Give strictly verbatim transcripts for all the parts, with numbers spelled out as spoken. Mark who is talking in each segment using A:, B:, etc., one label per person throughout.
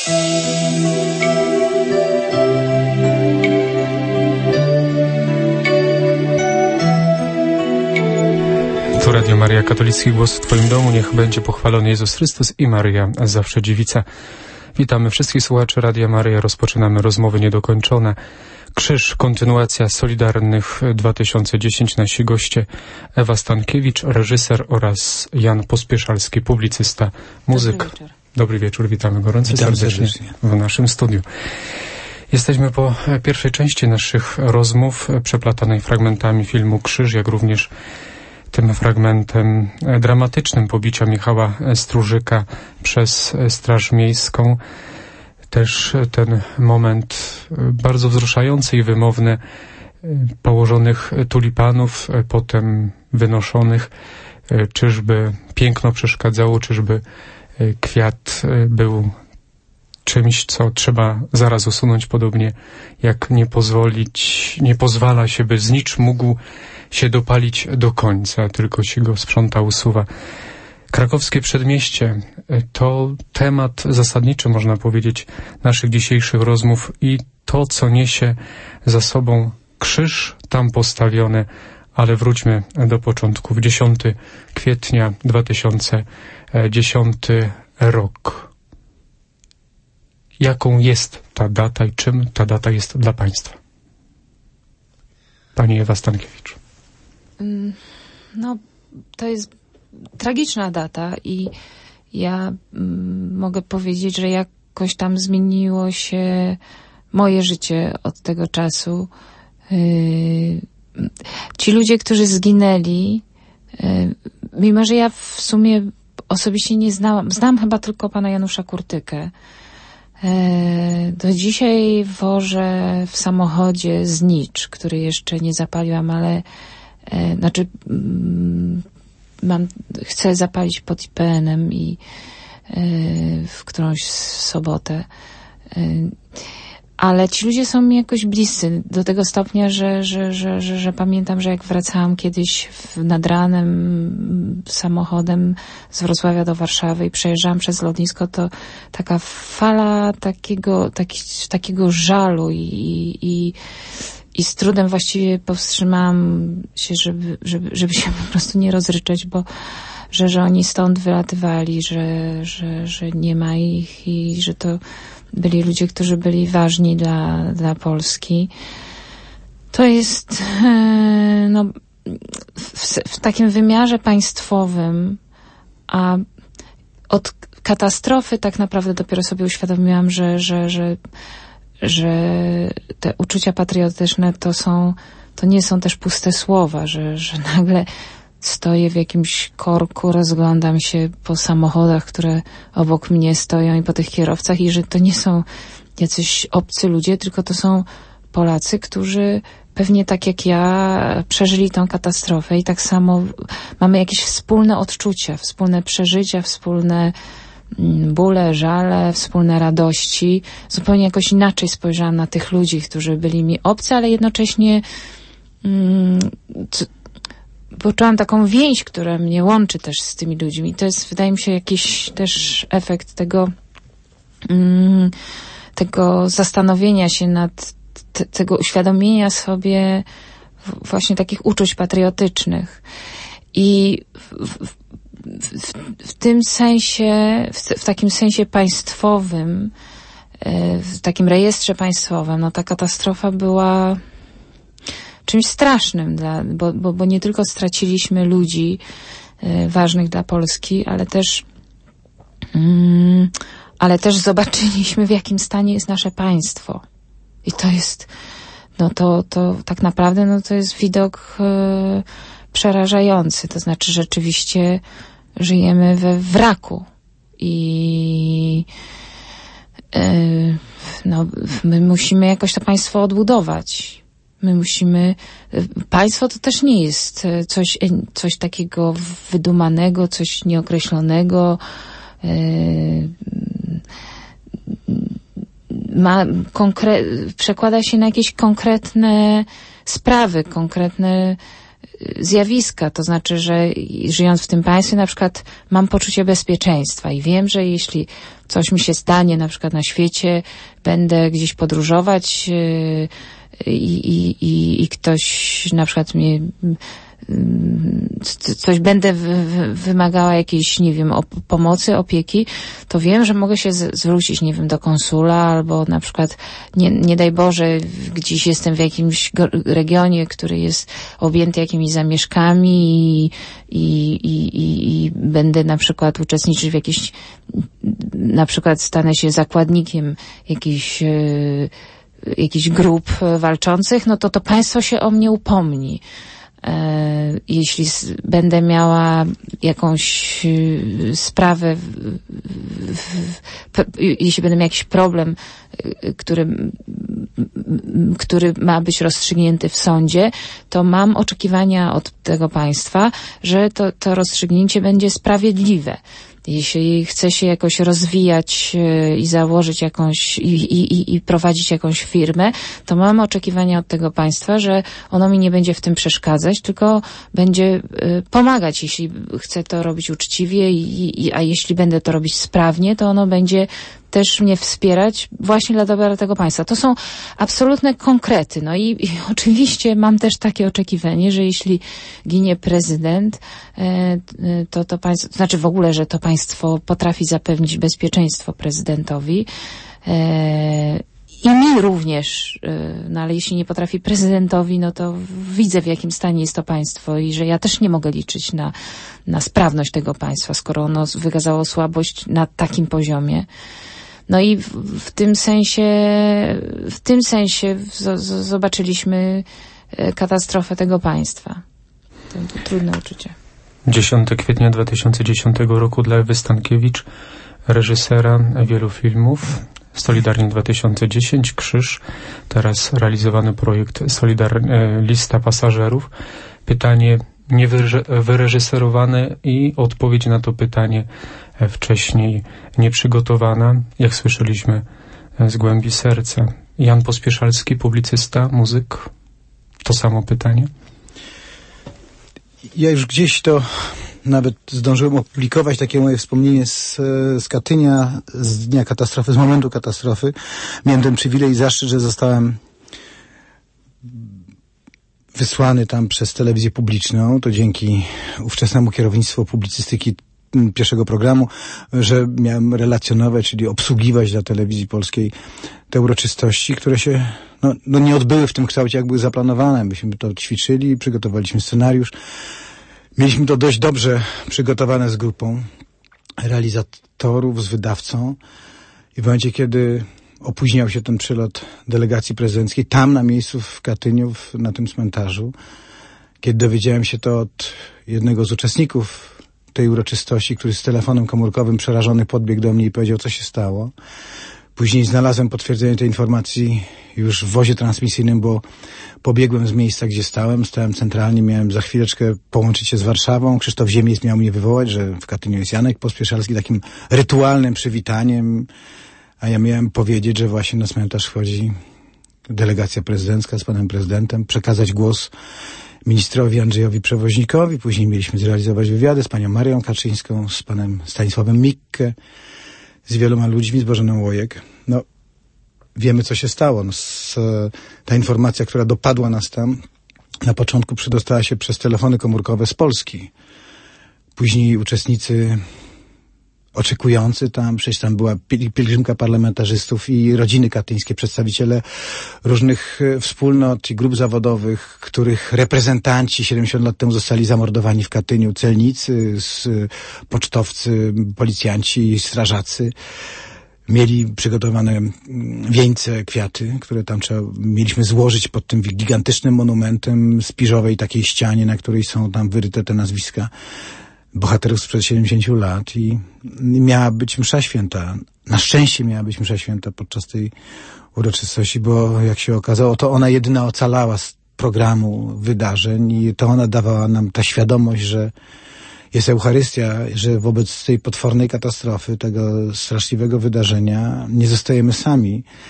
A: Tu Radio Maria, katolicki głos w Twoim domu. Niech będzie pochwalony Jezus Chrystus i Maryja, zawsze dziewica. Witamy wszystkich słuchaczy Radia Maria. Rozpoczynamy rozmowy niedokończone. Krzyż, kontynuacja Solidarnych dwa tysiące dziesięć. Nasi goście Ewa Stankiewicz, reżyser, oraz Jan Pospieszalski, publicysta, muzyk. Dobry wieczór. Dobry wieczór, witamy gorąco
B: Witam
A: serdecznie, serdecznie w naszym studiu. Jesteśmy po pierwszej części naszych rozmów, przeplatanej fragmentami filmu Krzyż, jak również tym fragmentem dramatycznym pobicia Michała Stróżyka przez Straż Miejską. Też ten moment bardzo wzruszający i wymowny położonych tulipanów, potem wynoszonych. Czyżby piękno przeszkadzało, czyżby kwiat był czymś, co trzeba zaraz usunąć, podobnie jak nie pozwolić, nie pozwala się, by znicz mógł się dopalić do końca, tylko się go sprząta, usuwa. Krakowskie Przedmieście to temat zasadniczy, można powiedzieć, naszych dzisiejszych rozmów i to, co niesie za sobą krzyż tam postawiony, ale wróćmy do początków. dziesiątego kwietnia dwa tysiące dziesiąty rok. Jaką jest ta data i czym ta data jest dla Państwa? Pani Ewa Stankiewicz.
C: No, to jest tragiczna data i ja mm, mogę powiedzieć, że jakoś tam zmieniło się moje życie od tego czasu. Yy, ci ludzie, którzy zginęli, yy, mimo że ja w sumie osobiście nie znałam, znam chyba tylko pana Janusza Kurtykę. Yy, do dzisiaj wożę w samochodzie znicz, który jeszcze nie zapaliłam, ale yy, znaczy yy, mam, chcę zapalić pod I P N-em i yy, w którąś sobotę. Yy, ale ci ludzie są mi jakoś bliscy do tego stopnia, że, że, że, że, że pamiętam, że jak wracałam kiedyś w, nad ranem samochodem z Wrocławia do Warszawy i przejeżdżałam przez lotnisko, to taka fala takiego, taki, takiego żalu i, i, i z trudem właściwie powstrzymałam się, żeby, żeby, żeby się po prostu nie rozryczeć, bo że, że oni stąd wylatywali, że, że, że nie ma ich i że to byli ludzie, którzy byli ważni dla, dla Polski. To jest no, w, w takim wymiarze państwowym, a od katastrofy tak naprawdę dopiero sobie uświadomiłam, że, że, że, że te uczucia patriotyczne to są, to nie są też puste słowa, że, że nagle stoję w jakimś korku, rozglądam się po samochodach, które obok mnie stoją i po tych kierowcach i że to nie są jacyś obcy ludzie, tylko to są Polacy, którzy pewnie tak jak ja przeżyli tą katastrofę i tak samo mamy jakieś wspólne odczucia, wspólne przeżycia, wspólne bóle, żale, wspólne radości. Zupełnie jakoś inaczej spojrzałam na tych ludzi, którzy byli mi obcy, ale jednocześnie mm, poczułam taką więź, która mnie łączy też z tymi ludźmi. To jest, wydaje mi się, jakiś też efekt tego, mm, tego zastanowienia się nad, te, tego uświadomienia sobie właśnie takich uczuć patriotycznych. I w, w, w, w tym sensie, w, w takim sensie państwowym, w takim rejestrze państwowym, no ta katastrofa była czymś strasznym, dla, bo, bo, bo nie tylko straciliśmy ludzi y, ważnych dla Polski, ale też mm, ale też zobaczyliśmy, w jakim stanie jest nasze państwo. I to jest, no to, to tak naprawdę, no to jest widok y, przerażający. To znaczy rzeczywiście żyjemy we wraku i y, no, my musimy jakoś to państwo odbudować. My musimy... Państwo to też nie jest coś, coś takiego wydumanego, coś nieokreślonego. Ma konkre- przekłada się na jakieś konkretne sprawy, konkretne zjawiska, to znaczy, że żyjąc w tym państwie na przykład mam poczucie bezpieczeństwa i wiem, że jeśli coś mi się stanie na przykład na świecie, będę gdzieś podróżować i, i, i, i ktoś na przykład mnie coś będę wymagała jakiejś, nie wiem, op- pomocy, opieki, to wiem, że mogę się z- zwrócić, nie wiem, do konsula albo na przykład, nie, nie daj Boże, gdzieś jestem w jakimś go- regionie, który jest objęty jakimiś zamieszkami i, i, i, i, i będę na przykład uczestniczyć w jakiejś, na przykład stanę się zakładnikiem jakichś yy, jakichś grup walczących, no to to państwo się o mnie upomni. Jeśli będę miała jakąś sprawę, w, w, w, jeśli będę miała jakiś problem, który, który ma być rozstrzygnięty w sądzie, to mam oczekiwania od tego państwa, że to, to rozstrzygnięcie będzie sprawiedliwe. Jeśli chce się jakoś rozwijać i założyć jakąś i, i, i prowadzić jakąś firmę, to mam oczekiwania od tego państwa, że ono mi nie będzie w tym przeszkadzać, tylko będzie pomagać, jeśli chcę to robić uczciwie, i, i, a jeśli będę to robić sprawnie, to ono będzie też mnie wspierać właśnie dla dobra tego państwa. To są absolutne konkrety. No i, i oczywiście mam też takie oczekiwanie, że jeśli ginie prezydent, to to państwo, to znaczy w ogóle, że to państwo potrafi zapewnić bezpieczeństwo prezydentowi i mi również, no ale jeśli nie potrafi prezydentowi, no to widzę, w jakim stanie jest to państwo i że ja też nie mogę liczyć na, na sprawność tego państwa, skoro ono wykazało słabość na takim poziomie. No i w, w tym sensie, w tym sensie z, z, zobaczyliśmy katastrofę tego państwa. To, to trudne uczucie.
A: dziesiątego kwietnia dwa tysiące dziesiątego roku dla Ewy Stankiewicz, reżysera wielu filmów. Solidarnie dwa tysiące dziesięć, Krzyż, teraz realizowany projekt Solidar- Lista Pasażerów. Pytanie niewyreżyserowane i odpowiedź na to pytanie wcześniej nieprzygotowana, jak słyszeliśmy, z głębi serca. Jan Pospieszalski, publicysta, muzyk. To samo pytanie.
B: Ja już gdzieś to nawet zdążyłem opublikować takie moje wspomnienie z, z Katynia, z dnia katastrofy, z momentu katastrofy. Miałem ten przywilej i zaszczyt, że zostałem wysłany tam przez telewizję publiczną, to dzięki ówczesnemu kierownictwu publicystyki pierwszego programu, że miałem relacjonować, czyli obsługiwać dla telewizji polskiej te uroczystości, które się no, no nie odbyły w tym kształcie, jak były zaplanowane. Myśmy to ćwiczyli, przygotowaliśmy scenariusz. Mieliśmy to dość dobrze przygotowane z grupą realizatorów, z wydawcą i w momencie, kiedy opóźniał się ten przylot delegacji prezydenckiej, tam na miejscu w Katyniu, na tym cmentarzu, kiedy dowiedziałem się to od jednego z uczestników tej uroczystości, który z telefonem komórkowym przerażony podbiegł do mnie i powiedział, co się stało. Później znalazłem potwierdzenie tej informacji już w wozie transmisyjnym, bo pobiegłem z miejsca, gdzie stałem. Stałem centralnie, miałem za chwileczkę połączyć się z Warszawą. Krzysztof Ziemiec miał mnie wywołać, że w Katyniu jest Janek Pospieszalski, takim rytualnym przywitaniem, a ja miałem powiedzieć, że właśnie na cmentarz wchodzi delegacja prezydencka z panem prezydentem, przekazać głos ministrowi Andrzejowi Przewoźnikowi. Później mieliśmy zrealizować wywiady z panią Marią Kaczyńską, z panem Stanisławem Mikke, z wieloma ludźmi, z Bożeną Łojek. No, wiemy, co się stało. No, z, ta informacja, która dopadła nas tam, na początku przedostała się przez telefony komórkowe z Polski. Później uczestnicy oczekujący tam, przecież tam była pielgrzymka parlamentarzystów i rodziny katyńskie, przedstawiciele różnych wspólnot i grup zawodowych, których reprezentanci siedemdziesiąt lat temu zostali zamordowani w Katyniu, celnicy, pocztowcy, policjanci, strażacy. Mieli przygotowane wieńce, kwiaty, które tam trzeba, mieliśmy złożyć pod tym gigantycznym monumentem spiżowej takiej ścianie, na której są tam wyryte te nazwiska bohaterów sprzed siedemdziesięciu lat i miała być msza święta. Na szczęście miała być msza święta podczas tej uroczystości, bo jak się okazało, to ona jedyna ocalała z programu wydarzeń i to ona dawała nam ta świadomość, że jest Eucharystia, że wobec tej potwornej katastrofy, tego straszliwego wydarzenia nie zostajemy sami.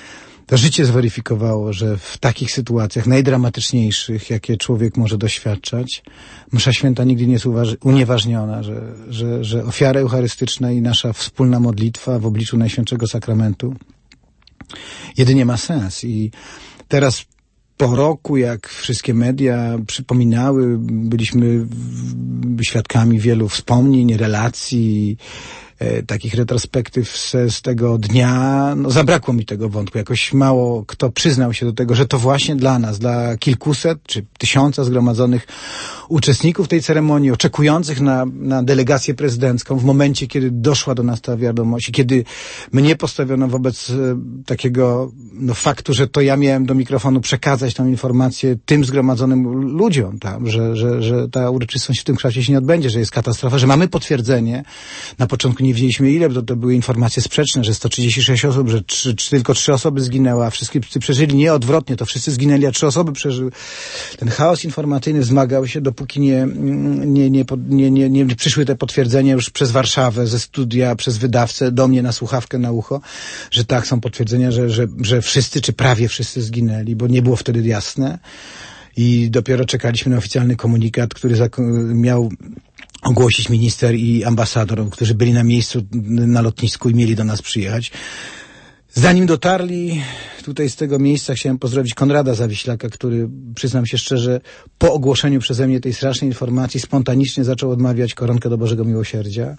B: to życie zweryfikowało, że w takich sytuacjach najdramatyczniejszych, jakie człowiek może doświadczać, msza święta nigdy nie jest uważ- unieważniona, że, że, że ofiara eucharystyczna i nasza wspólna modlitwa w obliczu Najświętszego Sakramentu jedynie ma sens. I teraz po roku, jak wszystkie media przypominały, byliśmy świadkami wielu wspomnień, relacji, e, takich retrospektyw z, z tego dnia. No, zabrakło mi tego wątku. Jakoś mało kto przyznał się do tego, że to właśnie dla nas, dla kilkuset czy tysiąca zgromadzonych uczestników tej ceremonii, oczekujących na, na delegację prezydencką w momencie, kiedy doszła do nas ta wiadomość i kiedy mnie postawiono wobec e, takiego no, faktu, że to ja miałem do mikrofonu przekazać tą informację tym zgromadzonym ludziom tam, że, że, że ta uroczystość w tym czasie się nie odbędzie, że jest katastrofa, że mamy potwierdzenie. Na początku nie wiedzieliśmy ile, bo to były informacje sprzeczne, że sto trzydzieści sześć osób, że trzy, czy tylko trzy osoby zginęły, a wszyscy przeżyli. Nie, odwrotnie, to wszyscy zginęli, a trzy osoby przeżyły. Ten chaos informacyjny wzmagał się, dopóki nie, nie, nie, nie, nie, nie przyszły te potwierdzenia już przez Warszawę, ze studia, przez wydawcę, do mnie na słuchawkę, na ucho, że tak, są potwierdzenia, że, że, że wszyscy, czy prawie wszyscy zginęli, bo nie było wtedy jasne. I dopiero czekaliśmy na oficjalny komunikat, który miał ogłosić minister i ambasador, którzy byli na miejscu, na lotnisku i mieli do nas przyjechać. Zanim dotarli tutaj z tego miejsca, chciałem pozdrowić Konrada Zawiślaka, który, przyznam się szczerze, po ogłoszeniu przeze mnie tej strasznej informacji spontanicznie zaczął odmawiać koronkę do Bożego Miłosierdzia.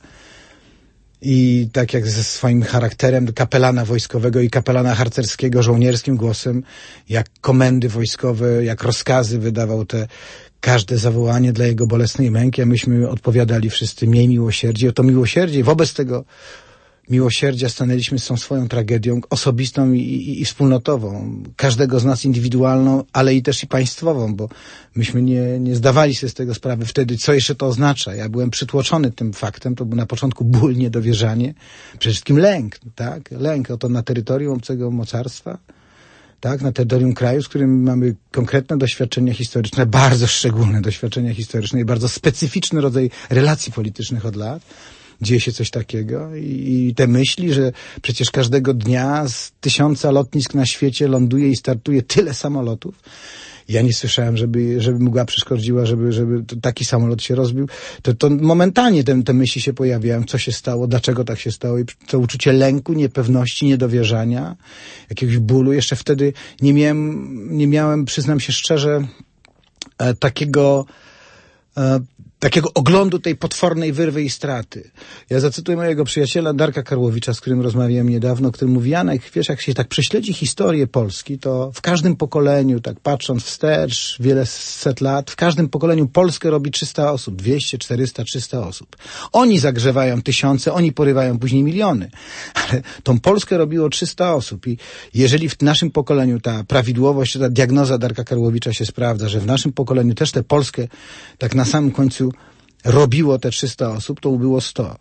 B: I tak jak ze swoim charakterem kapelana wojskowego i kapelana harcerskiego, żołnierskim głosem, jak komendy wojskowe, jak rozkazy wydawał te każde zawołanie dla jego bolesnej męki, a myśmy odpowiadali wszyscy: miej miłosierdzie. Oto miłosierdzie. Wobec tego miłosierdzia stanęliśmy z tą swoją tragedią osobistą i, i, i wspólnotową. Każdego z nas indywidualną, ale i też i państwową, bo myśmy nie, nie zdawali sobie z tego sprawy wtedy, co jeszcze to oznacza. Ja byłem przytłoczony tym faktem, to był na początku ból, niedowierzanie, przede wszystkim lęk, tak? Lęk oto na terytorium obcego mocarstwa, tak? Na terytorium kraju, z którym mamy konkretne doświadczenia historyczne, bardzo szczególne doświadczenia historyczne i bardzo specyficzny rodzaj relacji politycznych od lat. Dzieje się coś takiego i, i te myśli, że przecież każdego dnia z tysiąca lotnisk na świecie ląduje i startuje tyle samolotów. Ja nie słyszałem, żeby, żeby mgła przeszkodziła, żeby, żeby taki samolot się rozbił. To, to momentalnie te, te myśli się pojawiają, co się stało, dlaczego tak się stało i to uczucie lęku, niepewności, niedowierzania, jakiegoś bólu. Jeszcze wtedy nie miałem, nie miałem, przyznam się szczerze, e, takiego e, takiego oglądu tej potwornej wyrwy i straty. Ja zacytuję mojego przyjaciela Darka Karłowicza, z którym rozmawiałem niedawno, który mówi: Janek, wiesz, jak się tak prześledzi historię Polski, to w każdym pokoleniu, tak patrząc wstecz, wiele set lat, w każdym pokoleniu Polskę robi trzysta osób, dwieście, czterysta, trzysta osób. Oni zagrzewają tysiące, oni porywają później miliony. Ale tą Polskę robiło trzysta osób i jeżeli w naszym pokoleniu ta prawidłowość, ta diagnoza Darka Karłowicza się sprawdza, że w naszym pokoleniu też tę Polskę tak na samym końcu robiło te trzysta osób, to było sto.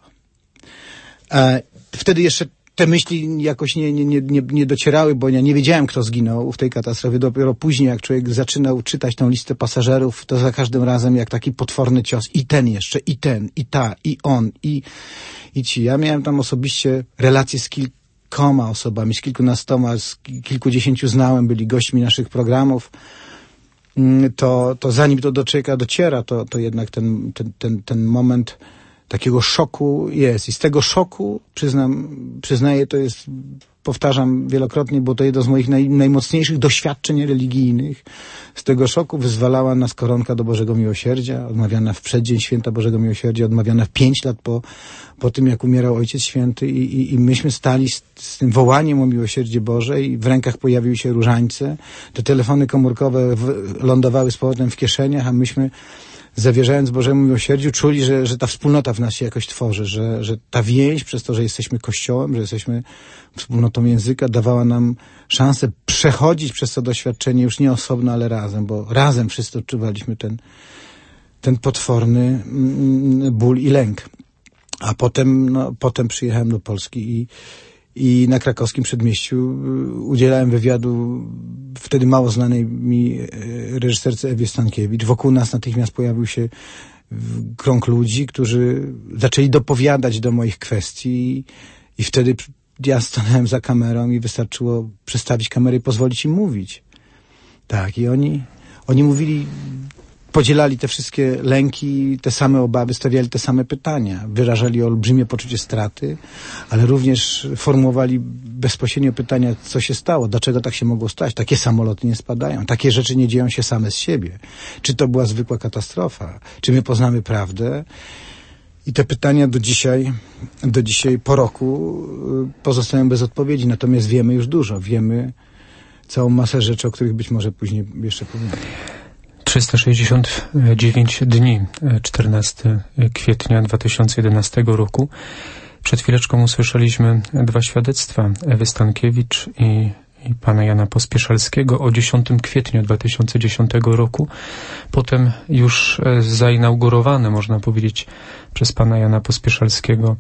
B: E, wtedy jeszcze te myśli jakoś nie, nie, nie, nie docierały, bo ja nie wiedziałem, kto zginął w tej katastrofie. Dopiero później, jak człowiek zaczynał czytać tą listę pasażerów, to za każdym razem jak taki potworny cios. I ten jeszcze, i ten, i ta, i on, i, i ci. Ja miałem tam osobiście relacje z kilkoma osobami, z kilkunastoma, z kilkudziesięciu znałem, byli gośćmi naszych programów. To, to zanim to do człowieka dociera, to, to jednak ten, ten, ten, ten moment takiego szoku jest. I z tego szoku, przyznam, przyznaję, to jest, powtarzam wielokrotnie, bo to jedno z moich naj, najmocniejszych doświadczeń religijnych. Z tego szoku wyzwalała nas koronka do Bożego Miłosierdzia, odmawiana w przeddzień Święta Bożego Miłosierdzia, odmawiana w pięć lat po, po tym, jak umierał Ojciec Święty i, i, i myśmy stali z, z tym wołaniem o miłosierdzie Boże i w rękach pojawiły się różańce. Te telefony komórkowe w, lądowały z powrotem w kieszeniach, a myśmy, zawierzając Bożemu Miłosierdziu, czuli, że, że ta wspólnota w nas się jakoś tworzy, że, że ta więź, przez to, że jesteśmy Kościołem, że jesteśmy wspólnotą języka, dawała nam szansę przechodzić przez to doświadczenie już nie osobno, ale razem, bo razem wszyscy odczuwaliśmy ten, ten potworny ból i lęk. A potem, no, potem przyjechałem do Polski i, i na krakowskim przedmieściu udzielałem wywiadu wtedy mało znanej mi reżyserce Ewie Stankiewicz. Wokół nas natychmiast pojawił się krąg ludzi, którzy zaczęli dopowiadać do moich kwestii i wtedy ja stanąłem za kamerą i wystarczyło przestawić kamerę i pozwolić im mówić. Tak, i oni, oni mówili, podzielali te wszystkie lęki, te same obawy, stawiali te same pytania, wyrażali olbrzymie poczucie straty, ale również formułowali bezpośrednio pytania, co się stało, dlaczego tak się mogło stać, takie samoloty nie spadają, takie rzeczy nie dzieją się same z siebie. Czy to była zwykła katastrofa? Czy my poznamy prawdę? I te pytania do dzisiaj, do dzisiaj po roku pozostają bez odpowiedzi, natomiast wiemy już dużo, wiemy całą masę rzeczy, o których być może później jeszcze powiem.
A: trzysta sześćdziesiąt dziewięć dni, czternastego kwietnia dwa tysiące jedenastego roku. Przed chwileczką usłyszeliśmy dwa świadectwa, Ewy Stankiewicz i, i pana Jana Pospieszalskiego o dziesiątego kwietnia dwa tysiące dziesiątego roku. Potem już zainaugurowane, można powiedzieć, przez pana Jana Pospieszalskiego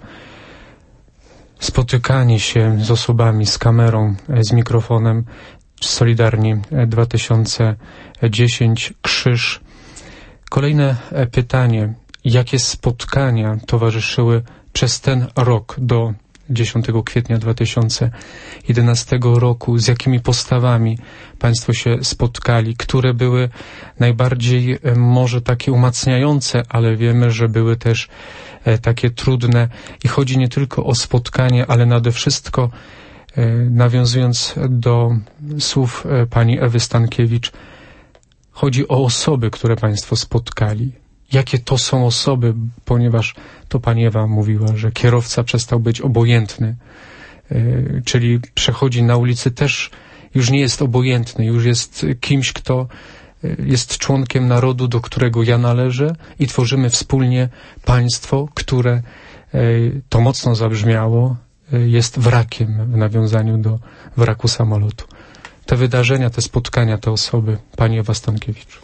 A: spotykanie się z osobami, z kamerą, z mikrofonem, Solidarni dwa tysiące dziesiąty, Krzyż. Kolejne pytanie. Jakie spotkania towarzyszyły przez ten rok do dziesiątego kwietnia dwa tysiące jedenastego roku? Z jakimi postawami państwo się spotkali? Które były najbardziej może takie umacniające, ale wiemy, że były też takie trudne. I chodzi nie tylko o spotkanie, ale nade wszystko, nawiązując do słów pani Ewy Stankiewicz, chodzi o osoby, które państwo spotkali. Jakie to są osoby, ponieważ to pani Ewa mówiła, że kierowca przestał być obojętny, yy, czyli przechodzi na ulicy też, już nie jest obojętny, już jest kimś, kto jest członkiem narodu, do którego ja należę i tworzymy wspólnie państwo, które, yy, to mocno zabrzmiało, jest wrakiem w nawiązaniu do wraku samolotu. Te wydarzenia, te spotkania, te osoby, pani Ewa Stankiewicz.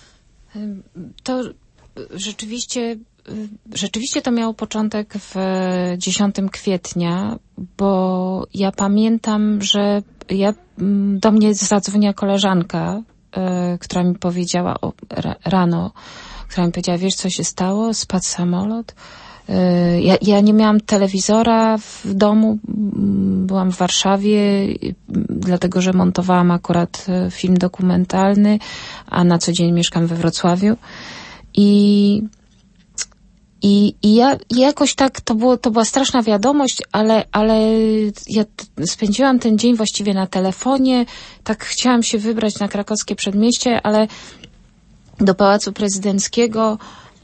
C: To rzeczywiście, rzeczywiście to miało początek w dziesiątego kwietnia, bo ja pamiętam, że ja, do mnie zadzwoniła koleżanka, która mi powiedziała o, rano, która mi powiedziała, wiesz co się stało, spadł samolot. Ja, ja nie miałam telewizora w domu, byłam w Warszawie, dlatego że montowałam akurat film dokumentalny, a na co dzień mieszkam we Wrocławiu. I, i, i ja jakoś tak, to, było, to była straszna wiadomość, ale, ale ja spędziłam ten dzień właściwie na telefonie, tak chciałam się wybrać na krakowskie przedmieście, ale do Pałacu Prezydenckiego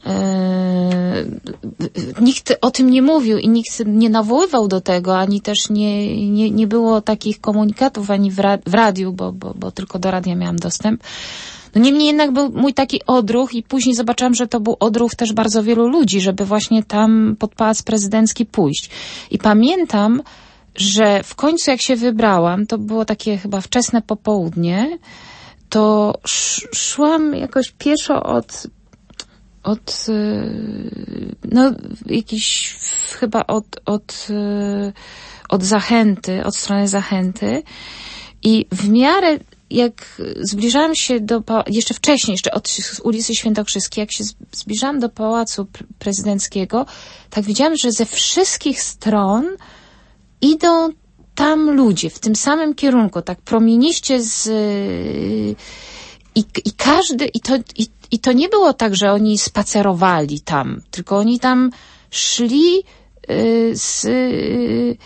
C: Yy, nikt o tym nie mówił i nikt nie nawoływał do tego, ani też nie, nie, nie było takich komunikatów ani w, ra, w radiu, bo, bo, bo tylko do radia miałam dostęp. No niemniej jednak był mój taki odruch i później zobaczyłam, że to był odruch też bardzo wielu ludzi, żeby właśnie tam pod Pałac Prezydencki pójść. I pamiętam, że w końcu jak się wybrałam, to było takie chyba wczesne popołudnie, to sz, szłam jakoś pieszo od od, no, jakiś, chyba od, od, od Zachęty, od strony Zachęty i w miarę jak zbliżałam się do, jeszcze wcześniej, jeszcze od ulicy Świętokrzyskiej, jak się zbliżałam do Pałacu Prezydenckiego, tak widziałam, że ze wszystkich stron idą tam ludzie w tym samym kierunku, tak promieniście z, i, i każdy, i to, i I to nie było tak, że oni spacerowali tam, tylko oni tam szli y, z, y,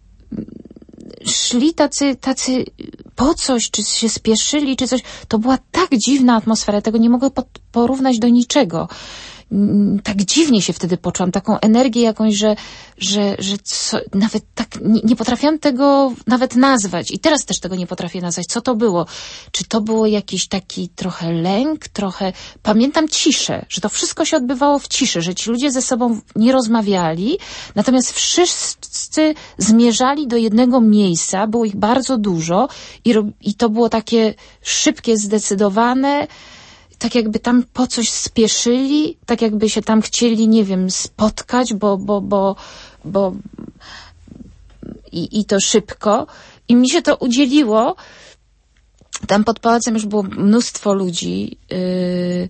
C: szli tacy, tacy po coś, czy się spieszyli, czy coś. To była tak dziwna atmosfera, tego nie mogę pod, porównać do niczego. Tak dziwnie się wtedy poczułam, taką energię jakąś, że, że, że co, nawet tak nie, nie potrafiłam tego nawet nazwać i teraz też tego nie potrafię nazwać. Co to było? Czy to było jakiś taki trochę lęk, trochę... Pamiętam ciszę, że to wszystko się odbywało w ciszy, że ci ludzie ze sobą nie rozmawiali, natomiast wszyscy zmierzali do jednego miejsca, było ich bardzo dużo i, i to było takie szybkie, zdecydowane, tak jakby tam po coś spieszyli, tak jakby się tam chcieli, nie wiem, spotkać, bo, bo, bo, bo i, i to szybko. I mi się to udzieliło. Tam pod pałacem już było mnóstwo ludzi yy,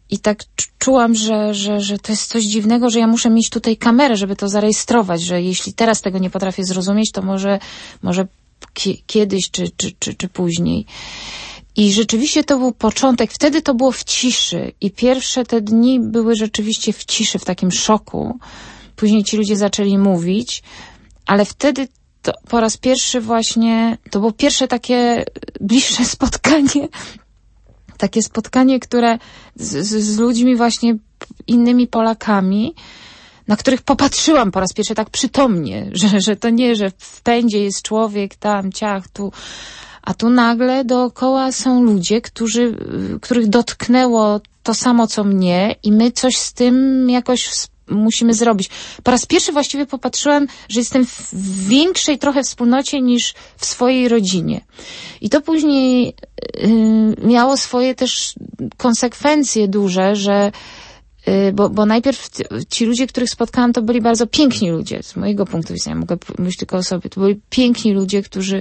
C: i tak czułam, że, że, że to jest coś dziwnego, że ja muszę mieć tutaj kamerę, żeby to zarejestrować, że jeśli teraz tego nie potrafię zrozumieć, to może, może ki- kiedyś czy, czy, czy, czy później. I rzeczywiście to był początek. Wtedy to było w ciszy i pierwsze te dni były rzeczywiście w ciszy, w takim szoku. Później ci ludzie zaczęli mówić, ale wtedy to po raz pierwszy właśnie, to było pierwsze takie bliższe spotkanie, takie spotkanie, które z, z, z ludźmi właśnie innymi Polakami, na których popatrzyłam po raz pierwszy tak przytomnie, że, że to nie, że w pędzie jest człowiek tam, ciach, tu, a tu nagle dookoła są ludzie, którzy, których dotknęło to samo, co mnie i my coś z tym jakoś musimy zrobić. Po raz pierwszy właściwie popatrzyłam, że jestem w większej trochę wspólnocie niż w swojej rodzinie. I to później y, miało swoje też konsekwencje duże, że y, bo, bo najpierw ci ludzie, których spotkałam, to byli bardzo piękni ludzie. Z mojego punktu widzenia, mogę mówić tylko o sobie. To byli piękni ludzie, którzy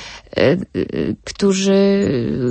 C: którzy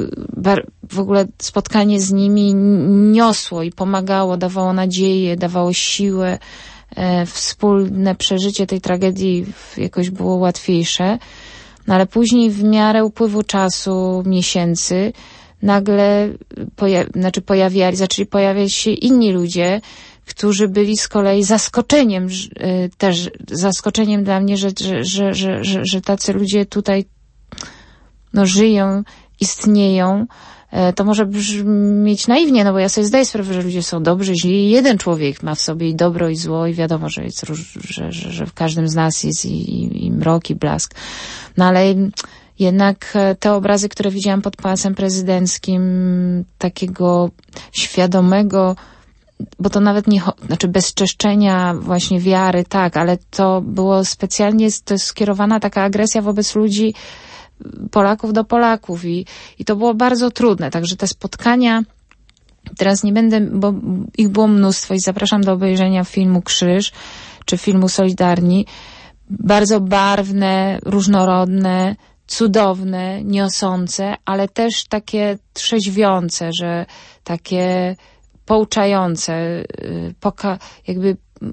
C: w ogóle spotkanie z nimi niosło i pomagało, dawało nadzieję, dawało siłę. Wspólne przeżycie tej tragedii jakoś było łatwiejsze. No ale później w miarę upływu czasu, miesięcy, nagle poja- znaczy pojawiali, zaczęli pojawiać się inni ludzie, którzy byli z kolei zaskoczeniem, też zaskoczeniem dla mnie, że, że, że, że, że, że tacy ludzie tutaj no żyją, istnieją. To może brzmieć naiwnie, no bo ja sobie zdaję sprawę, że ludzie są dobrzy, źli. Jeden człowiek ma w sobie i dobro, i zło, i wiadomo, że, jest, że, że, że w każdym z nas jest i, i, i mrok, i blask. No ale jednak te obrazy, które widziałam pod Pałacem Prezydenckim, takiego świadomego, bo to nawet nie, znaczy bezczeszczenia właśnie wiary, tak, ale to było specjalnie, to jest skierowana taka agresja wobec ludzi, Polaków do Polaków i, i to było bardzo trudne, także te spotkania, teraz nie będę, bo ich było mnóstwo i zapraszam do obejrzenia filmu Krzyż, czy filmu Solidarni, bardzo barwne, różnorodne, cudowne, niosące, ale też takie trzeźwiące, że takie pouczające, poka- jakby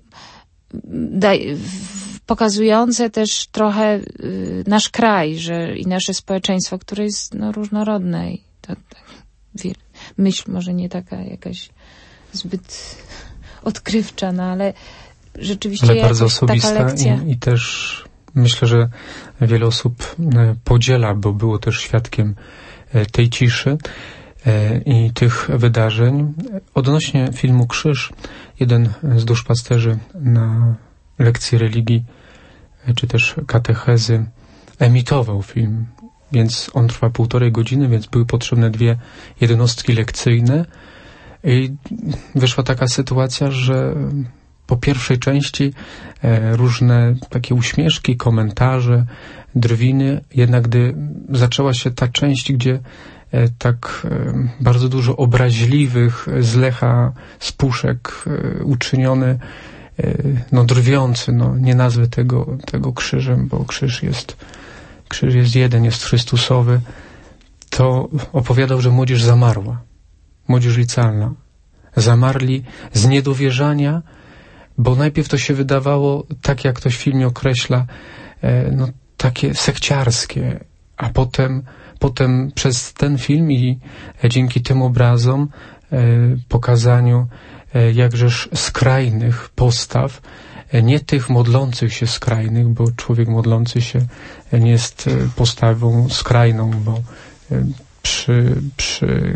C: daj, pokazujące też trochę y, nasz kraj, że i nasze społeczeństwo, które jest no, różnorodne i to, tak, myśl może nie taka jakaś zbyt odkrywcza, no ale rzeczywiście
A: ale bardzo osobista
C: taka lekcja.
A: I, i też myślę, że wiele osób podziela, bo było też świadkiem tej ciszy i tych wydarzeń. Odnośnie filmu Krzyż, jeden z duszpasterzy na lekcji religii, czy też katechezy, emitował film, więc on trwa półtorej godziny, więc były potrzebne dwie jednostki lekcyjne i wyszła taka sytuacja, że po pierwszej części e, różne takie uśmieszki, komentarze, drwiny, jednak gdy zaczęła się ta część, gdzie e, tak e, bardzo dużo obraźliwych z Lecha, z puszek e, uczynione, e, no drwiący, no nie nazwę tego, tego krzyżem, bo krzyż jest, krzyż jest jeden, jest chrystusowy, to opowiadał, że młodzież zamarła, młodzież licealna. Zamarli z niedowierzania, bo najpierw to się wydawało, tak jak ktoś w filmie określa, no takie sekciarskie, a potem, potem przez ten film i dzięki tym obrazom, pokazaniu jakżeż skrajnych postaw, nie tych modlących się skrajnych, bo człowiek modlący się nie jest postawą skrajną, bo przy, przy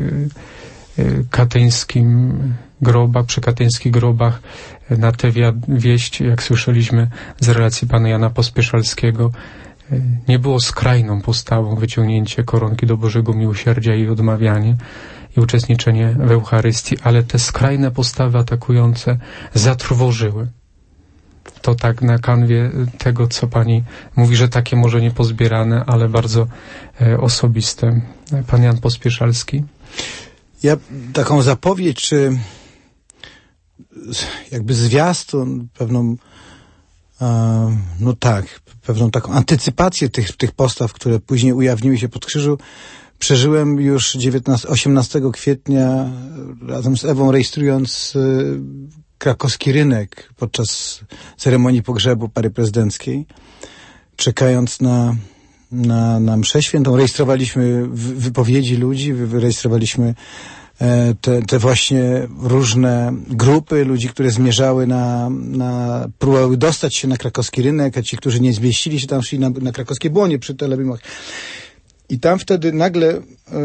A: katyńskim grobach, przy katyńskich grobach na tę wieść, jak słyszeliśmy z relacji pana Jana Pospieszalskiego, nie było skrajną postawą wyciągnięcie koronki do Bożego Miłosierdzia i odmawianie i uczestniczenie w Eucharystii, ale te skrajne postawy atakujące zatrwożyły. To tak na kanwie tego, co pani mówi, że takie może nie pozbierane, ale bardzo e, osobiste. Pan Jan Pospieszalski?
B: Ja taką zapowiedź, czy jakby zwiastun, pewną, e, no tak, pewną taką antycypację tych, tych postaw, które później ujawniły się pod krzyżu, przeżyłem już osiemnastego kwietnia razem z Ewą, rejestrując krakowski rynek podczas ceremonii pogrzebu pary prezydenckiej. Czekając na, na, na mszę świętą, rejestrowaliśmy wypowiedzi ludzi, rejestrowaliśmy te, te właśnie różne grupy ludzi, które zmierzały na, na próbowały dostać się na krakowski rynek, a ci, którzy nie zmieścili się tam, szli na, na krakowskie błonie przy telebimach. I tam wtedy nagle e,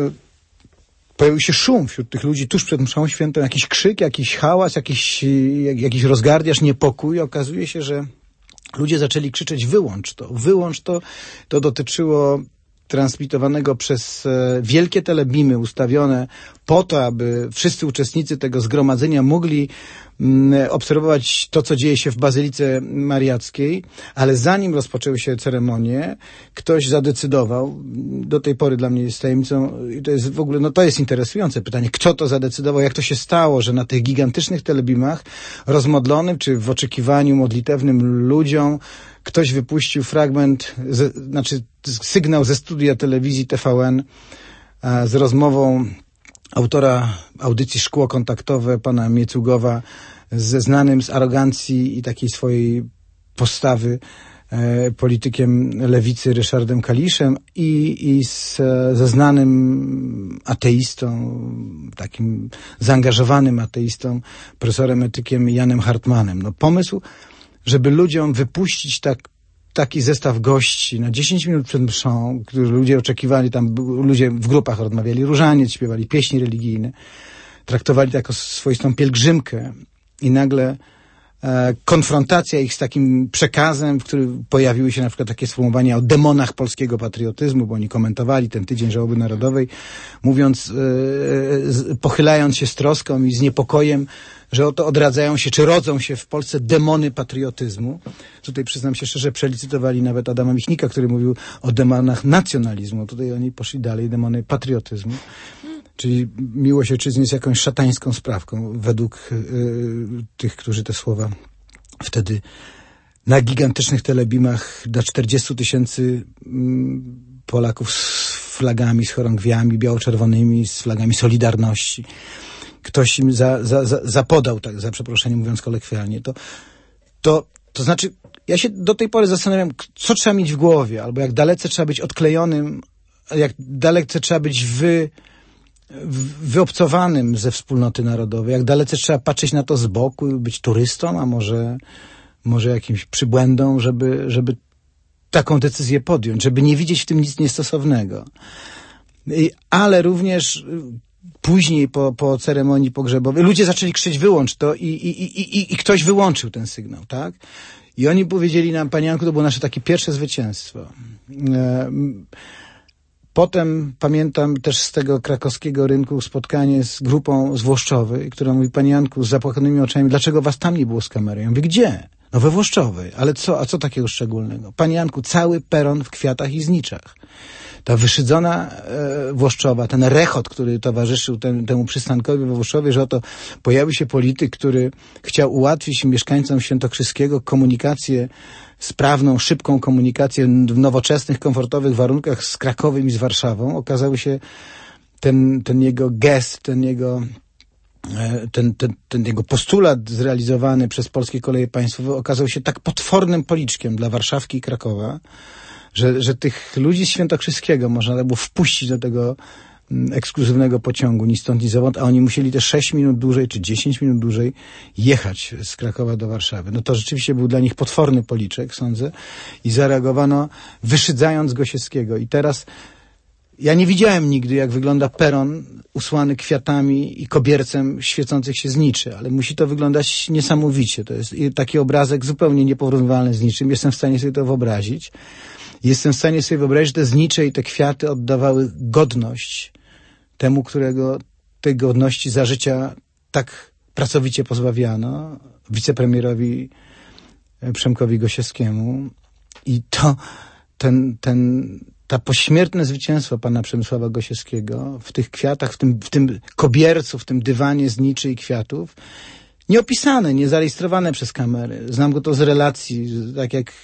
B: pojawił się szum wśród tych ludzi tuż przed mszą świętą, jakiś krzyk, jakiś hałas, jakiś, jak, jakiś rozgardiaż, niepokój. Okazuje się, że ludzie zaczęli krzyczeć: wyłącz to, wyłącz to. To dotyczyło transmitowanego przez e, wielkie telebimy ustawione po to, aby wszyscy uczestnicy tego zgromadzenia mogli m, obserwować to, co dzieje się w Bazylice Mariackiej, ale zanim rozpoczęły się ceremonie, ktoś zadecydował, do tej pory dla mnie jest tajemnicą, i to jest w ogóle, no to jest interesujące pytanie, kto to zadecydował, jak to się stało, że na tych gigantycznych telebimach rozmodlonym, czy w oczekiwaniu modlitewnym ludziom, ktoś wypuścił fragment, ze, znaczy sygnał ze studia telewizji T V N a, z rozmową autora audycji Szkło Kontaktowe, pana Miecugowa, ze znanym z arogancji i takiej swojej postawy e, politykiem lewicy Ryszardem Kaliszem i, i z, ze znanym ateistą, takim zaangażowanym ateistą, profesorem etykiem Janem Hartmanem. No, pomysł, żeby ludziom wypuścić tak, taki zestaw gości na dziesięć minut przed mszą, którzy ludzie oczekiwali, tam ludzie w grupach rozmawiali, różaniec, śpiewali pieśni religijne, traktowali to jako swoistą pielgrzymkę i nagle e, konfrontacja ich z takim przekazem, w którym pojawiły się na przykład takie sformułowania o demonach polskiego patriotyzmu, bo oni komentowali ten tydzień żałoby narodowej, mówiąc, e, z, pochylając się z troską i z niepokojem, że oto odradzają się, czy rodzą się w Polsce demony patriotyzmu. Tutaj przyznam się szczerze, przelicytowali nawet Adama Michnika, który mówił o demonach nacjonalizmu. Tutaj oni poszli dalej, demony patriotyzmu. Czyli miłość ojczyzny jest jakąś szatańską sprawką, według y, tych, którzy te słowa wtedy na gigantycznych telebimach dla czterdziestu tysięcy y, Polaków z flagami, z chorągwiami biało-czerwonymi, z flagami Solidarności. Ktoś im za, za, za, zapodał, tak, za przeproszeniem mówiąc kolekwialnie. To, to, to znaczy, ja się do tej pory zastanawiam, co trzeba mieć w głowie, albo jak dalece trzeba być odklejonym, jak dalece trzeba być wy, wyobcowanym ze wspólnoty narodowej, jak dalece trzeba patrzeć na to z boku, być turystą, a może, może jakimś przybłędą, żeby, żeby taką decyzję podjąć, żeby nie widzieć w tym nic niestosownego. I, ale również później po, po ceremonii pogrzebowej ludzie zaczęli krzyczeć: wyłącz to, i, i, i, i, i ktoś wyłączył ten sygnał, tak? I oni powiedzieli nam: Panie Janku, to było nasze takie pierwsze zwycięstwo. Potem pamiętam też z tego krakowskiego rynku spotkanie z grupą z Włoszczowej, która mówi: Panie Janku, z zapłakanymi oczami, dlaczego was tam nie było z kamerą? Ja mówię: gdzie? No we Włoszczowej. Ale co? A co takiego szczególnego? Panie Janku, cały peron w kwiatach i zniczach. Ta wyszydzona e, Włoszczowa, ten rechot, który towarzyszył ten, temu przystankowi we Włoszczowie, że oto pojawił się polityk, który chciał ułatwić mieszkańcom Świętokrzyskiego komunikację sprawną, szybką komunikację w nowoczesnych, komfortowych warunkach z Krakowem i z Warszawą. Okazały się ten, ten jego gest, ten jego, ten, ten, ten jego postulat zrealizowany przez Polskie Koleje Państwowe okazał się tak potwornym policzkiem dla Warszawki i Krakowa, że, że tych ludzi z Świętokrzyskiego można było wpuścić do tego ekskluzywnego pociągu, ni stąd, ni zowąd, a oni musieli te sześć minut dłużej, czy dziesięć minut dłużej jechać z Krakowa do Warszawy. No to rzeczywiście był dla nich potworny policzek, sądzę, i zareagowano wyszydzając Gosiewskiego. I teraz ja nie widziałem nigdy, jak wygląda peron usłany kwiatami i kobiercem świecących się zniczy, ale musi to wyglądać niesamowicie. To jest taki obrazek zupełnie nieporównywalny z niczym. Jestem w stanie sobie to wyobrazić. Jestem w stanie sobie wyobrazić, że te znicze i te kwiaty oddawały godność temu, którego tej godności za życia tak pracowicie pozbawiano, wicepremierowi Przemkowi Gosiewskiemu. I to, ten, ten, ta pośmiertne zwycięstwo pana Przemysława Gosiewskiego w tych kwiatach, w tym, w tym kobiercu, w tym dywanie zniczy i kwiatów, nieopisane, niezarejestrowane przez kamery. Znam go to z relacji, tak jak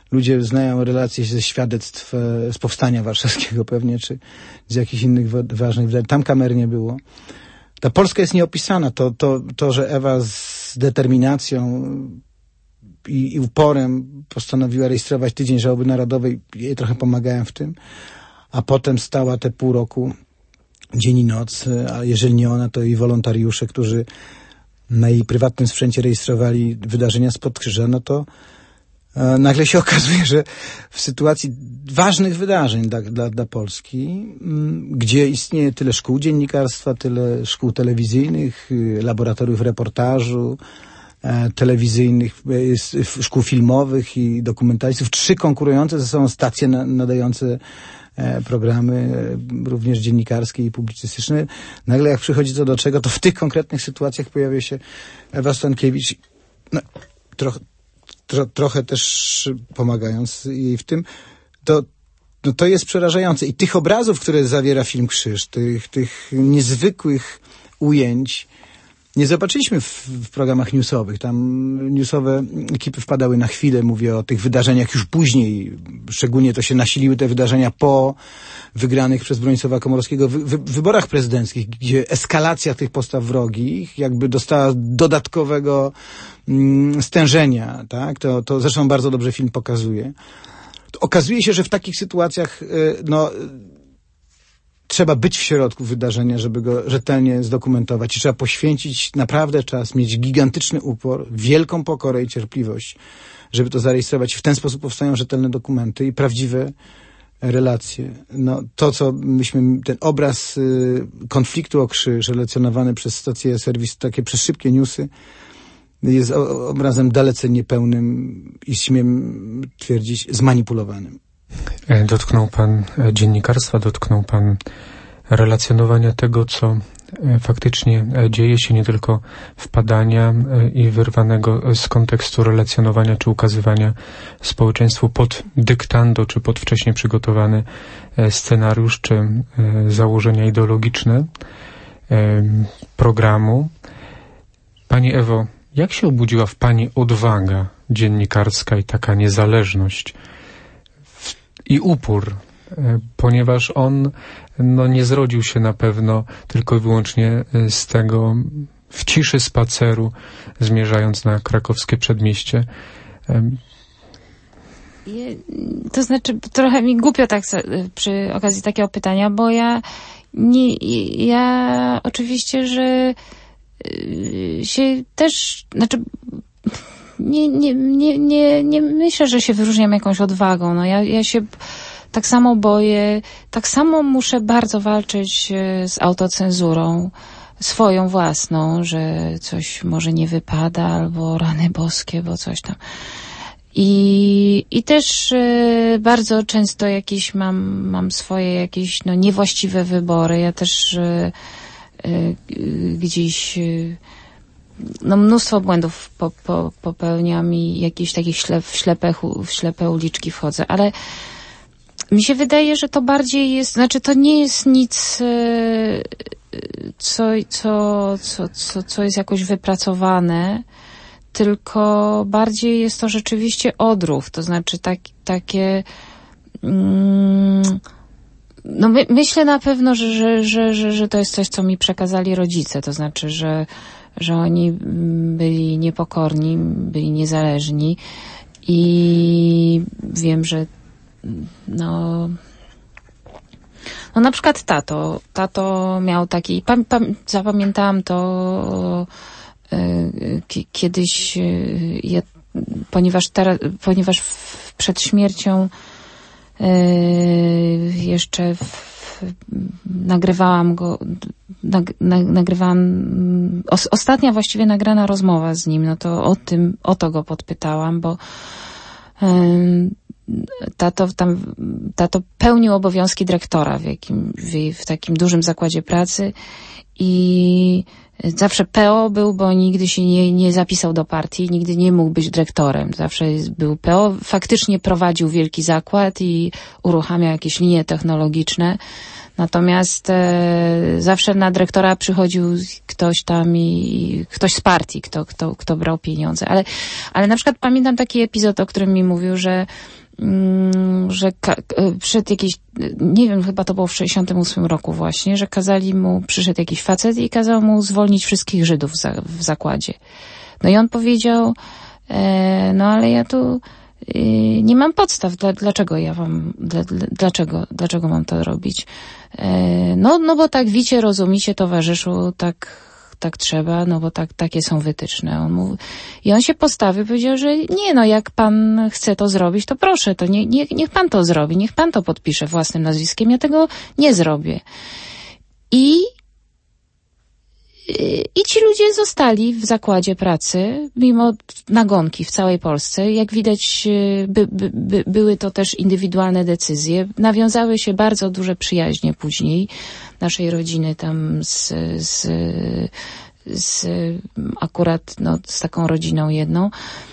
B: ludzie znają relacje ze świadectw z Powstania Warszawskiego pewnie, czy z jakichś innych ważnych wydarzeń. Tam kamer nie było. Ta Polska jest nieopisana. To, to, to że Ewa z determinacją i, i uporem postanowiła rejestrować Tydzień Żałoby Narodowej, jej trochę pomagałem w tym, a potem stała te pół roku dzień i noc, a jeżeli nie ona, to i wolontariusze, którzy na jej prywatnym sprzęcie rejestrowali wydarzenia spod krzyża, no to e, nagle się okazuje, że w sytuacji ważnych wydarzeń dla, dla, dla Polski, m, gdzie istnieje tyle szkół dziennikarstwa, tyle szkół telewizyjnych, y, laboratoriów reportażu, e, telewizyjnych, y, szkół filmowych i dokumentalistów, trzy konkurujące ze sobą stacje na, nadające programy, również dziennikarskie i publicystyczne. Nagle jak przychodzi to do czego, to w tych konkretnych sytuacjach pojawia się Ewa Stankiewicz, no, troch, tro, trochę też pomagając jej w tym. To, no, to jest przerażające. I tych obrazów, które zawiera film Krzyż, tych, tych niezwykłych ujęć, nie zobaczyliśmy w, w programach newsowych. Tam newsowe ekipy wpadały na chwilę, mówię o tych wydarzeniach już później. Szczególnie to się nasiliły te wydarzenia po wygranych przez Bronisława Komorowskiego wy, wy, wyborach prezydenckich, gdzie eskalacja tych postaw wrogich jakby dostała dodatkowego mm, stężenia. Tak? To, to zresztą bardzo dobrze film pokazuje. To okazuje się, że w takich sytuacjach y, no trzeba być w środku wydarzenia, żeby go rzetelnie zdokumentować i trzeba poświęcić naprawdę czas, mieć gigantyczny upór, wielką pokorę i cierpliwość, żeby to zarejestrować. W ten sposób powstają rzetelne dokumenty i prawdziwe relacje. No, to, co myśmy, ten obraz y, konfliktu o Krzyż, relacjonowany przez stację serwis, takie przez szybkie newsy, jest o, obrazem dalece niepełnym i śmiem twierdzić zmanipulowanym.
A: Dotknął pan dziennikarstwa, dotknął pan relacjonowania tego, co faktycznie dzieje się, nie tylko wpadania i wyrwanego z kontekstu relacjonowania czy ukazywania społeczeństwu pod dyktando, czy pod wcześnie przygotowany scenariusz, czy założenia ideologiczne programu. Pani Ewo, jak się obudziła w pani odwaga dziennikarska i taka niezależność i upór, ponieważ on no, nie zrodził się na pewno tylko i wyłącznie z tego w ciszy spaceru, zmierzając na krakowskie przedmieście.
C: To znaczy, trochę mi głupio tak przy okazji takiego pytania, bo ja nie, ja oczywiście, że się też, znaczy nie, nie, nie, nie, nie myślę, że się wyróżniam jakąś odwagą. No ja, ja się tak samo boję, tak samo muszę bardzo walczyć z autocenzurą swoją własną, że coś może nie wypada, albo rany boskie, bo coś tam. I, i też y, bardzo często jakieś mam, mam swoje jakieś no, niewłaściwe wybory. Ja też y, y, gdzieś y, no, mnóstwo błędów po, po, popełniam i jakieś takie śle, w, ślepe, w ślepe uliczki wchodzę, ale mi się wydaje, że to bardziej jest, znaczy to nie jest nic, y, co, co, co, co, co jest jakoś wypracowane, tylko bardziej jest to rzeczywiście odruch, to znaczy tak, takie mm, no my, myślę na pewno, że, że, że, że, że to jest coś, co mi przekazali rodzice, to znaczy, że, że oni byli niepokorni, byli niezależni i wiem, że no no na przykład tato, tato miał taki, pam, pam, zapamiętałam to kiedyś, ja, ponieważ, teraz, ponieważ w, przed śmiercią y, jeszcze w, nagrywałam go, nag, na, nagrywałam, os, ostatnia właściwie nagrana rozmowa z nim, no to o tym, o to go podpytałam, bo y, tato tam, tato pełnił obowiązki dyrektora w jakim, w, w takim dużym zakładzie pracy i zawsze P O był, bo nigdy się nie, nie zapisał do partii, nigdy nie mógł być dyrektorem. Zawsze był P O. Faktycznie prowadził wielki zakład i uruchamiał jakieś linie technologiczne. Natomiast e, zawsze na dyrektora przychodził ktoś tam i ktoś z partii, kto, kto, kto brał pieniądze. Ale, ale na przykład pamiętam taki epizod, o którym mi mówił, że że ka- przed jakiś, nie wiem, chyba to było w sześćdziesiątym ósmym roku właśnie, że kazali mu, przyszedł jakiś facet i kazał mu zwolnić wszystkich Żydów w, za- w zakładzie. No i on powiedział, e, no ale ja tu e, nie mam podstaw, dla, dlaczego ja wam, dla, dla, dlaczego, dlaczego mam to robić? E, no, no bo tak wicie, rozumicie, towarzyszu, tak tak trzeba, no bo tak, takie są wytyczne. On mówi, i on się postawił, powiedział, że nie, no jak pan chce to zrobić, to proszę, to nie, nie, niech pan to zrobi, niech pan to podpisze własnym nazwiskiem, ja tego nie zrobię. I I ci ludzie zostali w zakładzie pracy, mimo nagonki w całej Polsce. Jak widać, by, by, by, były to też indywidualne decyzje. Nawiązały się bardzo duże przyjaźnie później naszej rodziny tam z, z, z akurat no, z taką rodziną jedną.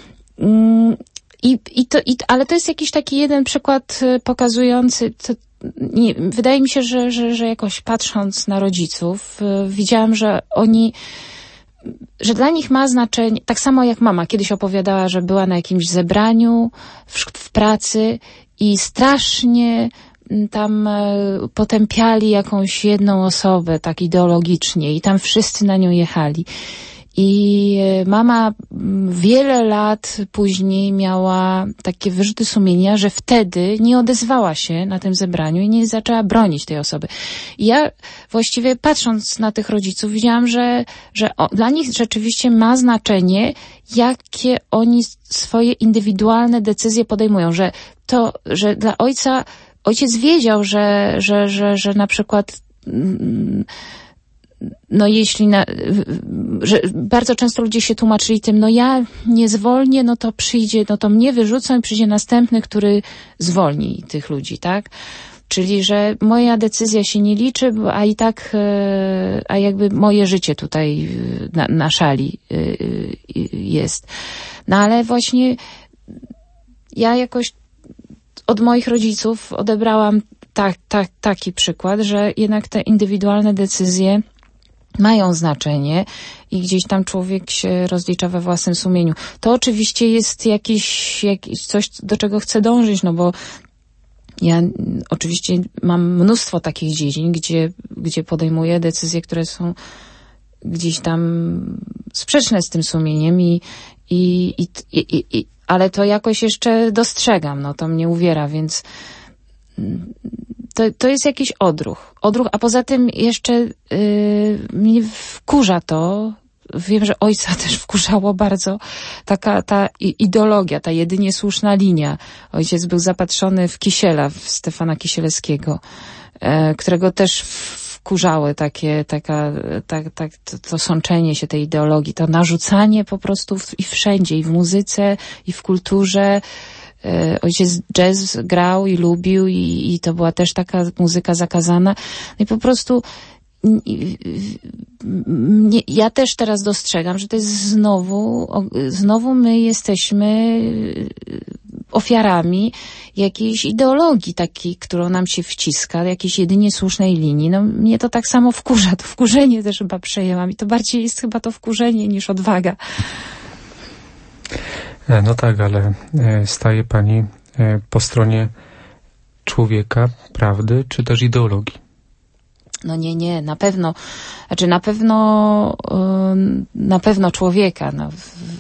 C: I, i to, i, ale to jest jakiś taki jeden przykład pokazujący, to, nie, wydaje mi się, że, że, że jakoś patrząc na rodziców, y, widziałam, że oni, że dla nich ma znaczenie, tak samo jak mama kiedyś opowiadała, że była na jakimś zebraniu w, w pracy i strasznie tam y, potępiali jakąś jedną osobę tak ideologicznie i tam wszyscy na nią jechali. I mama wiele lat później miała takie wyrzuty sumienia, że wtedy nie odezwała się na tym zebraniu i nie zaczęła bronić tej osoby. I ja właściwie patrząc na tych rodziców widziałam, że, że o, dla nich rzeczywiście ma znaczenie, jakie oni swoje indywidualne decyzje podejmują, że to, że dla ojca, ojciec wiedział, że, że, że, że na przykład mm, no jeśli, na, że bardzo często ludzie się tłumaczyli tym, no ja nie zwolnię, no to przyjdzie, no to mnie wyrzucą i przyjdzie następny, który zwolni tych ludzi, tak? Czyli, że moja decyzja się nie liczy, a i tak, a jakby moje życie tutaj na, na szali jest. No ale właśnie ja jakoś od moich rodziców odebrałam tak, tak, taki przykład, że jednak te indywidualne decyzje mają znaczenie i gdzieś tam człowiek się rozlicza we własnym sumieniu. To oczywiście jest jakiś, jakiś coś, do czego chcę dążyć, no bo ja oczywiście mam mnóstwo takich dziedzin, gdzie, gdzie podejmuję decyzje, które są gdzieś tam sprzeczne z tym sumieniem i, i, i, i, i ale to jakoś jeszcze dostrzegam, no to mnie uwiera, więc To, to jest jakiś odruch. Odruch, a poza tym jeszcze yy, mnie wkurza to, wiem, że ojca też wkurzało bardzo taka ta ideologia, ta jedynie słuszna linia. Ojciec był zapatrzony w Kisiela, w Stefana Kisielewskiego, yy, którego też wkurzały takie, taka, tak, tak, to, to sączenie się tej ideologii, to narzucanie po prostu w, i wszędzie, i w muzyce, i w kulturze. Ojciec jazz grał i lubił i, i to była też taka muzyka zakazana. No i po prostu nie, ja też teraz dostrzegam, że to jest znowu, znowu my jesteśmy ofiarami jakiejś ideologii takiej, którą nam się wciska, jakiejś jedynie słusznej linii. No mnie to tak samo wkurza, to wkurzenie też chyba przejęłam i to bardziej jest chyba to wkurzenie niż odwaga.
A: No tak, ale staje pani po stronie człowieka, prawdy, czy też ideologii?
C: No nie, nie, na pewno, znaczy na pewno, na pewno człowieka. No,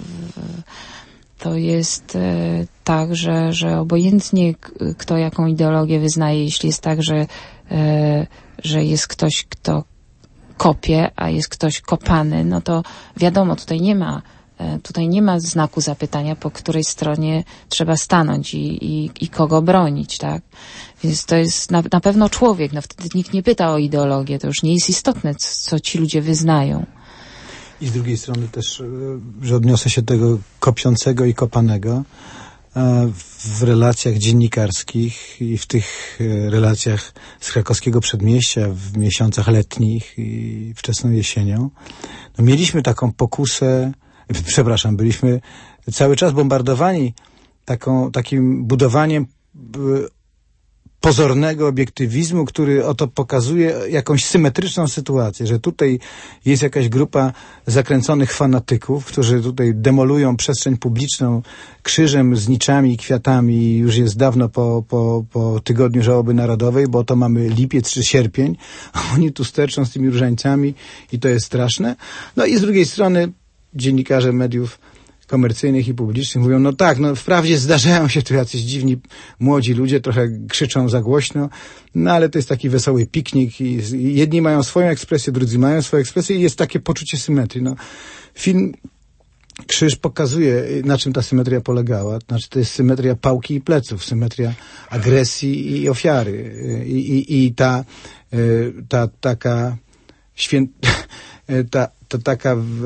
C: to jest tak, że, że obojętnie kto jaką ideologię wyznaje, jeśli jest tak, że, że jest ktoś, kto kopie, a jest ktoś kopany, no to wiadomo, tutaj nie ma Tutaj nie ma znaku zapytania, po której stronie trzeba stanąć i, i, i kogo bronić, tak? Więc to jest na, na pewno człowiek. No wtedy nikt nie pyta o ideologię. To już nie jest istotne, co ci ludzie wyznają.
B: I z drugiej strony też, że odniosę się do tego kopiącego i kopanego, w relacjach dziennikarskich i w tych relacjach z krakowskiego przedmieścia w miesiącach letnich i wczesną jesienią. No, mieliśmy taką pokusę, przepraszam, byliśmy cały czas bombardowani taką, takim budowaniem pozornego obiektywizmu, który oto pokazuje jakąś symetryczną sytuację, że tutaj jest jakaś grupa zakręconych fanatyków, którzy tutaj demolują przestrzeń publiczną krzyżem, zniczami, kwiatami i już jest dawno po, po, po tygodniu żałoby narodowej, bo to mamy lipiec czy sierpień, a oni tu sterczą z tymi różańcami i to jest straszne. No i z drugiej strony dziennikarze mediów komercyjnych i publicznych mówią, no tak, no wprawdzie zdarzają się tu jacyś dziwni młodzi ludzie, trochę krzyczą za głośno, no ale to jest taki wesoły piknik i jedni mają swoją ekspresję, drudzy mają swoją ekspresję i jest takie poczucie symetrii. No, film Krzyż pokazuje, na czym ta symetria polegała. Znaczy, to jest symetria pałki i pleców, symetria agresji i ofiary. I, i, i ta, ta taka świę... ta, ta taka w,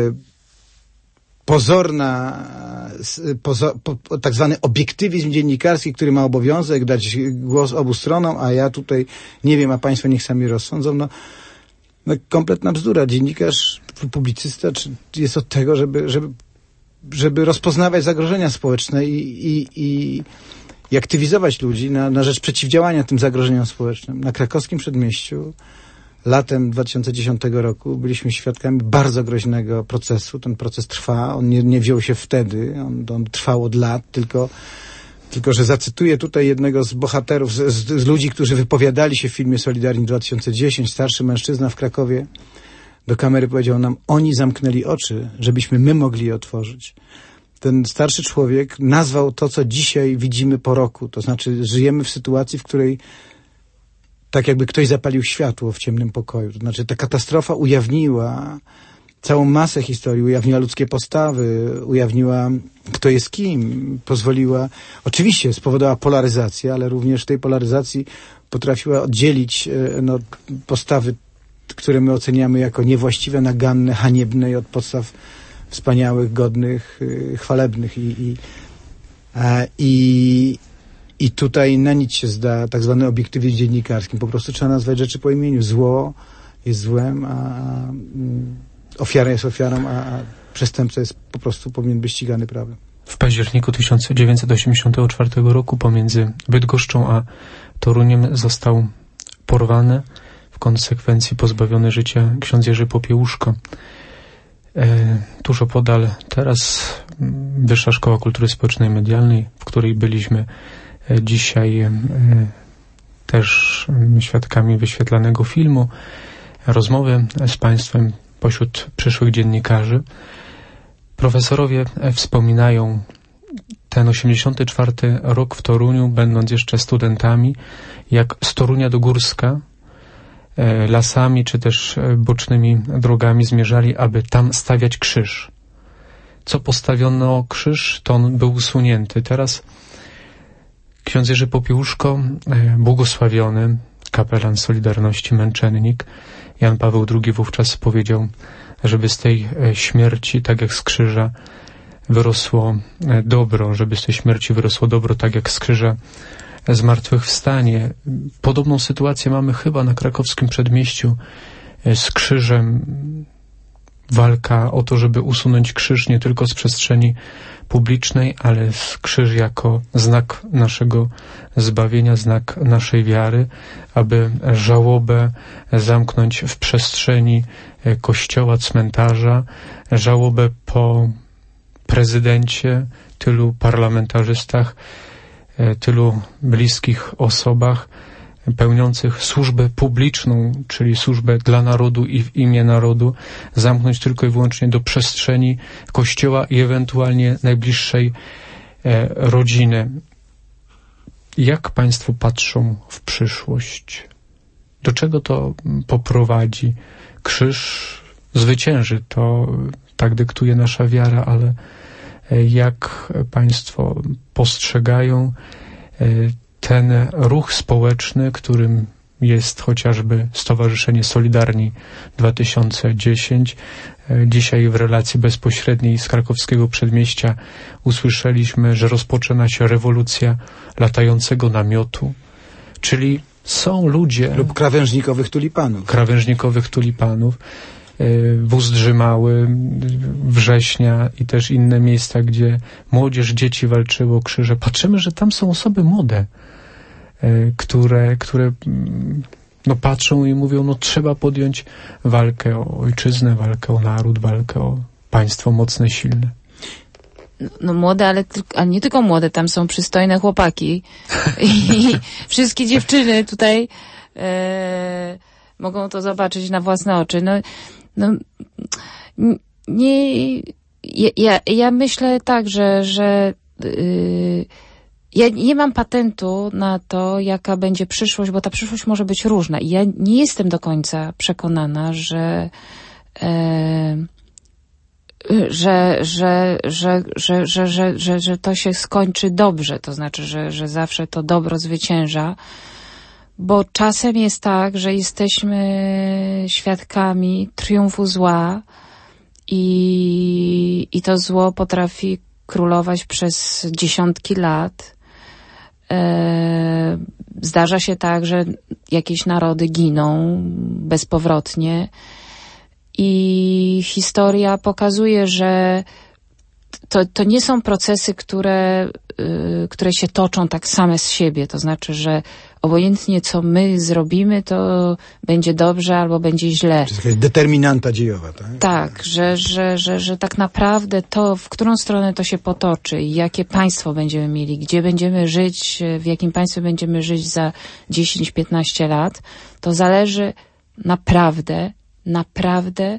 B: pozorna, pozo, po, tak zwany obiektywizm dziennikarski, który ma obowiązek dać głos obu stronom, a ja tutaj nie wiem, a państwo niech sami rozsądzą. No, no kompletna bzdura. Dziennikarz, publicysta czy jest od tego, żeby, żeby, żeby rozpoznawać zagrożenia społeczne i, i, i, i aktywizować ludzi na, na rzecz przeciwdziałania tym zagrożeniom społecznym. Na krakowskim przedmieściu latem dwa tysiące dziesiątego roku byliśmy świadkami bardzo groźnego procesu. Ten proces trwa, on nie, nie wziął się wtedy, on, on trwał od lat, tylko, tylko że zacytuję tutaj jednego z bohaterów, z, z, z ludzi, którzy wypowiadali się w filmie Solidarni dwa tysiące dziesięć, starszy mężczyzna w Krakowie, do kamery powiedział nam, oni zamknęli oczy, żebyśmy my mogli je otworzyć. Ten starszy człowiek nazwał to, co dzisiaj widzimy po roku, to znaczy żyjemy w sytuacji, w której tak jakby ktoś zapalił światło w ciemnym pokoju. To znaczy ta katastrofa ujawniła całą masę historii, ujawniła ludzkie postawy, ujawniła kto jest kim, pozwoliła, oczywiście spowodowała polaryzację, ale również w tej polaryzacji potrafiła oddzielić no, postawy, które my oceniamy jako niewłaściwe, naganne, haniebne od podstaw wspaniałych, godnych, chwalebnych i, i, i I tutaj na nic się zda tak zwany obiektywizm dziennikarskim. Po prostu trzeba nazwać rzeczy po imieniu. Zło jest złem, a ofiara jest ofiarą, a przestępca jest po prostu powinien być ścigany prawem.
A: W październiku tysiąc dziewięćset osiemdziesiątego czwartego roku pomiędzy Bydgoszczą a Toruniem został porwany, w konsekwencji pozbawiony życia ksiądz Jerzy Popiełuszko. E, tuż opodal teraz Wyższa Szkoła Kultury Społecznej i Medialnej, w której byliśmy dzisiaj e, też świadkami wyświetlanego filmu, rozmowy z państwem pośród przyszłych dziennikarzy. Profesorowie wspominają ten osiemdziesiąty czwarty rok w Toruniu, będąc jeszcze studentami, jak z Torunia do Górska e, lasami czy też bocznymi drogami zmierzali, aby tam stawiać krzyż. Co postawiono krzyż, to on był usunięty. Teraz ksiądz Jerzy Popiełuszko, błogosławiony, kapelan Solidarności, męczennik, Jan Paweł drugi wówczas powiedział, żeby z tej śmierci, tak jak z krzyża, wyrosło dobro, żeby z tej śmierci wyrosło dobro, tak jak z krzyża zmartwychwstanie. Podobną sytuację mamy chyba na krakowskim przedmieściu z krzyżem. Walka o to, żeby usunąć krzyż nie tylko z przestrzeni publicznej, ale krzyż jako znak naszego zbawienia, znak naszej wiary, aby żałobę zamknąć w przestrzeni kościoła, cmentarza, żałobę po prezydencie, tylu parlamentarzystach, tylu bliskich osobach pełniących służbę publiczną, czyli służbę dla narodu i w imię narodu, zamknąć tylko i wyłącznie do przestrzeni kościoła i ewentualnie najbliższej e, rodziny. Jak państwo patrzą w przyszłość? Do czego to poprowadzi? Krzyż zwycięży, to tak dyktuje nasza wiara, ale jak państwo postrzegają e, ten ruch społeczny, którym jest chociażby Stowarzyszenie Solidarni dwa tysiące dziesięć. Dzisiaj w relacji bezpośredniej z krakowskiego przedmieścia usłyszeliśmy, że rozpoczyna się rewolucja latającego namiotu, czyli są ludzie...
B: Lub krawężnikowych tulipanów.
A: Krawężnikowych tulipanów. W Uzdrzymały, Września i też inne miejsca, gdzie młodzież, dzieci walczyło o krzyże. Patrzymy, że tam są osoby młode, które, które no, patrzą i mówią, no trzeba podjąć walkę o ojczyznę, walkę o naród, walkę o państwo mocne, silne.
C: No, no młode, ale, ale nie tylko młode, tam są przystojne chłopaki i wszystkie dziewczyny tutaj e, mogą to zobaczyć na własne oczy. No, no nie, ja, ja myślę tak, że, że yy, ja nie mam patentu na to, jaka będzie przyszłość, bo ta przyszłość może być różna i ja nie jestem do końca przekonana, że yy, że, że, że, że, że, że, że, że to się skończy dobrze, to znaczy, że, że zawsze to dobro zwycięża. Bo czasem jest tak, że jesteśmy świadkami triumfu zła i, i to zło potrafi królować przez dziesiątki lat. E, zdarza się tak, że jakieś narody giną bezpowrotnie i historia pokazuje, że to, to nie są procesy, które, y, które się toczą tak same z siebie. To znaczy, że obojętnie co my zrobimy, to będzie dobrze albo będzie źle.
B: To jest jakaś determinanta dziejowa, tak?
C: Tak, że, że, że, że tak naprawdę to, w którą stronę to się potoczy i jakie państwo będziemy mieli, gdzie będziemy żyć, w jakim państwie będziemy żyć za dziesięć piętnaście lat, to zależy naprawdę, naprawdę,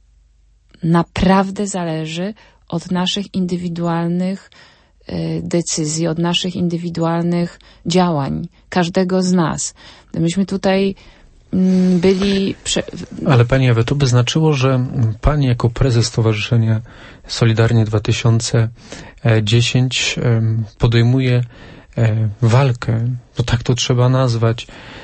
C: naprawdę zależy od naszych indywidualnych y, decyzji, od naszych indywidualnych działań, każdego z nas. Myśmy tutaj mm, byli... Prze...
A: Ale Pani Ewo, to by znaczyło, że Pani jako prezes Stowarzyszenia Solidarnie dwa tysiące dziesięć podejmuje walkę, bo tak to trzeba nazwać,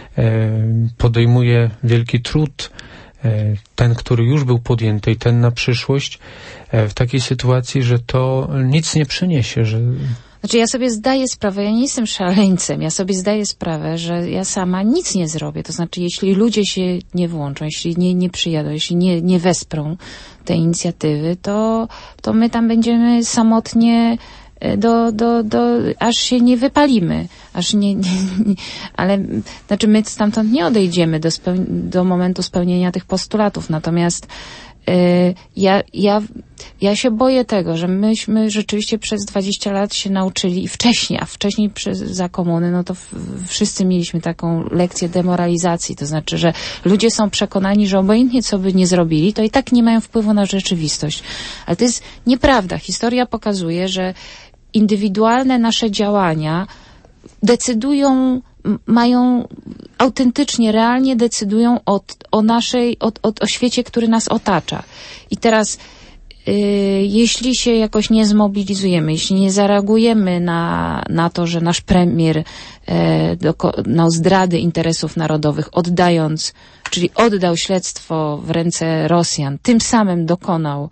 A: podejmuje wielki trud, ten, który już był podjęty i ten na przyszłość, w takiej sytuacji, że to nic nie przyniesie, że...
C: Znaczy ja sobie zdaję sprawę, ja nie jestem szaleńcem, ja sobie zdaję sprawę, że ja sama nic nie zrobię. To znaczy, jeśli ludzie się nie włączą, jeśli nie, nie przyjadą, jeśli nie, nie wesprą tej inicjatywy, to, to my tam będziemy samotnie do, do, do, aż się nie wypalimy, aż nie, nie, nie ale, znaczy my stamtąd nie odejdziemy do, speł- do momentu spełnienia tych postulatów, natomiast y, ja, ja, ja się boję tego, że myśmy rzeczywiście przez dwadzieścia lat się nauczyli i wcześniej, a wcześniej przez, za komuny, no to w, wszyscy mieliśmy taką lekcję demoralizacji, to znaczy, że ludzie są przekonani, że obojętnie co by nie zrobili, to i tak nie mają wpływu na rzeczywistość. Ale to jest nieprawda. Historia pokazuje, że indywidualne nasze działania decydują, mają autentycznie, realnie decydują o, o naszej, o, o, o świecie, który nas otacza. I teraz yy, jeśli się jakoś nie zmobilizujemy, jeśli nie zareagujemy na, na to, że nasz premier yy, dokonał zdrady interesów narodowych, oddając, czyli oddał śledztwo w ręce Rosjan, tym samym dokonał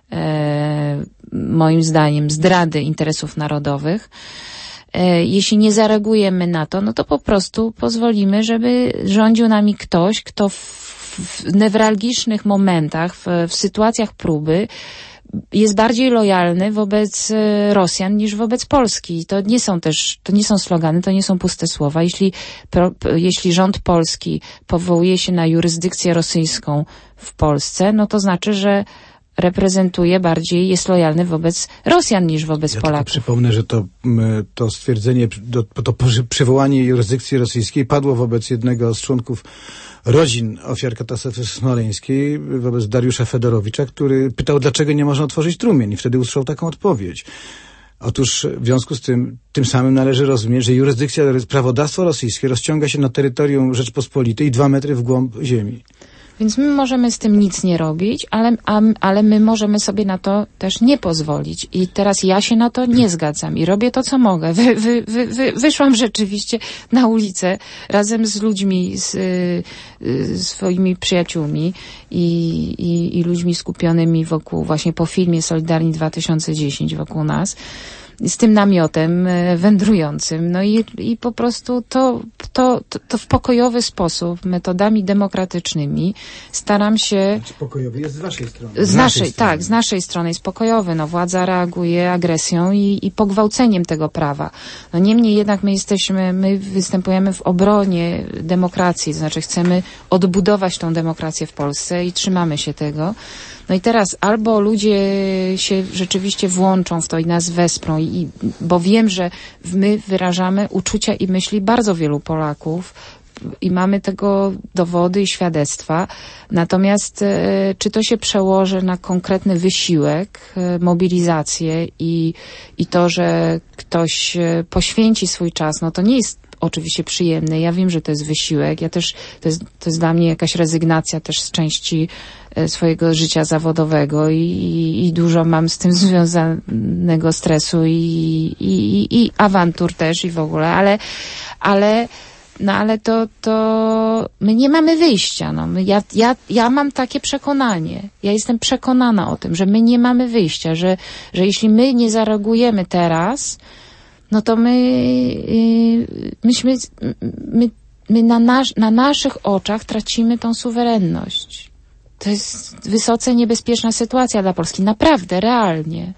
C: E, moim zdaniem zdrady interesów narodowych. E, jeśli nie zareagujemy na to, no to po prostu pozwolimy, żeby rządził nami ktoś, kto w, w newralgicznych momentach, w, w sytuacjach próby jest bardziej lojalny wobec Rosjan niż wobec Polski. I to nie są też, to nie są slogany, to nie są puste słowa. Jeśli, pro, jeśli rząd polski powołuje się na jurysdykcję rosyjską w Polsce, no to znaczy, że reprezentuje bardziej, jest lojalny wobec Rosjan niż wobec
B: ja
C: Polaków.
B: Ja przypomnę, że to, to stwierdzenie, to przywołanie jurysdykcji rosyjskiej padło wobec jednego z członków rodzin ofiar katastrofy smoleńskiej, wobec Dariusza Fedorowicza, który pytał, dlaczego nie można otworzyć trumien i wtedy usłyszał taką odpowiedź. Otóż w związku z tym, tym samym należy rozumieć, że jurysdykcja, prawodawstwo rosyjskie rozciąga się na terytorium Rzeczpospolitej dwa metry w głąb ziemi.
C: Więc my możemy z tym nic nie robić, ale, a, ale my możemy sobie na to też nie pozwolić. I teraz ja się na to nie zgadzam i robię to, co mogę. Wy, wy, wy, wy, wyszłam rzeczywiście na ulicę razem z ludźmi, z y, y, swoimi przyjaciółmi i, i, i ludźmi skupionymi wokół, właśnie po filmie Solidarni dwa tysiące dziesięć wokół nas, z tym namiotem wędrującym. No i, i po prostu to, to, to, to w pokojowy sposób, metodami demokratycznymi staram się...
B: Znaczy pokojowy jest z waszej strony.
C: Z, z naszej, naszej tak, z naszej strony jest pokojowy. No, władza reaguje agresją i, i pogwałceniem tego prawa. No, niemniej jednak my jesteśmy, my występujemy w obronie demokracji, to znaczy chcemy odbudować tą demokrację w Polsce i trzymamy się tego. No i teraz albo ludzie się rzeczywiście włączą w to i nas wesprą, i, bo wiem, że my wyrażamy uczucia i myśli bardzo wielu Polaków i mamy tego dowody i świadectwa. Natomiast e, czy to się przełoży na konkretny wysiłek, e, mobilizację i, i to, że ktoś e, poświęci swój czas, no to nie jest oczywiście przyjemne. Ja wiem, że to jest wysiłek. Ja też, to jest, to jest dla mnie jakaś rezygnacja też z części swojego życia zawodowego i, i, i dużo mam z tym związanego stresu i, i, i, i awantur też i w ogóle, ale, ale, no ale to, to my nie mamy wyjścia. No. My, ja, ja, ja mam takie przekonanie. Ja jestem przekonana o tym, że my nie mamy wyjścia, że, że jeśli my nie zareagujemy teraz, no to my, yy, myśmy, my, my na, nasz, na naszych oczach tracimy tą suwerenność. To jest wysoce niebezpieczna sytuacja dla Polski. Naprawdę, realnie.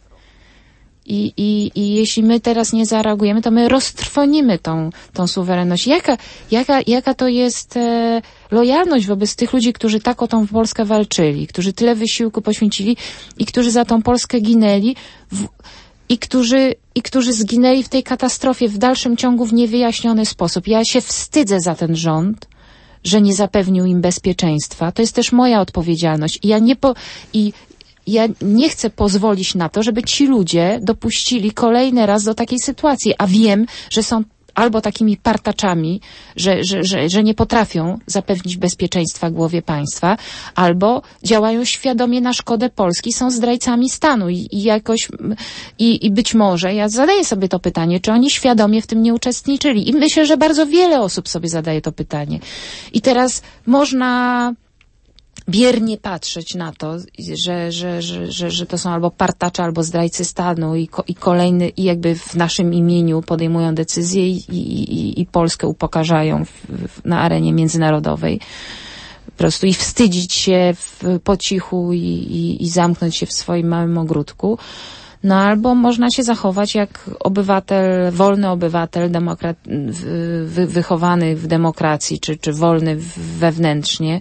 C: I, i, i jeśli my teraz nie zareagujemy, to my roztrwonimy tą, tą suwerenność. Jaka, jaka, jaka to jest e, lojalność wobec tych ludzi, którzy tak o tą Polskę walczyli, którzy tyle wysiłku poświęcili i którzy za tą Polskę ginęli w, i którzy, i którzy zginęli w tej katastrofie w dalszym ciągu w niewyjaśniony sposób. Ja się wstydzę za ten rząd, że nie zapewnił im bezpieczeństwa. To jest też moja odpowiedzialność. I ja nie po, i ja nie chcę pozwolić na to, żeby ci ludzie dopuścili kolejny raz do takiej sytuacji, a wiem, że są albo takimi partaczami, że, że, że, że nie potrafią zapewnić bezpieczeństwa głowie państwa, albo działają świadomie na szkodę Polski, są zdrajcami stanu i, i jakoś, i, i być może, ja zadaję sobie to pytanie, czy oni świadomie w tym nie uczestniczyli. I myślę, że bardzo wiele osób sobie zadaje to pytanie. I teraz można biernie patrzeć na to, że, że, że, że, że to są albo partacze, albo zdrajcy stanu i, ko, i kolejny, i jakby w naszym imieniu podejmują decyzje i, i, i Polskę upokarzają w, w, na arenie międzynarodowej. Po prostu i wstydzić się w, po cichu i, i, i zamknąć się w swoim małym ogródku. No albo można się zachować jak obywatel, wolny obywatel, demokrat, wy, wychowany w demokracji, czy, czy wolny wewnętrznie,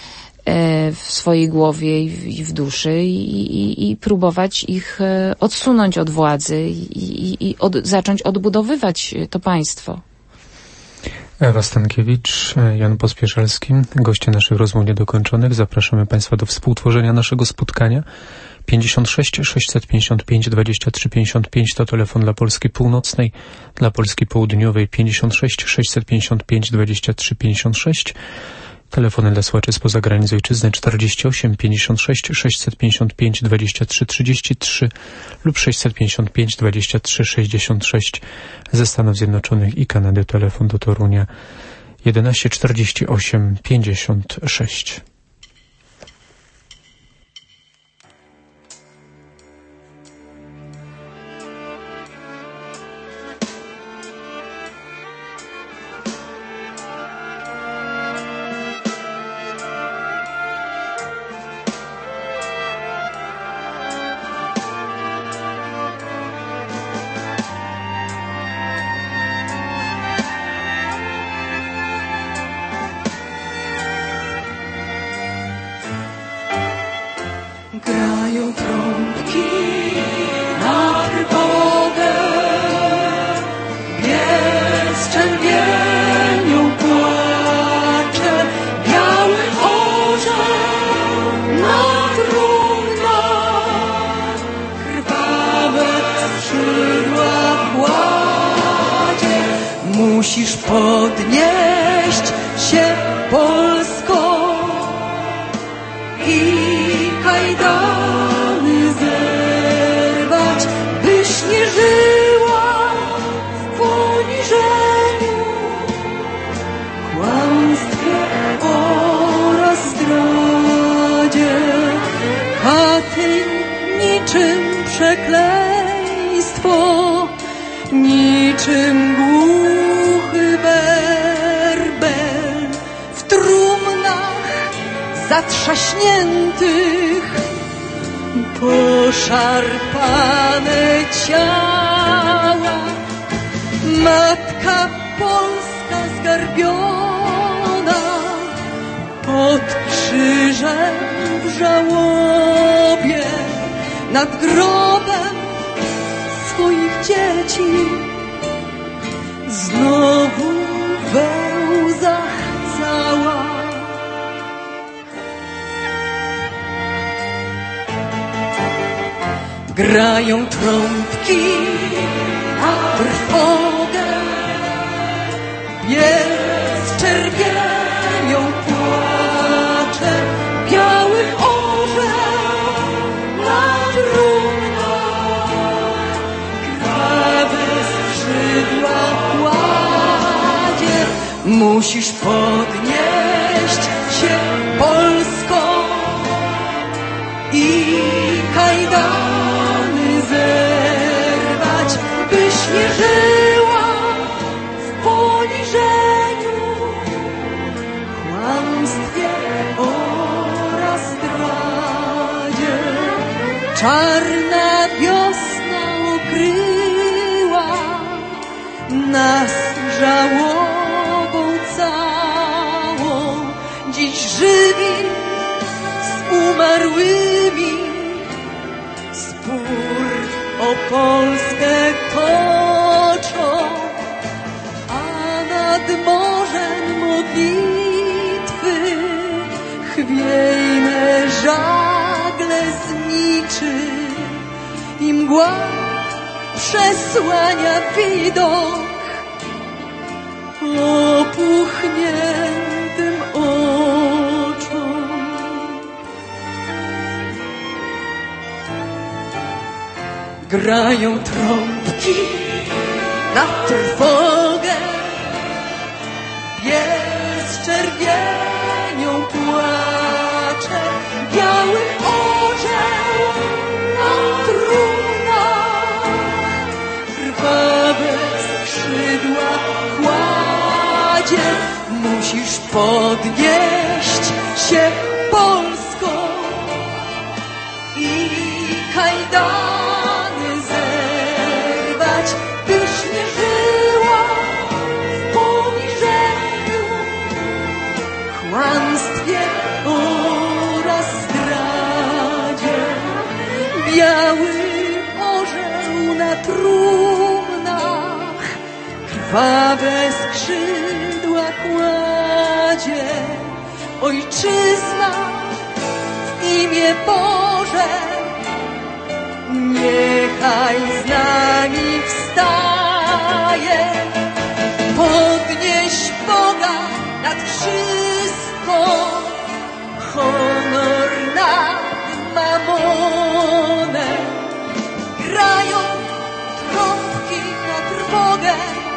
C: w swojej głowie i w duszy i, i, i próbować ich odsunąć od władzy i, i, i od, zacząć odbudowywać to państwo.
A: Ewa Stankiewicz, Jan Pospieszalski, goście naszych rozmów niedokończonych. Zapraszamy Państwa do współtworzenia naszego spotkania. pięćdziesiąt sześć sześćset pięćdziesiąt pięć dwadzieścia trzy pięćdziesiąt pięć to telefon dla Polski Północnej, dla Polski Południowej pięćdziesiąt sześć sześćset pięćdziesiąt pięć dwadzieścia trzy pięćdziesiąt sześć. Telefony dla słuchaczy spoza granic ojczyzny czterdzieści osiem pięćdziesiąt sześć sześćset pięćdziesiąt pięć dwadzieścia trzy trzydzieści trzy lub sześćset pięćdziesiąt pięć dwadzieścia trzy sześćdziesiąt sześć. Ze Stanów Zjednoczonych i Kanady telefon do Torunia jedenaście czterdzieści osiem pięćdziesiąt sześć.
D: Musisz podnieść się, Polsko, czym głuchy werbel w trumnach zatrzaśniętych, poszarpane ciała, Matka Polska zgarbiona pod krzyżem w żałobie, nad grobem swoich dzieci, znowu we łzach cała. Grają trąbki na trwogę, biel z czerwienią płacze, biały orzeł na trumnach krwawe skrzydła kładzie. Musisz podnieść się, Polsko, i kajdany zerwać, byś nie żyła w poniżeniu, kłamstwie oraz zdradzie. Czarna wiosna ukryła nas żałobą całą, dziś żywi z umarłymi spór o Polskę toczą, a nad morzem modlitwy chwiejne żagle zniczy i mgła przesłania widok opuchniętym oczom. Grają trąbki na trwogę, biel z czerwienią płacze, biały orzeł na trumnach krwawe skrzydła kładzie. Musisz podnieść się, Polsko, i kajdany zerwać, byś nie żyła w poniżeniu, kłamstwie oraz zdradzie. Biały orzeł na trumnach krwawe skrzydła kładzie. Ojczyzna, w imię Boże, niechaj z nami wstaje. Podnieś Boga nad wszystko, honor nad mamonę. Grają trąbki na trwogę,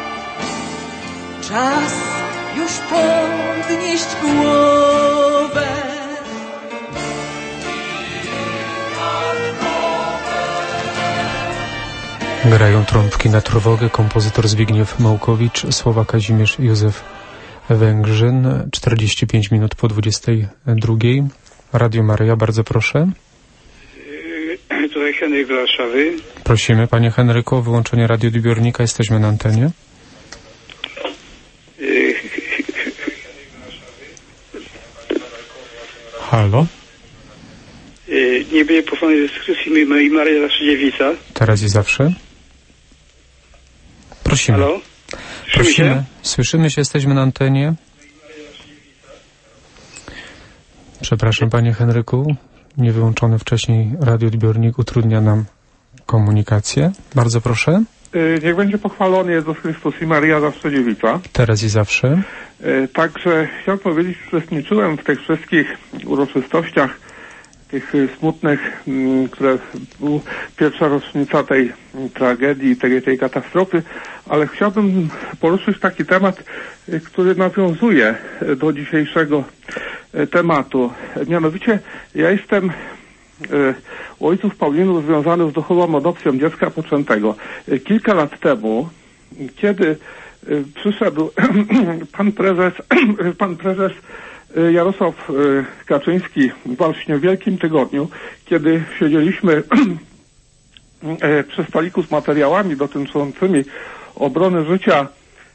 D: czas już podnieść głowę.
A: Grają trąbki na trwogę, kompozytor Zbigniew Małkowicz, słowa Kazimierz Józef Węgrzyn. czterdzieści pięć minut po dwudziestej drugiej. Radio Maryja, bardzo proszę.
E: Yy, tutaj Henryk z Warszawy.
A: Prosimy, panie Henryku, o wyłączenie radioodbiornika. Jesteśmy na antenie.
E: Yy.
A: Halo?
E: Yy, nie będzie posłanej dyskusji i Maryja zawsze dziewica.
A: Teraz i zawsze. Prosimy.
E: Halo? Słyszymy
A: Prosimy.
E: się?
A: Słyszymy się, jesteśmy na antenie. Przepraszam, panie Henryku. Niewyłączony wcześniej radioodbiornik utrudnia nam komunikację. Bardzo proszę.
F: Yy, niech będzie pochwalony Jezus Chrystus i Maryja zawsze dziewica.
A: Teraz i zawsze.
F: Yy, także chciałem powiedzieć, uczestniczyłem w tych wszystkich uroczystościach, tych y, smutnych, y, które była pierwsza rocznica tej y, tragedii, tej, tej katastrofy, ale chciałbym poruszyć taki temat, y, który nawiązuje y, do dzisiejszego y, tematu. Mianowicie ja jestem y, u ojców Paulinów związany z duchową adopcją dziecka poczętego. Y, kilka lat temu kiedy przyszedł pan prezes, pan prezes Jarosław Kaczyński właśnie w Wielkim Tygodniu, kiedy siedzieliśmy przy stoliku z materiałami dotyczącymi obrony życia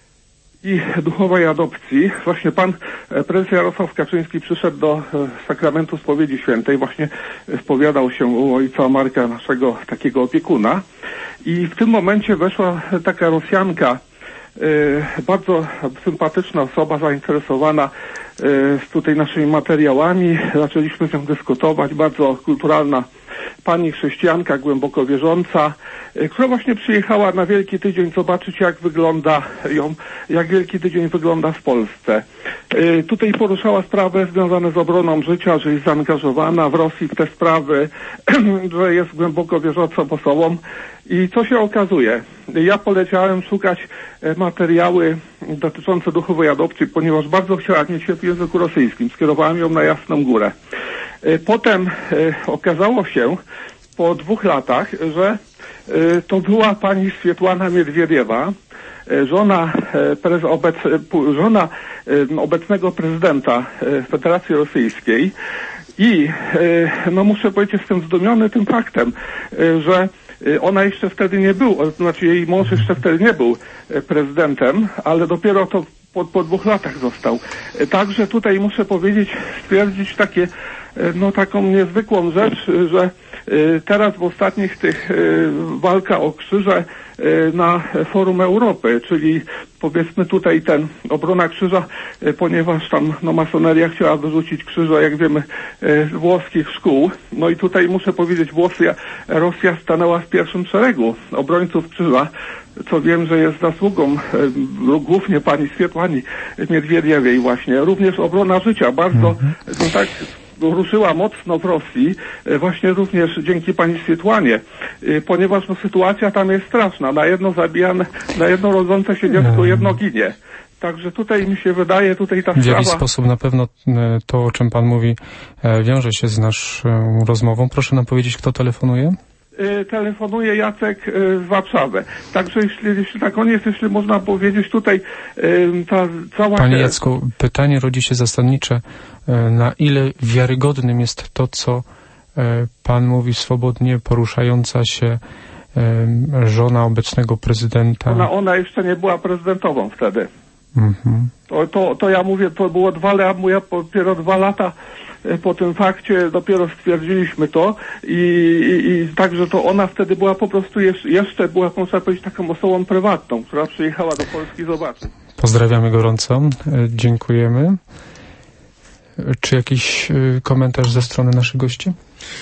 F: i duchowej adopcji, właśnie pan prezes Jarosław Kaczyński przyszedł do sakramentu spowiedzi świętej, właśnie spowiadał się u ojca Marka, naszego takiego opiekuna, i w tym momencie weszła taka Rosjanka, bardzo sympatyczna osoba, zainteresowana tutaj naszymi materiałami. Zaczęliśmy z nią dyskutować, bardzo kulturalna pani chrześcijanka, głęboko wierząca, która właśnie przyjechała na Wielki Tydzień zobaczyć, jak wygląda ją, jak Wielki Tydzień wygląda w Polsce. Tutaj poruszała sprawy związane z obroną życia, że jest zaangażowana w Rosji w te sprawy, że jest głęboko wierzącą osobą. I co się okazuje? Ja poleciałem szukać materiały dotyczące duchowej adopcji, ponieważ bardzo chciała mieć się w języku rosyjskim. Skierowałem ją na Jasną Górę. Potem okazało się po dwóch latach, że to była pani Swietłana Miedwiediewa, żona, prez, obec, żona obecnego prezydenta Federacji Rosyjskiej, i no muszę powiedzieć, jestem zdumiony tym faktem, że ona jeszcze wtedy nie był, znaczy jej mąż jeszcze wtedy nie był prezydentem, ale dopiero to po, po dwóch latach został. Także tutaj muszę powiedzieć, stwierdzić takie, no taką niezwykłą rzecz, że teraz w ostatnich tych walka o krzyże na Forum Europy, czyli powiedzmy tutaj ten obrona krzyża, ponieważ tam no masoneria chciała wyrzucić krzyże, jak wiemy, z włoskich szkół. No i tutaj muszę powiedzieć, Włosja, Rosja stanęła w pierwszym szeregu obrońców krzyża, co wiem, że jest zasługą e, głównie pani Swietłani Miedwiediewej właśnie. Również obrona życia bardzo, mhm. no tak, ruszyła mocno w Rosji, właśnie również dzięki pani Swietłanie, ponieważ no, sytuacja tam jest straszna. Na jedno zabijane, na jedno rodzące się dziecko, jedno ginie. Także tutaj mi się wydaje, tutaj ta
A: sprawa... W jakiś
F: sprawa...
A: sposób na pewno to, o czym pan mówi, wiąże się z naszą rozmową. Proszę nam powiedzieć, kto telefonuje?
F: Telefonuje Jacek z Warszawy. Także jeśli, jeśli na koniec, jeśli można powiedzieć tutaj ta cała...
A: Panie Jacku, pytanie rodzi się zasadnicze. Na ile wiarygodnym jest to, co pan mówi, swobodnie poruszająca się żona obecnego prezydenta?
F: Ona, ona jeszcze nie była prezydentową wtedy.
A: Mhm.
F: To, to, to ja mówię, to było dwa lata, ja dopiero dwa lata po tym fakcie dopiero stwierdziliśmy to i, i, i także to ona wtedy była po prostu jeszcze, jeszcze była, można powiedzieć, taką osobą prywatną, która przyjechała do Polski zobaczyć.
A: Pozdrawiamy gorąco, dziękujemy. Czy jakiś komentarz ze strony naszych gości?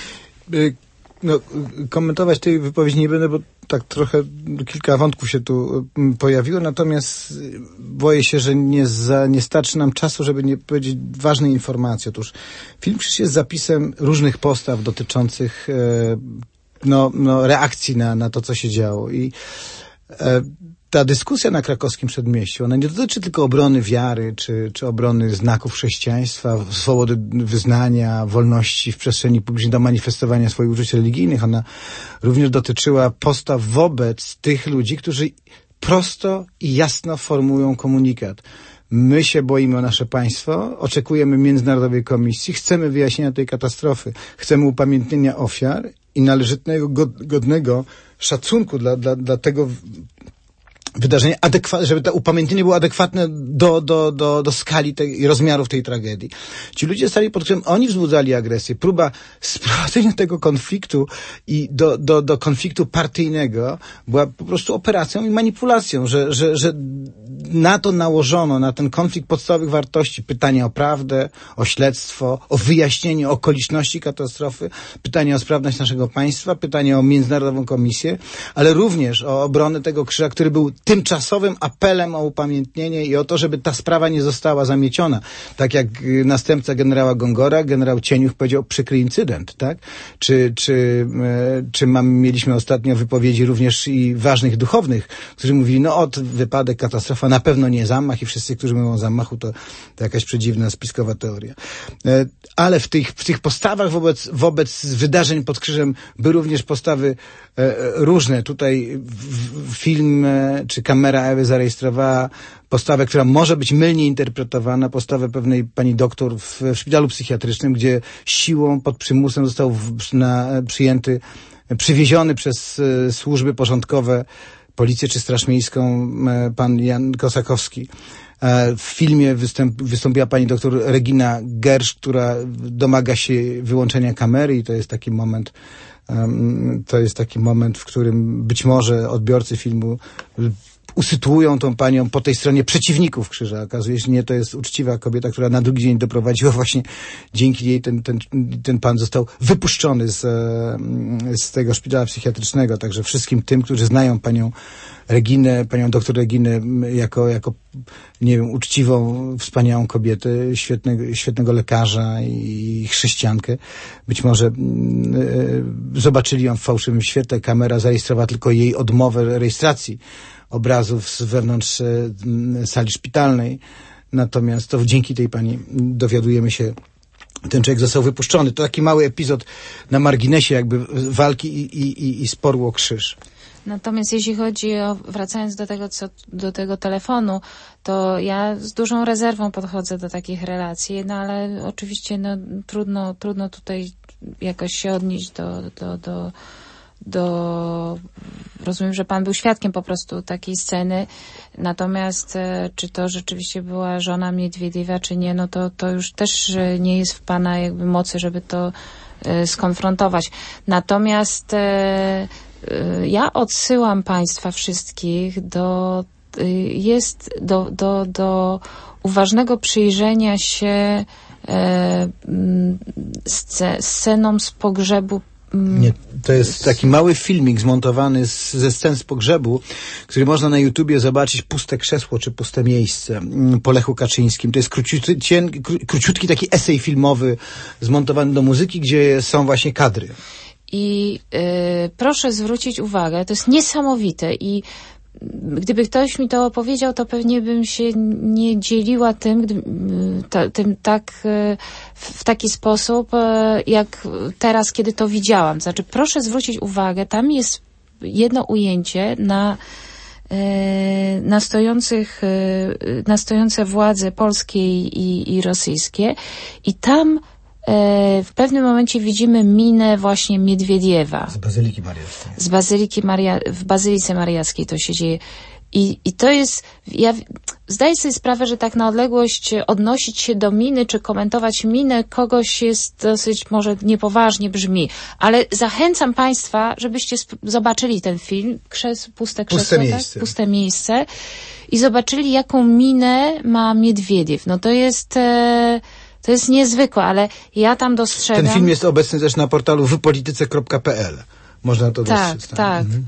B: No, komentować tej wypowiedzi nie będę, bo tak trochę kilka wątków się tu pojawiło, natomiast boję się, że nie, za, nie starczy nam czasu, żeby nie powiedzieć ważnej informacji. Otóż film przecież jest zapisem różnych postaw dotyczących e, no, no, reakcji na, na to, co się działo. I e, ta dyskusja na krakowskim Przedmieściu, ona nie dotyczy tylko obrony wiary, czy, czy obrony znaków chrześcijaństwa, swobody wyznania, wolności w przestrzeni publicznej do manifestowania swoich uczuć religijnych. Ona również dotyczyła postaw wobec tych ludzi, którzy prosto i jasno formułują komunikat. My się boimy o nasze państwo, oczekujemy międzynarodowej komisji, chcemy wyjaśnienia tej katastrofy, chcemy upamiętnienia ofiar i należytnego, godnego szacunku dla, dla, dla tego wydarzenie, adekwa- żeby to upamiętnienie było adekwatne do, do, do, do skali tej, i rozmiarów tej tragedii. Ci ludzie stali pod którym oni wzbudzali agresję. Próba sprowadzenia tego konfliktu i do, do, do konfliktu partyjnego była po prostu operacją i manipulacją, że, że, że na to nałożono, na ten konflikt podstawowych wartości, pytania o prawdę, o śledztwo, o wyjaśnienie okoliczności katastrofy, pytanie o sprawność naszego państwa, pytanie o międzynarodową komisję, ale również o obronę tego krzyża, który był tymczasowym apelem o upamiętnienie i o to, żeby ta sprawa nie została zamieciona. Tak jak następca generała Gongora, generał Cieniuch powiedział, przykry incydent, tak? Czy, czy, czy mam, mieliśmy ostatnio wypowiedzi również i ważnych duchownych, którzy mówili, no od wypadek, katastrofa, na pewno nie zamach i wszyscy, którzy mówią o zamachu, to, to jakaś przedziwna, spiskowa teoria. Ale w tych, w tych postawach wobec, wobec wydarzeń pod krzyżem były również postawy e, różne. Tutaj w, film e, czy kamera Ewy zarejestrowała postawę, która może być mylnie interpretowana, postawę pewnej pani doktor w, w szpitalu psychiatrycznym, gdzie siłą, pod przymusem został w, na, przyjęty, przywieziony przez e, służby porządkowe, policję czy Straż Miejską, e, pan Jan Kosakowski. E, w filmie występ, wystąpiła pani doktor Regina Gersz, która domaga się wyłączenia kamery i to jest taki moment, um, to jest taki moment, w którym być może odbiorcy filmu usytuują tą panią po tej stronie przeciwników krzyża. Okazuje się, że nie, to jest uczciwa kobieta, która na drugi dzień doprowadziła właśnie, dzięki jej ten, ten, ten pan został wypuszczony z, z tego szpitala psychiatrycznego. Także wszystkim tym, którzy znają panią Reginę, panią doktor Reginę jako, jako, nie wiem, uczciwą, wspaniałą kobietę, świetnego, świetnego lekarza i chrześcijankę. Być może e, zobaczyli ją w fałszywym świetle. Kamera zarejestrowała tylko jej odmowę rejestracji obrazów z wewnątrz e, sali szpitalnej. Natomiast to dzięki tej pani dowiadujemy się, ten człowiek został wypuszczony. To taki mały epizod na marginesie jakby walki i, i, i sporu o krzyż.
C: Natomiast jeśli chodzi o, wracając do tego, co, do tego telefonu, to ja z dużą rezerwą podchodzę do takich relacji, no ale oczywiście no, trudno, trudno tutaj jakoś się odnieść do, do, do, do... Rozumiem, że pan był świadkiem po prostu takiej sceny, natomiast e, czy to rzeczywiście była żona Miedwiediewa, czy nie, no to, to już też nie jest w pana jakby mocy, żeby to e, skonfrontować. Natomiast e, ja odsyłam państwa wszystkich do, jest do, do, do uważnego przyjrzenia się e, scenom z pogrzebu.
B: Nie, to jest taki mały filmik zmontowany z, ze scen z pogrzebu, który można na YouTubie zobaczyć, Puste krzesło czy Puste miejsce po Lechu Kaczyńskim. To jest króciutki, króciutki taki esej filmowy zmontowany do muzyki, gdzie są właśnie kadry. I
C: y, proszę zwrócić uwagę, to jest niesamowite i gdyby ktoś mi to opowiedział, to pewnie bym się nie dzieliła tym, gdy, to, tym tak y, w taki sposób, y, jak teraz, kiedy to widziałam. Znaczy, proszę zwrócić uwagę, tam jest jedno ujęcie na y, na stojących, y, na stojące władze polskie i, i rosyjskie i tam w pewnym momencie widzimy minę właśnie Miedwiediewa.
B: Z Bazyliki Mariackiej.
C: Z Bazyliki Maria, w Bazylice Mariackiej to się dzieje. I, i to jest, ja zdaję sobie sprawę, że tak na odległość odnosić się do miny, czy komentować minę kogoś jest dosyć, może niepoważnie brzmi, ale zachęcam państwa, żebyście zobaczyli ten film, Krzes, Puste krzesło,
B: Puste
C: tak?
B: miejsce.
C: Puste miejsce i zobaczyli, jaką minę ma Miedwiediew. No to jest... E, To jest niezwykłe, ale ja tam dostrzegam...
B: Ten film jest obecny też na portalu wypolityce kropka p l. Można to
C: tak,
B: dostrzec.
C: Tak,
B: mhm.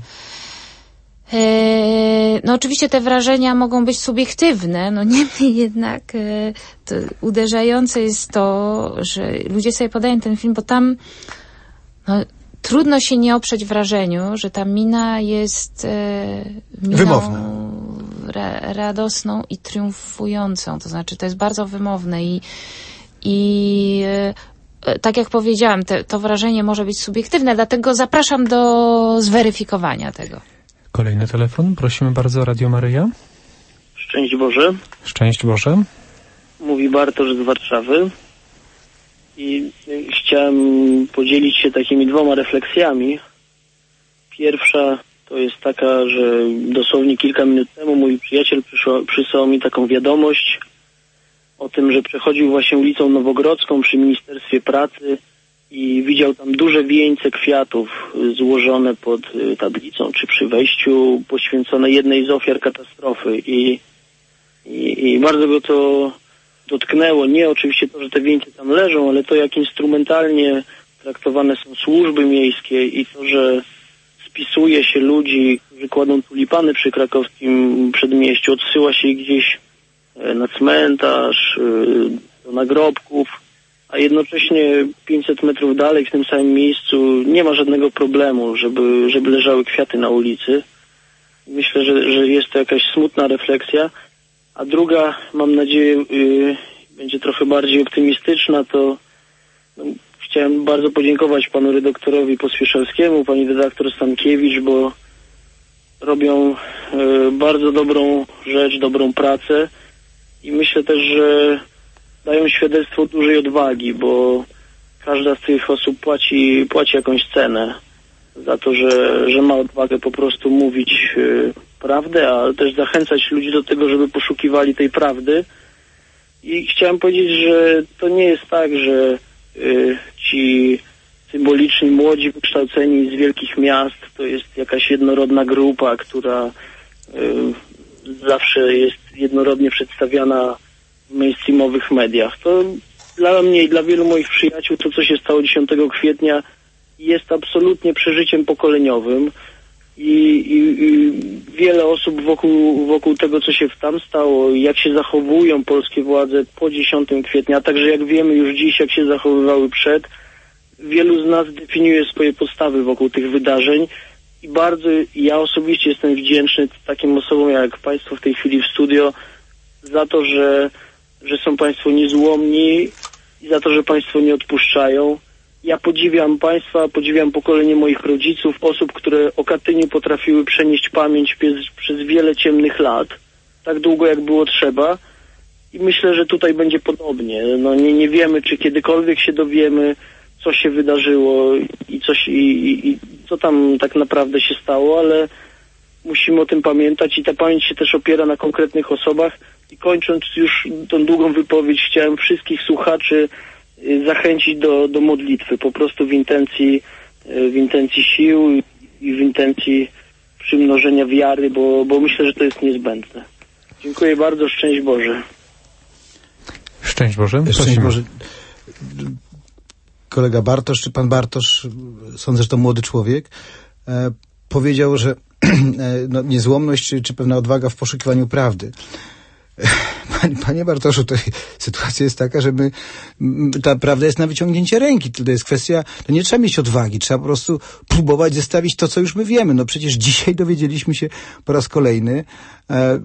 C: e, No oczywiście te wrażenia mogą być subiektywne, no niemniej jednak e, to uderzające jest to, że ludzie sobie podają ten film, bo tam no, trudno się nie oprzeć wrażeniu, że ta mina jest e, miną
B: wymowna.
C: Ra, radosną i triumfującą. To znaczy to jest bardzo wymowne i I e, tak jak powiedziałam, te, to wrażenie może być subiektywne, dlatego zapraszam do zweryfikowania tego.
A: Kolejny telefon. Prosimy bardzo, Radio Maryja.
E: Szczęść Boże.
A: Szczęść Boże.
E: Mówi Bartosz z Warszawy. I chciałem podzielić się takimi dwoma refleksjami. Pierwsza to jest taka, że dosłownie kilka minut temu mój przyjaciel przysłał, przysłał mi taką wiadomość o tym, że przechodził właśnie ulicą Nowogrodzką przy Ministerstwie Pracy i widział tam duże wieńce kwiatów złożone pod tablicą, czy przy wejściu poświęcone jednej z ofiar katastrofy. I, i, i bardzo go to dotknęło. Nie oczywiście to, że te wieńce tam leżą, ale to, jak instrumentalnie traktowane są służby miejskie i to, że spisuje się ludzi, którzy kładą tulipany przy krakowskim przedmieściu, odsyła się ich gdzieś na cmentarz, do nagrobków, a jednocześnie pięćset metrów dalej w tym samym miejscu nie ma żadnego problemu, żeby, żeby leżały kwiaty na ulicy. Myślę, że, że jest to jakaś smutna refleksja. A druga, mam nadzieję, yy, będzie trochę bardziej optymistyczna, to no, chciałem bardzo podziękować panu redaktorowi Pospieszalskiemu, pani redaktor Stankiewicz, bo robią y, bardzo dobrą rzecz, dobrą pracę i myślę też, że dają świadectwo dużej odwagi, bo każda z tych osób płaci, płaci jakąś cenę za to, że, że ma odwagę po prostu mówić y, prawdę, ale też zachęcać ludzi do tego, żeby poszukiwali tej prawdy. I chciałem powiedzieć, że to nie jest tak, że y, ci symboliczni, młodzi, wykształceni z wielkich miast to jest jakaś jednorodna grupa, która y, zawsze jest jednorodnie przedstawiana w mainstreamowych mediach. To dla mnie i dla wielu moich przyjaciół to, co się stało dziesiątego kwietnia, jest absolutnie przeżyciem pokoleniowym i, i, i wiele osób wokół, wokół tego, co się tam stało, jak się zachowują polskie władze po dziesiątego kwietnia, a także jak wiemy już dziś, jak się zachowywały przed, wielu z nas definiuje swoje postawy wokół tych wydarzeń i bardzo ja osobiście jestem wdzięczny takim osobom jak Państwo w tej chwili w studio za to, że, że są Państwo niezłomni i za to, że Państwo nie odpuszczają. Ja podziwiam Państwa, podziwiam pokolenie moich rodziców, osób, które o Katyniu potrafiły przenieść pamięć przez, przez wiele ciemnych lat, tak długo jak było trzeba i myślę, że tutaj będzie podobnie. No nie, nie wiemy, czy kiedykolwiek się dowiemy, co się wydarzyło i, coś, i, i, i co tam tak naprawdę się stało, ale musimy o tym pamiętać i ta pamięć się też opiera na konkretnych osobach. I kończąc już tą długą wypowiedź, chciałem wszystkich słuchaczy zachęcić do, do modlitwy, po prostu w intencji, w intencji sił i w intencji przymnożenia wiary, bo, bo myślę, że to jest niezbędne. Dziękuję bardzo, szczęść Boże.
A: Szczęść Boże.
B: Szczęść Boże. Kolega Bartosz, czy pan Bartosz, sądzę, że to młody człowiek, e, powiedział, że e, no, niezłomność czy, czy pewna odwaga w poszukiwaniu prawdy. Panie, panie Bartoszu, to sytuacja jest taka, że my, ta prawda jest na wyciągnięcie ręki. To jest kwestia, to nie trzeba mieć odwagi, trzeba po prostu próbować zestawić to, co już my wiemy. No przecież dzisiaj dowiedzieliśmy się po raz kolejny e,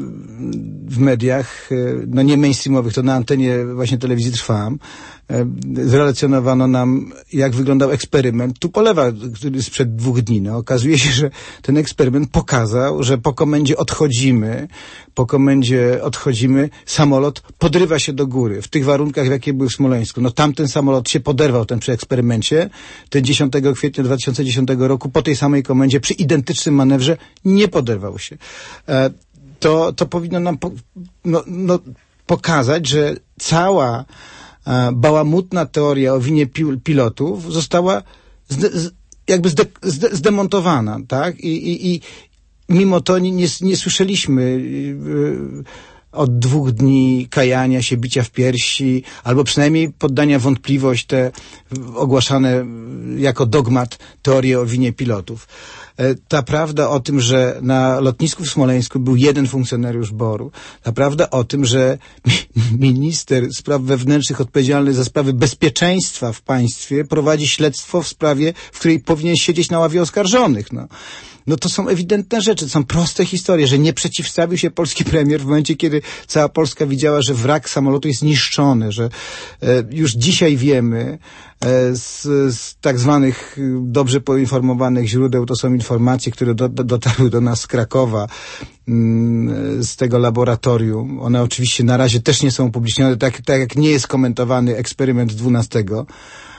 B: w mediach, e, no nie mainstreamowych, to na antenie właśnie telewizji Trwam, e, zrelacjonowano nam, jak wyglądał eksperyment Tupolewa, który sprzed dwóch dni. No, okazuje się, że ten eksperyment pokazał, że po komendzie odchodzimy, po komendzie odchodzimy, samolot podrywa się do góry w tych warunkach, w jakie były w Smoleńsku. No tamten samolot się poderwał, ten przy eksperymencie, ten dziesiątego kwietnia dwa tysiące dziesiątego roku po tej samej komendzie przy identycznym manewrze nie poderwał się. E, to, to powinno nam po, no, no, pokazać, że cała e, bałamutna teoria o winie pil, pilotów została zde, z, jakby zde, zde, zdemontowana, tak? I, i, i mimo to nie, nie, nie słyszeliśmy yy, od dwóch dni kajania się, bicia w piersi, albo przynajmniej poddania wątpliwość te ogłaszane jako dogmat teorie o winie pilotów. Ta prawda o tym, że na lotnisku w Smoleńsku był jeden funkcjonariusz boru, ta prawda o tym, że minister spraw wewnętrznych odpowiedzialny za sprawy bezpieczeństwa w państwie prowadzi śledztwo w sprawie, w której powinien siedzieć na ławie oskarżonych, no. No to są ewidentne rzeczy, to są proste historie, że nie przeciwstawił się polski premier w momencie, kiedy cała Polska widziała, że wrak samolotu jest niszczony, że e, już dzisiaj wiemy e, z, z tak zwanych dobrze poinformowanych źródeł, to są informacje, które do, do, dotarły do nas z Krakowa, mm, z tego laboratorium. One oczywiście na razie też nie są upublicznione, tak, tak jak nie jest komentowany eksperyment dwunastego.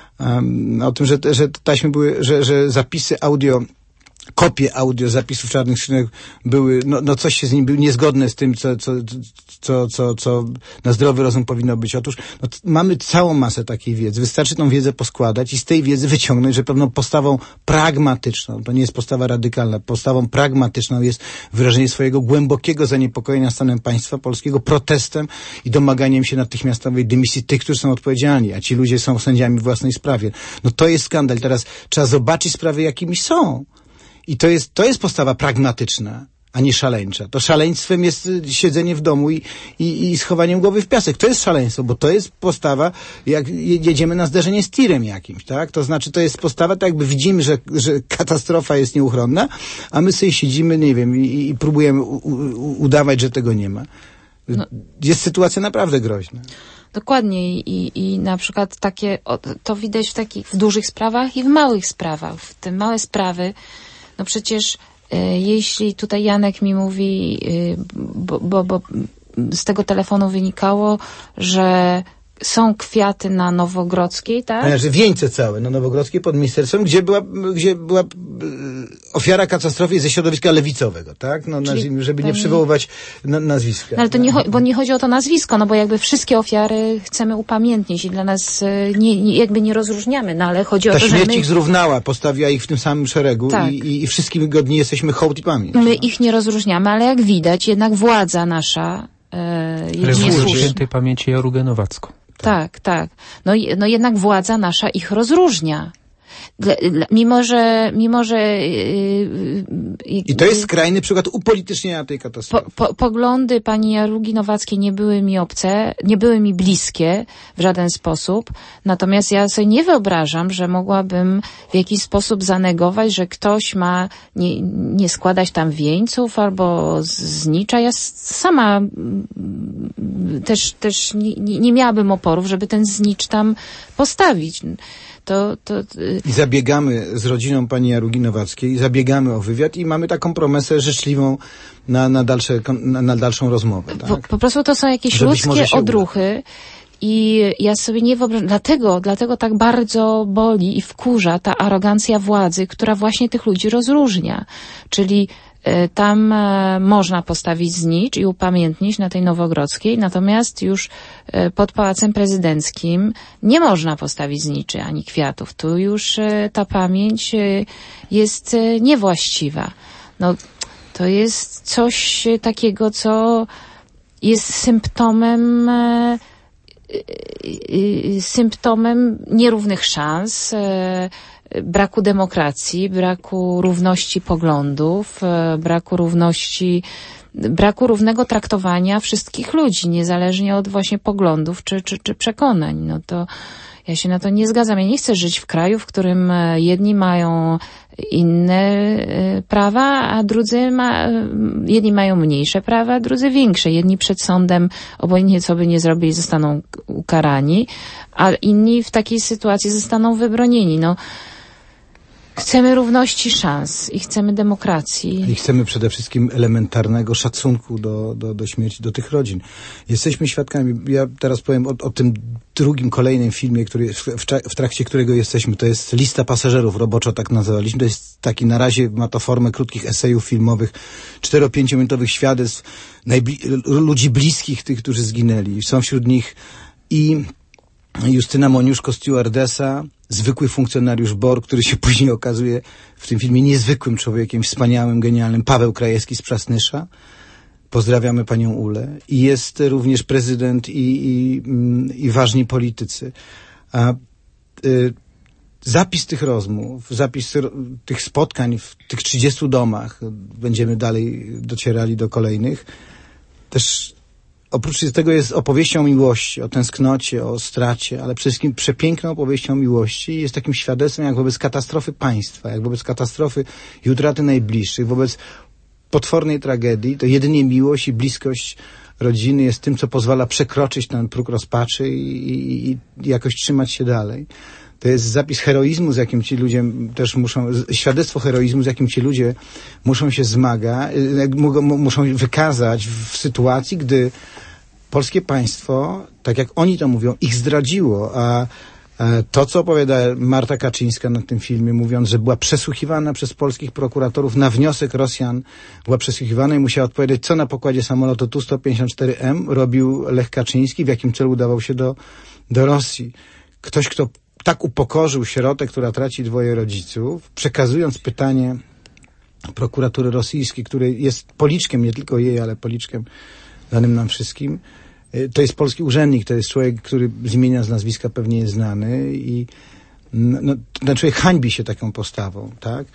B: Um, o tym, że, że taśmy były, że, że zapisy audio kopie audio zapisów czarnych skrzynek były, no, no coś się z nim było niezgodne z tym, co, co, co, co, co na zdrowy rozum powinno być. Otóż no, mamy całą masę takiej wiedzy. Wystarczy tą wiedzę poskładać i z tej wiedzy wyciągnąć, że pewną postawą pragmatyczną, to nie jest postawa radykalna, postawą pragmatyczną jest wyrażenie swojego głębokiego zaniepokojenia stanem państwa polskiego, protestem i domaganiem się natychmiastowej dymisji tych, którzy są odpowiedzialni, a ci ludzie są sędziami w własnej sprawie. No to jest skandal. Teraz trzeba zobaczyć sprawy, jakimi są. I to jest, to jest postawa pragmatyczna, a nie szaleńcza. To szaleństwem jest siedzenie w domu i, i, i schowaniem głowy w piasek. To jest szaleństwo, bo to jest postawa, jak jedziemy na zderzenie z tirem jakimś, tak? To znaczy, to jest postawa, tak jakby widzimy, że, że katastrofa jest nieuchronna, a my sobie siedzimy, nie wiem, i, i próbujemy u, u, udawać, że tego nie ma. No. Jest sytuacja naprawdę groźna.
C: Dokładnie i, i na przykład takie, to widać w takich, w dużych sprawach i w małych sprawach. W te małe sprawy, no przecież jeśli tutaj Janek mi mówi, bo, bo, bo z tego telefonu wynikało, że są kwiaty na Nowogrodzkiej, tak?
B: A, że wieńce całe na Nowogrodzkiej pod ministerstwem, gdzie była, gdzie była ofiara katastrofy ze środowiska lewicowego, tak? No, nazwijmy, żeby nie przywoływać na, nazwiska.
C: No, ale to nie, bo nie chodzi o to nazwisko, no bo jakby wszystkie ofiary chcemy upamiętnić i dla nas nie, nie, jakby nie rozróżniamy, no ale chodzi
B: Ta
C: o to, że
B: śmierć
C: my...
B: ich zrównała, postawiła ich w tym samym szeregu
C: tak.
B: i, i, i wszystkim godni jesteśmy hołd i pamięć.
C: My ich nie rozróżniamy, ale jak widać, jednak władza nasza e, jest
A: służy świętej pamięci Jarugę Nowacką.
C: Tak, tak. No, no jednak władza nasza ich rozróżnia. Dla, dla, mimo, że... Mimo, że yy, yy,
B: I to jest skrajny przykład upolitycznienia tej katastrofy.
C: Po, po, poglądy pani Jarugi Nowackiej nie były mi obce, nie były mi bliskie w żaden sposób. Natomiast ja sobie nie wyobrażam, że mogłabym w jakiś sposób zanegować, że ktoś ma nie, nie składać tam wieńców albo znicza. Ja sama też, też nie, nie miałabym oporów, żeby ten znicz tam postawić. To, to,
B: I zabiegamy z rodziną pani Jarugi Nowackiej, zabiegamy o wywiad i mamy taką promesę życzliwą na, na, dalsze, na, na dalszą rozmowę. Tak?
C: Po, po prostu to są jakieś
B: Że
C: ludzkie odruchy i ja sobie nie wyobrażam, dlatego, dlatego tak bardzo boli i wkurza ta arogancja władzy, która właśnie tych ludzi rozróżnia. Czyli tam można postawić znicz i upamiętnić na tej Nowogrodzkiej, natomiast już pod Pałacem Prezydenckim nie można postawić zniczy ani kwiatów. Tu już ta pamięć jest niewłaściwa. No, to jest coś takiego, co jest symptomem symptomem nierównych szans, braku demokracji, braku równości poglądów, braku równości, braku równego traktowania wszystkich ludzi, niezależnie od właśnie poglądów czy, czy, czy przekonań. No to ja się na to nie zgadzam. Ja nie chcę żyć w kraju, w którym jedni mają inne prawa, a drudzy ma, jedni mają mniejsze prawa, a drudzy większe. Jedni przed sądem, obojętnie co by nie zrobili, zostaną ukarani, a inni w takiej sytuacji zostaną wybronieni. No, chcemy równości szans i chcemy demokracji.
B: I chcemy przede wszystkim elementarnego szacunku do, do, do śmierci, do tych rodzin. Jesteśmy świadkami, ja teraz powiem o, o tym drugim, kolejnym filmie, który, w, w trakcie którego jesteśmy. To jest Lista pasażerów, roboczo tak nazywaliśmy. To jest taki, na razie ma to formę krótkich esejów filmowych, cztero-pięciominutowych świadectw najbli- ludzi bliskich tych, którzy zginęli. Są wśród nich i Justyna Moniuszko, stewardesa, zwykły funkcjonariusz B O R, który się później okazuje w tym filmie niezwykłym człowiekiem, wspaniałym, genialnym, Paweł Krajewski z Przasnysza. Pozdrawiamy panią Ulę. I jest również prezydent i, i, i ważni politycy. A y, zapis tych rozmów, zapis tych spotkań w tych trzydziestu domach, będziemy dalej docierali do kolejnych, też oprócz tego jest opowieścią o miłości, o tęsknocie, o stracie, ale przede wszystkim przepiękną opowieścią o miłości. Jest takim świadectwem, jak wobec katastrofy państwa, jak wobec katastrofy i utraty najbliższych, wobec potwornej tragedii, to jedynie miłość i bliskość rodziny jest tym, co pozwala przekroczyć ten próg rozpaczy i, i, i jakoś trzymać się dalej. To jest zapis heroizmu, z jakim ci ludzie też muszą, świadectwo heroizmu, z jakim ci ludzie muszą się zmagać, muszą wykazać w sytuacji, gdy polskie państwo, tak jak oni to mówią, ich zdradziło, a to, co opowiada Marta Kaczyńska na tym filmie, mówiąc, że była przesłuchiwana przez polskich prokuratorów na wniosek Rosjan, była przesłuchiwana i musiała odpowiedzieć, co na pokładzie samolotu Tu sto pięćdziesiąt cztery M robił Lech Kaczyński, w jakim celu udawał się do, do Rosji. Ktoś, kto tak upokorzył sierotę, która traci dwoje rodziców, przekazując pytanie prokuratury rosyjskiej, który jest policzkiem, nie tylko jej, ale policzkiem danym nam wszystkim. To jest polski urzędnik, to jest człowiek, który z imienia, z nazwiska pewnie jest znany i no, ten człowiek hańbi się taką postawą, tak?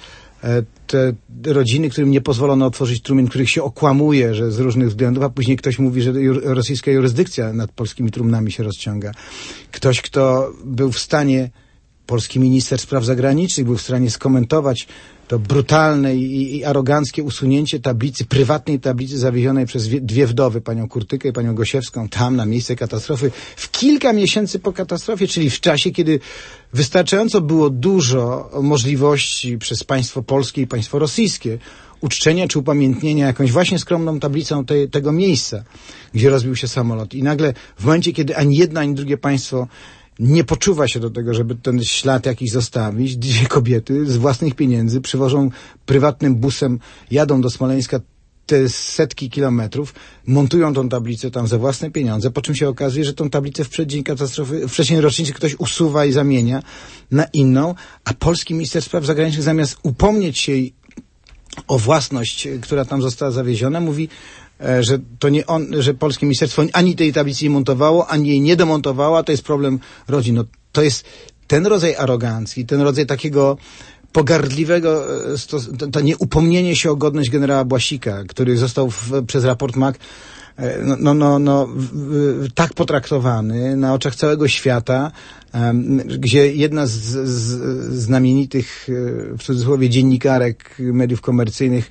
B: Te rodziny, którym nie pozwolono otworzyć trumien, których się okłamuje, że z różnych względów, a później ktoś mówi, że rosyjska jurysdykcja nad polskimi trumnami się rozciąga. Ktoś, kto był w stanie polski minister spraw zagranicznych był w stanie skomentować to brutalne i, i aroganckie usunięcie tablicy, prywatnej tablicy zawiezionej przez wie, dwie wdowy, panią Kurtykę i panią Gosiewską, tam na miejsce katastrofy, w kilka miesięcy po katastrofie, czyli w czasie, kiedy wystarczająco było dużo możliwości przez państwo polskie i państwo rosyjskie uczczenia czy upamiętnienia jakąś właśnie skromną tablicą te, tego miejsca, gdzie rozbił się samolot. I nagle w momencie, kiedy ani jedno, ani drugie państwo nie poczuwa się do tego, żeby ten ślad jakiś zostawić, dwie kobiety z własnych pieniędzy przywożą prywatnym busem, jadą do Smoleńska te setki kilometrów, montują tą tablicę tam za własne pieniądze, po czym się okazuje, że tą tablicę w przeddzień katastrofy, w przeddzień rocznicy ktoś usuwa i zamienia na inną, a polski minister spraw zagranicznych zamiast upomnieć się o własność, która tam została zawieziona, mówi, że to nie on, że polskie ministerstwo ani tej tablicy nie montowało, ani jej nie demontowało, a to jest problem rodzin. No, to jest ten rodzaj arogancji, ten rodzaj takiego pogardliwego, to, to nieupomnienie się o godność generała Błasika, który został w, przez raport M A C no, no, no, no w, w, tak potraktowany na oczach całego świata, um, gdzie jedna z, z znamienitych, w cudzysłowie, dziennikarek mediów komercyjnych,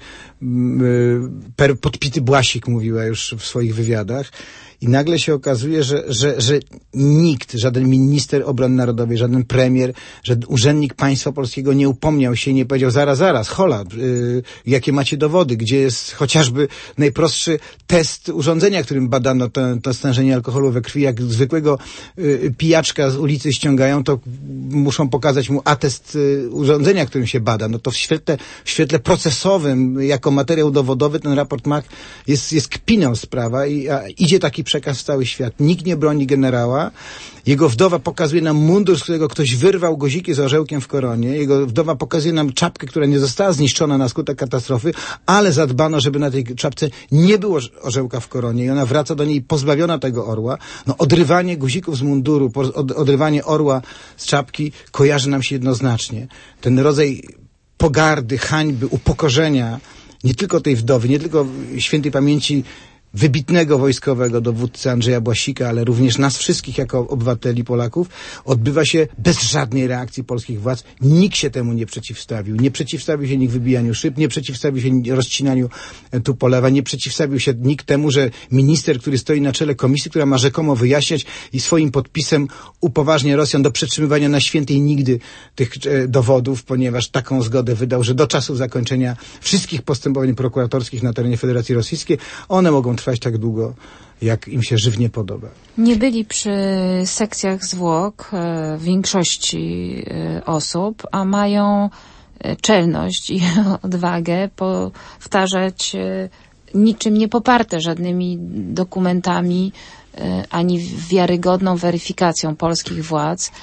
B: per, podpity Błasik, mówiła już w swoich wywiadach. I nagle się okazuje, że, że, że nikt, żaden minister obrony narodowej, żaden premier, żaden urzędnik państwa polskiego nie upomniał się i nie powiedział, zaraz, zaraz, hola, yy, jakie macie dowody, gdzie jest chociażby najprostszy test urządzenia, którym badano to, to stężenie alkoholu we krwi. Jak zwykłego yy, pijaczka z ulicy ściągają, to muszą pokazać mu atest yy, urządzenia, którym się bada. No to w świetle, w świetle procesowym, jako materiał dowodowy, ten raport M A C jest, jest kpiną sprawa i a, idzie taki przekaz w cały świat. Nikt nie broni generała. Jego wdowa pokazuje nam mundur, z którego ktoś wyrwał guziki z orzełkiem w koronie. Jego wdowa pokazuje nam czapkę, która nie została zniszczona na skutek katastrofy, ale zadbano, żeby na tej czapce nie było orzełka w koronie i ona wraca do niej pozbawiona tego orła. No, odrywanie guzików z munduru, od, odrywanie orła z czapki kojarzy nam się jednoznacznie. Ten rodzaj pogardy, hańby, upokorzenia nie tylko tej wdowy, nie tylko świętej pamięci wybitnego wojskowego dowódcy Andrzeja Błasika, ale również nas wszystkich jako obywateli Polaków, odbywa się bez żadnej reakcji polskich władz. Nikt się temu nie przeciwstawił. Nie przeciwstawił się nikt wybijaniu szyb, nie przeciwstawił się rozcinaniu Tupolewa, nie przeciwstawił się nikt temu, że minister, który stoi na czele komisji, która ma rzekomo wyjaśniać i swoim podpisem upoważnia Rosjan do przetrzymywania na świętej nigdy tych e, dowodów, ponieważ taką zgodę wydał, że do czasów zakończenia wszystkich postępowań prokuratorskich na terenie Federacji Rosyjskiej one mogą trwać tak długo, jak im się żywnie podoba.
C: Nie byli przy sekcjach zwłok e, większości e, osób, a mają e, czelność i odwagę powtarzać e, niczym nie poparte żadnymi dokumentami e, ani wiarygodną weryfikacją polskich władz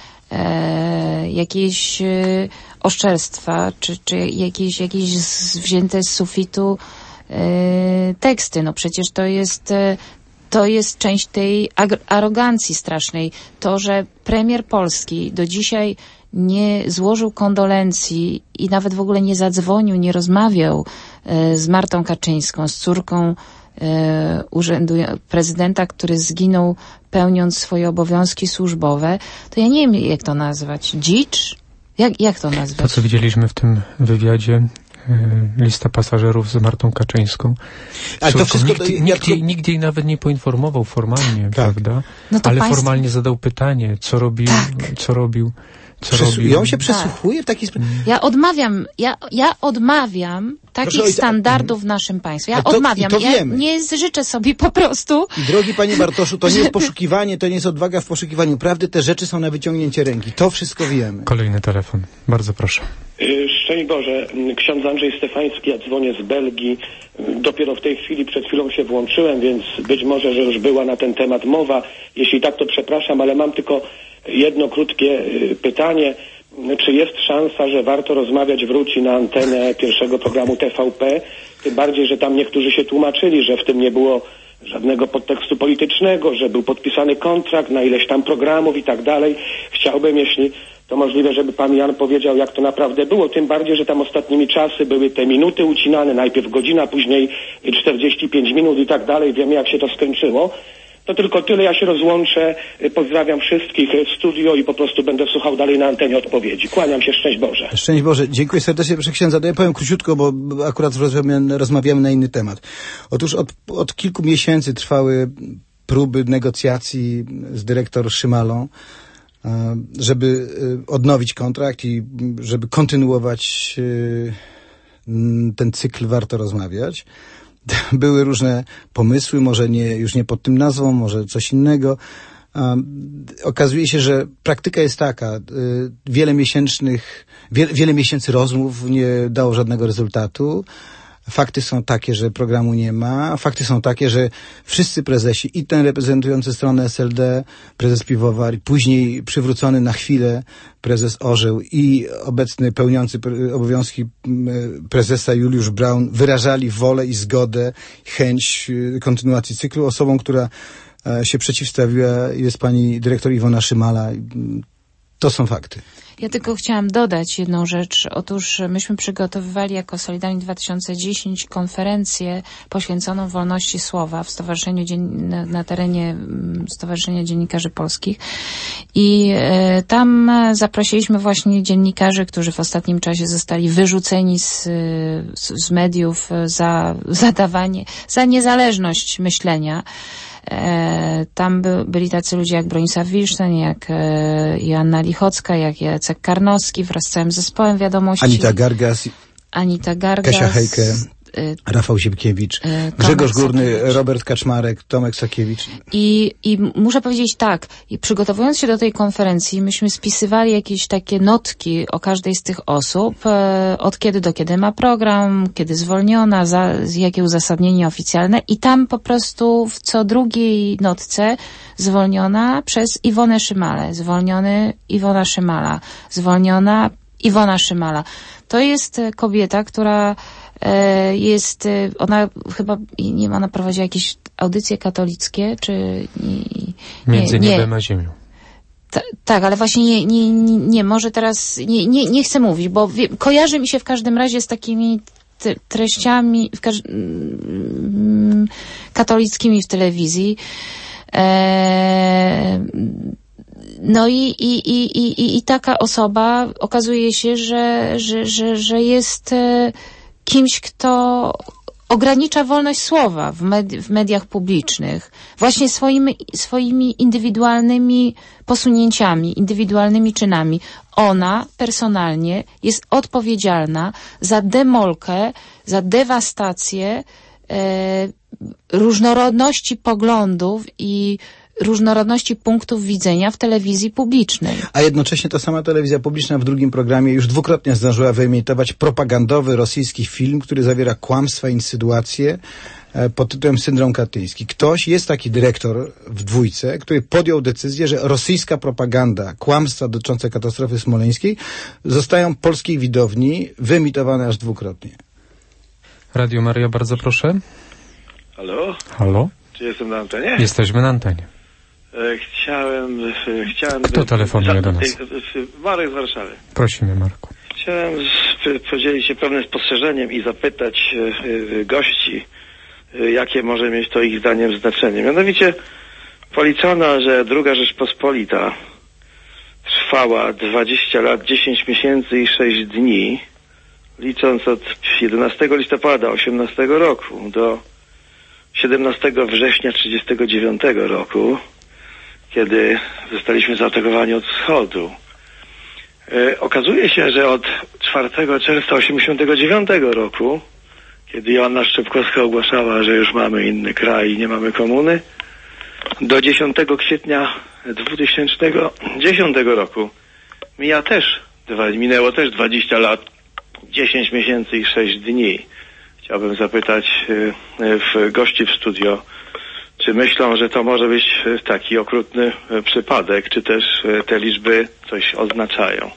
C: e, jakieś e, oszczerstwa czy, czy jakieś, jakieś z, wzięte z sufitu teksty. No przecież to jest, to jest część tej arogancji strasznej. To, że premier Polski do dzisiaj nie złożył kondolencji i nawet w ogóle nie zadzwonił, nie rozmawiał z Martą Kaczyńską, z córką urzędu prezydenta, który zginął pełniąc swoje obowiązki służbowe, to ja nie wiem, jak to nazwać. Dzicz? Jak, jak to nazwać?
A: To, co widzieliśmy w tym wywiadzie, lista pasażerów z Martą Kaczyńską. Ale to wszystko, nikt, ja nikt, to... jej, nikt jej nawet nie poinformował formalnie, tak, prawda? No ale państwo... formalnie zadał pytanie, co robił, tak. co robił, co
B: Przes...
A: robił.
B: I on się przesłuchuje tak. w taki sposób.
C: Ja odmawiam, ja, ja odmawiam takich Proszę, standardów w naszym państwie. Ja to, odmawiam. Ja nie życzę sobie po prostu.
B: I drogi panie Bartoszu, to nie jest poszukiwanie, to nie jest odwaga w poszukiwaniu prawdy. Te rzeczy są na wyciągnięcie ręki. To wszystko wiemy.
A: Kolejny telefon. Bardzo proszę.
G: Szczęść Boże, ksiądz Andrzej Stefański, ja dzwonię z Belgii. Dopiero w tej chwili, przed chwilą się włączyłem, więc być może, że już była na ten temat mowa. Jeśli tak, to przepraszam, ale mam tylko jedno krótkie pytanie. Czy jest szansa, że warto rozmawiać wróci na antenę pierwszego programu T V P? Tym bardziej, że tam niektórzy się tłumaczyli, że w tym nie było żadnego podtekstu politycznego, że był podpisany kontrakt na ileś tam programów i tak dalej. Chciałbym, jeśli to możliwe, żeby pan Jan powiedział, jak to naprawdę było. Tym bardziej, że tam ostatnimi czasy były te minuty ucinane, najpierw godzina, później czterdzieści pięć minut i tak dalej. Wiemy, jak się to skończyło. To tylko tyle, ja się rozłączę, pozdrawiam wszystkich w studio i po prostu będę słuchał dalej na antenie odpowiedzi. Kłaniam się, szczęść Boże.
B: Szczęść Boże, dziękuję serdecznie, proszę księdza. Ja powiem króciutko, bo akurat rozmawiamy, rozmawiamy na inny temat. Otóż od, od kilku miesięcy trwały próby negocjacji z dyrektor Szymalą, żeby odnowić kontrakt i żeby kontynuować ten cykl Warto Rozmawiać. Były różne pomysły, może nie, już nie pod tym nazwą, może coś innego. Um, okazuje się, że praktyka jest taka, y, wiele miesięcznych, wie, wiele miesięcy rozmów nie dało żadnego rezultatu. Fakty są takie, że programu nie ma. Fakty są takie, że wszyscy prezesi, i ten reprezentujący stronę S L D, prezes Piwowar, i później przywrócony na chwilę prezes Orzeł i obecny pełniący obowiązki prezesa Juliusz Braun wyrażali wolę i zgodę, chęć kontynuacji cyklu. Osobą, która się przeciwstawiła, jest pani dyrektor Iwona Szymala. To są fakty.
C: Ja tylko chciałam dodać jedną rzecz. Otóż myśmy przygotowywali jako Solidarni dwa tysiące dziesięć konferencję poświęconą wolności słowa w Stowarzyszeniu Dzien- na, na terenie Stowarzyszenia Dziennikarzy Polskich i e, tam zaprosiliśmy właśnie dziennikarzy, którzy w ostatnim czasie zostali wyrzuceni z, z, z mediów za zadawanie, za niezależność myślenia. E, tam by, byli tacy ludzie jak Bronisław Wilsztyn, jak e, Joanna Lichocka, jak Jacek Karnowski wraz z całym zespołem Wiadomości.
B: Anita Gargas,
C: Anita Gargas,
B: Kasia Hejke, e, Rafał Siemkiewicz, e, Grzegorz Górny, Sakiewicz. Robert Kaczmarek, Tomek Sakiewicz.
C: I, I muszę powiedzieć tak, i przygotowując się do tej konferencji, myśmy spisywali jakieś takie notki o każdej z tych osób, e, od kiedy do kiedy ma program, kiedy zwolniona, za, jakie uzasadnienie oficjalne i tam po prostu w co drugiej notce zwolniona przez Iwonę Szymalę, zwolniony Iwona Szymala, zwolniona Iwona Szymala. To jest kobieta, która jest, ona chyba, nie wiem, ona prowadzi jakieś audycje katolickie, czy nie,
A: Między
C: nie,
A: niebem a ziemią.
C: Ta, tak, ale właśnie nie, nie, nie, nie może teraz, nie, nie, nie chcę mówić, bo wie, kojarzy mi się w każdym razie z takimi t- treściami w każ- mm, katolickimi w telewizji. E, no i, i, i, i, i taka osoba okazuje się, że, że, że, że jest kimś, kto ogranicza wolność słowa w, med- w mediach publicznych właśnie swoimi, swoimi indywidualnymi posunięciami, indywidualnymi czynami. Ona personalnie jest odpowiedzialna za demolkę, za dewastację e, różnorodności poglądów i różnorodności punktów widzenia w telewizji publicznej.
B: A jednocześnie ta sama telewizja publiczna w drugim programie już dwukrotnie zdążyła wyemitować propagandowy rosyjski film, który zawiera kłamstwa, insynuacje e, pod tytułem Syndrom katyński. Ktoś, jest taki dyrektor w dwójce, który podjął decyzję, że rosyjska propaganda, kłamstwa dotyczące katastrofy smoleńskiej zostają polskiej widowni wyemitowane aż dwukrotnie.
A: Radio Maria, bardzo proszę.
H: Halo?
A: Halo?
H: Czy jestem na antenie?
A: Jesteśmy na antenie.
H: Chciałem... chciałem
A: Kto telefonuje do nas?
H: Marek z Warszawy.
A: Prosimy, Marku.
H: Chciałem podzielić się pewnym spostrzeżeniem i zapytać gości, jakie może mieć to ich zdaniem znaczenie. Mianowicie policzono, że druga Rzeczpospolita trwała dwadzieścia lat, dziesięć miesięcy i sześć dni, licząc od jedenastego listopada osiemnastego roku do siedemnastego września trzydziestego dziewiątego roku, kiedy zostaliśmy zaatakowani od wschodu. E, okazuje się, że od czwartego czerwca osiemdziesiątego dziewiątego roku, kiedy Joanna Szczepkowska ogłaszała, że już mamy inny kraj i nie mamy komuny, do dziesiątego kwietnia dwa tysiące dziesiątego roku mija też, minęło też dwadzieścia lat, dziesięć miesięcy i sześć dni. Chciałbym zapytać w gości w studio, czy myślą, że to może być taki okrutny przypadek, czy też te liczby coś oznaczają?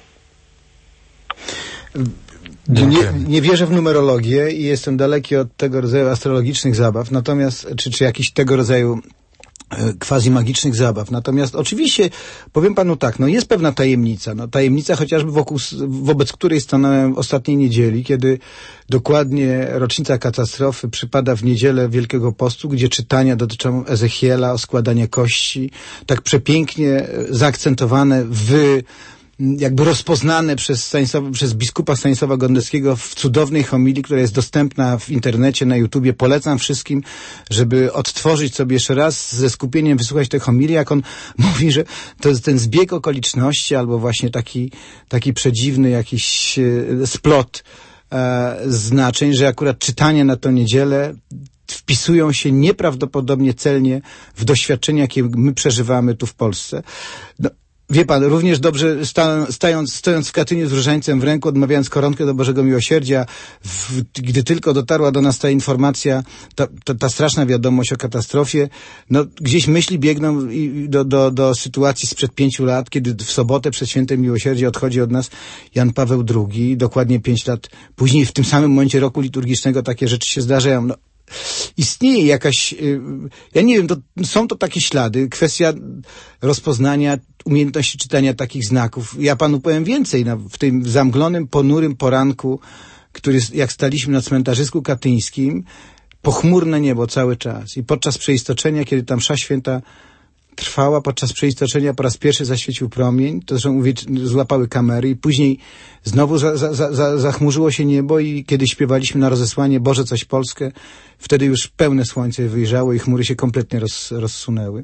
B: Nie, nie wierzę w numerologię i jestem daleki od tego rodzaju astrologicznych zabaw, natomiast, czy, czy jakichś tego rodzaju quasi magicznych zabaw. Natomiast oczywiście, powiem panu tak, no jest pewna tajemnica. No, tajemnica chociażby wokół, wobec której stanąłem w ostatniej niedzieli, kiedy dokładnie rocznica katastrofy przypada w niedzielę Wielkiego Postu, gdzie czytania dotyczą Ezechiela, o składaniu kości, tak przepięknie zaakcentowane w jakby rozpoznane przez, Stanisława, przez biskupa Stanisława Godlewskiego w cudownej homilii, która jest dostępna w internecie, na YouTubie. Polecam wszystkim, żeby odtworzyć sobie jeszcze raz ze skupieniem wysłuchać tej homilii, jak on mówi, że to jest ten zbieg okoliczności albo właśnie taki, taki przedziwny jakiś e, splot e, znaczeń, że akurat czytanie na tę niedzielę wpisują się nieprawdopodobnie celnie w doświadczenia, jakie my przeżywamy tu w Polsce. No, wie pan, również dobrze sta, stając, stojąc w Katyniu z różańcem w ręku, odmawiając koronkę do Bożego Miłosierdzia, w, gdy tylko dotarła do nas ta informacja, ta, ta, ta straszna wiadomość o katastrofie, no gdzieś myśli biegną i, do, do, do sytuacji sprzed pięciu lat, kiedy w sobotę przed Świętem Miłosierdzia odchodzi od nas Jan Paweł drugi, dokładnie pięć lat później, w tym samym momencie roku liturgicznego takie rzeczy się zdarzają. No, istnieje jakaś, ja nie wiem, to, są to takie ślady, kwestia rozpoznania, umiejętności czytania takich znaków. Ja panu powiem więcej, no, w tym zamglonym, ponurym poranku, który, jak staliśmy na cmentarzysku katyńskim, pochmurne niebo cały czas. I podczas przeistoczenia, kiedy tam msza święta trwała, podczas przeistoczenia po raz pierwszy zaświecił promień, to zresztą złapały kamery i później znowu za, za, za, zachmurzyło się niebo i kiedy śpiewaliśmy na rozesłanie Boże coś Polskę, wtedy już pełne słońce wyjrzało i chmury się kompletnie roz, rozsunęły.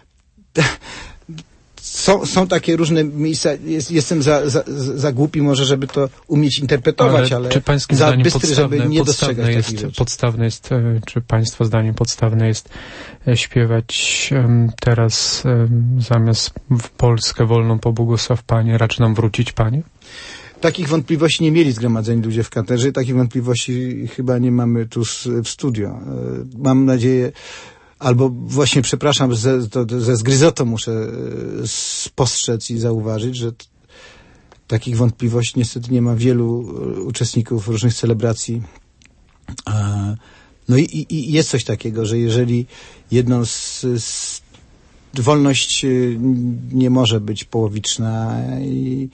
B: Są, są takie różne miejsca, jest, jestem za, za, za głupi może, żeby to umieć interpretować, ale, ale
A: czy pańskim
B: za
A: zdaniem
B: bystry,
A: podstawne,
B: żeby nie
A: podstawne
B: dostrzegać
A: jest,
B: takich rzeczy.
A: podstawne jest, czy państwa zdaniem podstawne jest śpiewać um, teraz um, zamiast w Polskę wolną pobłogosław Panie, racz nam wrócić Panie?
B: Takich wątpliwości nie mieli zgromadzeni ludzie w katedrze, takich wątpliwości chyba nie mamy tu w studio. Mam nadzieję, albo właśnie, przepraszam, ze, to, ze zgryzotą muszę spostrzec i zauważyć, że t- takich wątpliwości niestety nie ma wielu uczestników różnych celebracji. No i, i, i jest coś takiego, że jeżeli jedną z, z wolność nie może być połowiczna i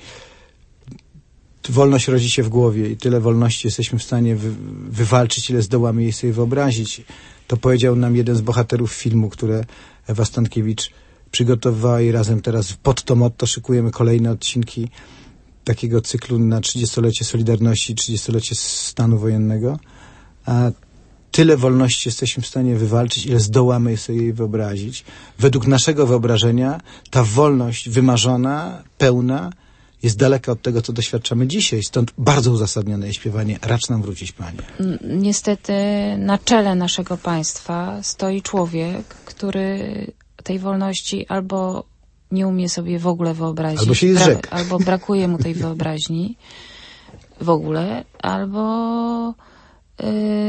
B: wolność rodzi się w głowie i tyle wolności jesteśmy w stanie wy, wywalczyć, ile zdołamy jej sobie wyobrazić. To powiedział nam jeden z bohaterów filmu, które Ewa Stankiewicz przygotowała i razem teraz pod to motto szykujemy kolejne odcinki takiego cyklu na trzydziestolecie Solidarności, trzydziestolecie stanu wojennego. A tyle wolności jesteśmy w stanie wywalczyć, ile zdołamy sobie jej wyobrazić. Według naszego wyobrażenia ta wolność wymarzona, pełna, jest daleka od tego, co doświadczamy dzisiaj. Stąd bardzo uzasadnione jest śpiewanie Racz nam wrócić, Panie.
C: Niestety na czele naszego państwa stoi człowiek, który tej wolności albo nie umie sobie w ogóle wyobrazić,
B: albo się jest rzekł.
C: albo brakuje mu tej wyobraźni w ogóle, albo yy,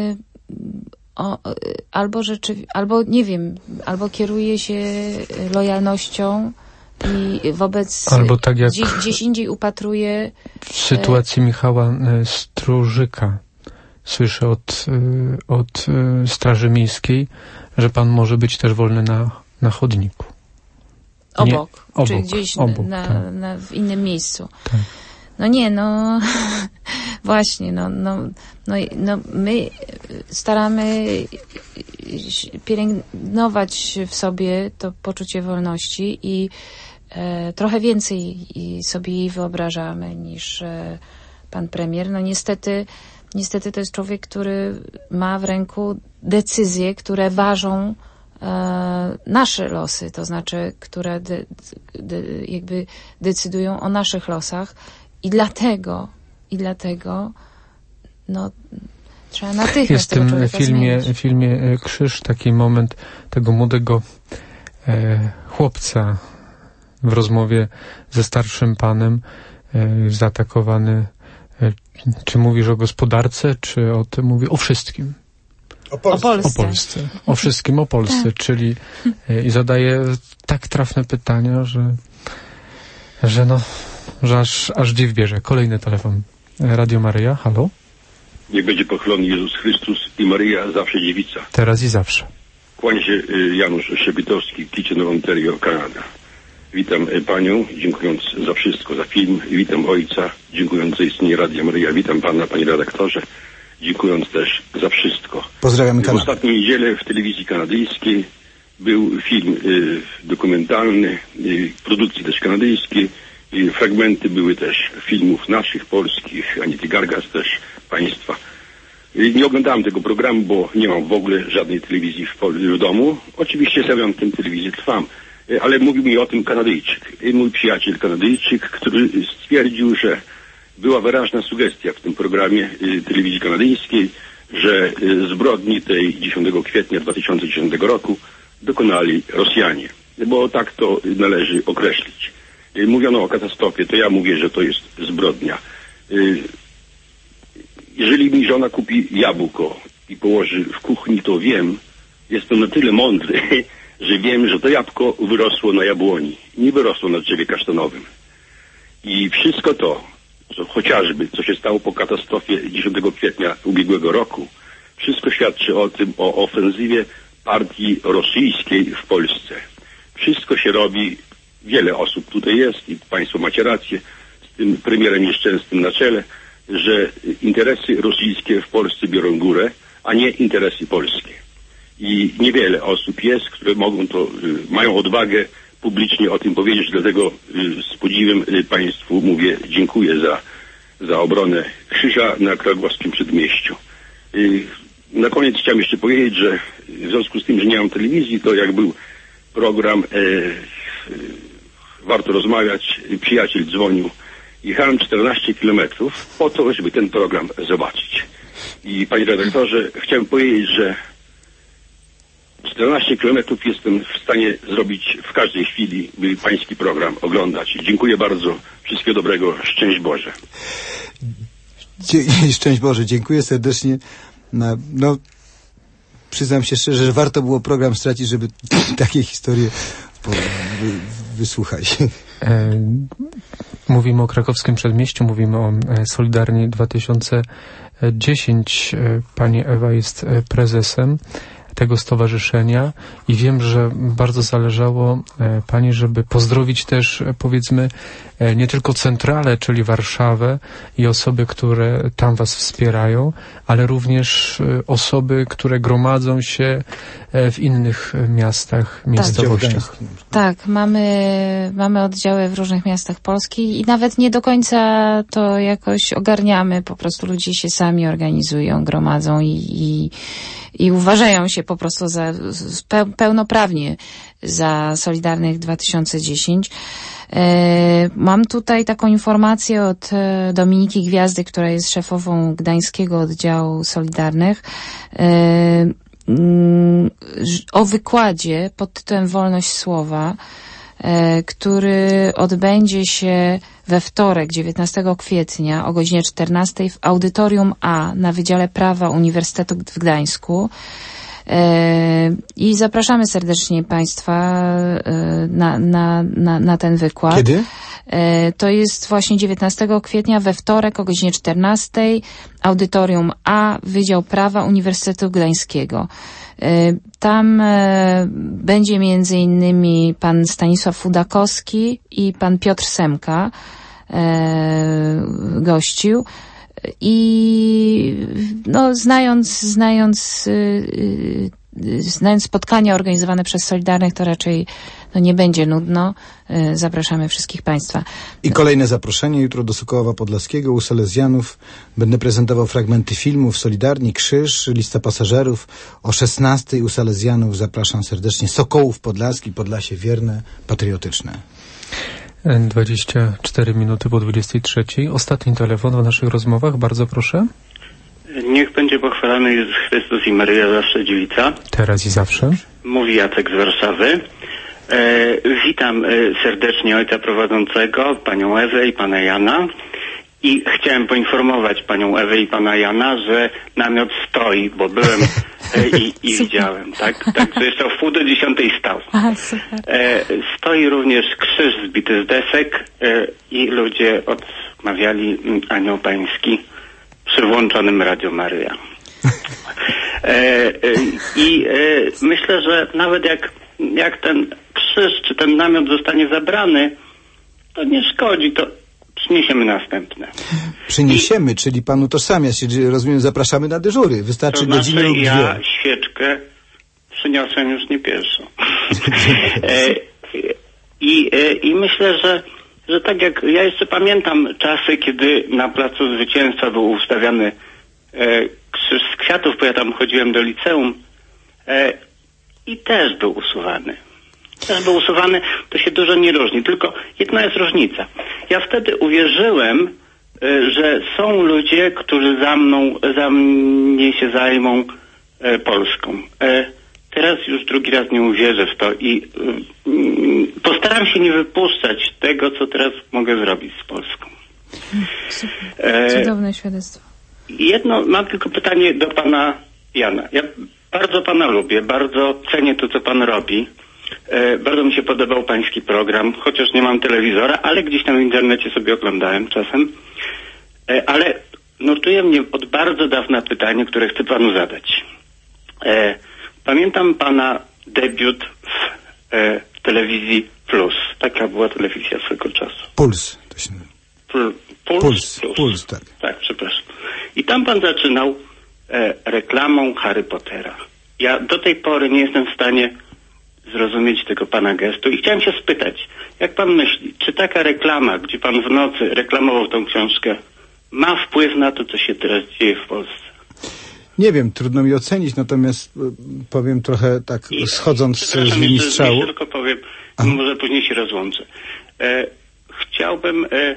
C: o, albo rzeczywiście, albo nie wiem, albo kieruje się lojalnością i wobec
A: albo tak jak
C: gdzieś, gdzieś indziej upatruje
A: w sytuacji e... Michała Strużyka. Słyszę od, od Straży Miejskiej, że pan może być też wolny na, na chodniku.
C: Obok,
A: nie, obok,
C: czy gdzieś
A: obok,
C: na,
A: tak.
C: na, w innym miejscu.
A: Tak.
C: No nie, no właśnie, no, no, no, no my staramy pielęgnować w sobie to poczucie wolności i e, trochę więcej sobie jej wyobrażamy niż e, pan premier. No niestety, niestety to jest człowiek, który ma w ręku decyzje, które ważą e, nasze losy, to znaczy, które de, de, jakby decydują o naszych losach. I dlatego, i dlatego, no, trzeba natychmiast
A: jest
C: tego
A: w tym
C: człowieka
A: filmie,
C: zmienić.
A: filmie Krzyż taki moment tego młodego e, chłopca w rozmowie ze starszym panem, e, zaatakowany. E, czy mówisz o gospodarce, czy o tym mówi o wszystkim?
B: O Polsce.
C: O Polsce.
A: O Polsce. O wszystkim o Polsce,
C: Tak.
A: czyli e, i zadaje tak trafne pytania, że, że no, że aż, aż dziw bierze. Kolejny telefon. Radio Maryja, halo?
I: Niech będzie pochwalony Jezus Chrystus i Maryja zawsze dziewica.
A: Teraz i zawsze.
I: Kłania się Janusz Szebytowski, Kitchener, Ontario, Kanada. Witam panią, dziękując za wszystko, za film. Witam ojca, dziękując za istnienie Radia Maryja. Witam pana, panie redaktorze, dziękując też za wszystko.
B: Pozdrawiamy Kanadę.
I: W ostatnią niedzielę w telewizji kanadyjskiej był film y, dokumentalny, y, produkcji też kanadyjskiej. Y, fragmenty były też filmów naszych, polskich, Anity Gargas też, państwa. Y, nie oglądałem tego programu, bo nie mam w ogóle żadnej telewizji w, w domu. Oczywiście stawiam tę telewizję, trwam. Y, ale mówił mi o tym Kanadyjczyk. Y, mój przyjaciel Kanadyjczyk, który stwierdził, że była wyraźna sugestia w tym programie y, telewizji kanadyjskiej, że y, zbrodni tej dziesiątego kwietnia dwa tysiące dziesiątego roku dokonali Rosjanie, bo tak to należy określić. Y, mówiono o katastrofie, to ja mówię, że to jest zbrodnia. Y, jeżeli mi żona kupi jabłko i położy w kuchni, to wiem, jestem na tyle mądry, że wiem, że to jabłko wyrosło na jabłoni, nie wyrosło na drzewie kasztanowym. I wszystko to, co chociażby, co się stało po katastrofie dziesiątego kwietnia ubiegłego roku, wszystko świadczy o tym, o ofensywie partii rosyjskiej w Polsce. Wszystko się robi, wiele osób tutaj jest i państwo macie rację, z tym premierem nieszczęsnym na czele, że interesy rosyjskie w Polsce biorą górę, a nie interesy polskie. I niewiele osób jest, które mogą to, mają odwagę publicznie o tym powiedzieć, dlatego z podziwem państwu mówię dziękuję za, za obronę krzyża na krakowskim Przedmieściu. Na koniec chciałem jeszcze powiedzieć, że w związku z tym, że nie mam telewizji, to jak był program e, e, Warto Rozmawiać, przyjaciel dzwonił, jechałem czternaście kilometrów po to, żeby ten program zobaczyć. I panie redaktorze, chciałem powiedzieć, że czternaście kilometrów jestem w stanie zrobić w każdej chwili, by pański program oglądać. Dziękuję bardzo. Wszystkiego dobrego. Szczęść Boże.
B: Dzie- Szczęść Boże. Dziękuję serdecznie. No, no, przyznam się szczerze, że warto było program stracić, żeby takie historie po, wy, wysłuchać.
A: E, mówimy o krakowskim Przedmieściu, mówimy o e, Solidarni dwa tysiące dziesięć. E, pani Ewa jest e, prezesem tego stowarzyszenia i wiem, że bardzo zależało e, pani, żeby pozdrowić też, e, powiedzmy, e, nie tylko centralę, czyli Warszawę i osoby, które tam was wspierają, ale również e, osoby, które gromadzą się e, w innych e, miastach, miejscowościach.
C: Tak, mamy, mamy oddziały w różnych miastach Polski i nawet nie do końca to jakoś ogarniamy, po prostu ludzie się sami organizują, gromadzą i, i i uważają się po prostu za pełnoprawnie za Solidarnych dwa tysiące dziesięć. Mam tutaj taką informację od Dominiki Gwiazdy, która jest szefową Gdańskiego Oddziału Solidarnych, o wykładzie pod tytułem Wolność Słowa, który odbędzie się we wtorek, dziewiętnastego kwietnia o godzinie czternastej w Audytorium A na Wydziale Prawa Uniwersytetu w Gdańsku. I zapraszamy serdecznie Państwa na, na, na, na ten wykład.
B: Kiedy?
C: To jest właśnie dziewiętnastego kwietnia we wtorek o godzinie czternastej Audytorium A, Wydział Prawa Uniwersytetu Gdańskiego. Tam będzie między innymi pan Stanisław Fudakowski i pan Piotr Semka gościł. I no, znając, znając, yy, znając spotkania organizowane przez Solidarnych, to raczej no, nie będzie nudno. Yy, zapraszamy wszystkich Państwa.
B: I kolejne zaproszenie jutro do Sokołowa Podlaskiego u Salezjanów. Będę prezentował fragmenty filmów Solidarni, Krzyż, Lista Pasażerów. O szesnastej u Salezjanów zapraszam serdecznie. Sokołów Podlaski, Podlasie wierne, patriotyczne.
A: dwadzieścia cztery minuty po dwudziestej trzeciej. Ostatni telefon w naszych rozmowach. Bardzo proszę.
J: Niech będzie pochwalony Jezus Chrystus i Maryja zawsze dziewica.
A: Teraz i zawsze.
J: Mówi Jacek z Warszawy. E, witam e, serdecznie ojca prowadzącego, panią Ewę i pana Jana. I chciałem poinformować panią Ewę i pana Jana, że namiot stoi, bo byłem e, i, i widziałem, tak? Także jeszcze o wpół do dziesiątej stał.
C: Aha, super.
J: E, stoi również krzyż zbity z desek e, i ludzie odmawiali Anioł Pański przy włączonym Radio Maryja. E, e, I e, myślę, że nawet jak, jak ten krzyż czy ten namiot zostanie zabrany, to nie szkodzi, to przyniesiemy następne.
B: Przyniesiemy, I, czyli pan utożsamia się, rozumiem, zapraszamy na dyżury. Wystarczy
J: to
B: godzinę
J: znaczy,
B: lub
J: ja
B: dwie.
J: świeczkę przyniosłem już nie pierwszą. e, i, e, I myślę, że, że tak jak ja jeszcze pamiętam czasy, kiedy na Placu Zwycięstwa był ustawiany e, krzyż z kwiatów, bo ja tam chodziłem do liceum e, i też był usuwany. Też był usuwany, to się dużo nie różni, tylko jedna jest różnica. Ja wtedy uwierzyłem, e, że są ludzie, którzy za mną, za mnie się zajmą e, Polską. E, teraz już drugi raz nie uwierzę w to i e, postaram się nie wypuszczać tego, co teraz mogę zrobić z Polską.
C: Super.
J: E,
C: Cudowne świadectwo.
J: Jedno, mam tylko pytanie do pana Jana. Ja bardzo pana lubię, bardzo cenię to, co pan robi. E, bardzo mi się podobał pański program, chociaż nie mam telewizora, ale gdzieś tam w internecie sobie oglądałem czasem. E, ale nurtuje mnie od bardzo dawna pytanie, które chcę panu zadać. E, pamiętam pana debiut w e, telewizji Plus. Taka była telewizja swego czasu.
B: Puls. To się...
J: Pul, puls,
B: puls,
J: plus.
B: puls, tak.
J: Tak, przepraszam. I tam pan zaczynał e, reklamą Harry Pottera. Ja do tej pory nie jestem w stanie zrozumieć tego pana gestu i chciałem się spytać, jak pan myśli, czy taka reklama, gdzie pan w nocy reklamował tą książkę, ma wpływ na to, co się teraz dzieje w Polsce?
B: Nie wiem, trudno mi ocenić, natomiast powiem trochę tak, I, schodząc z linii strzału.
J: Ja tylko powiem, Aha. może później się rozłączę. E, chciałbym, e,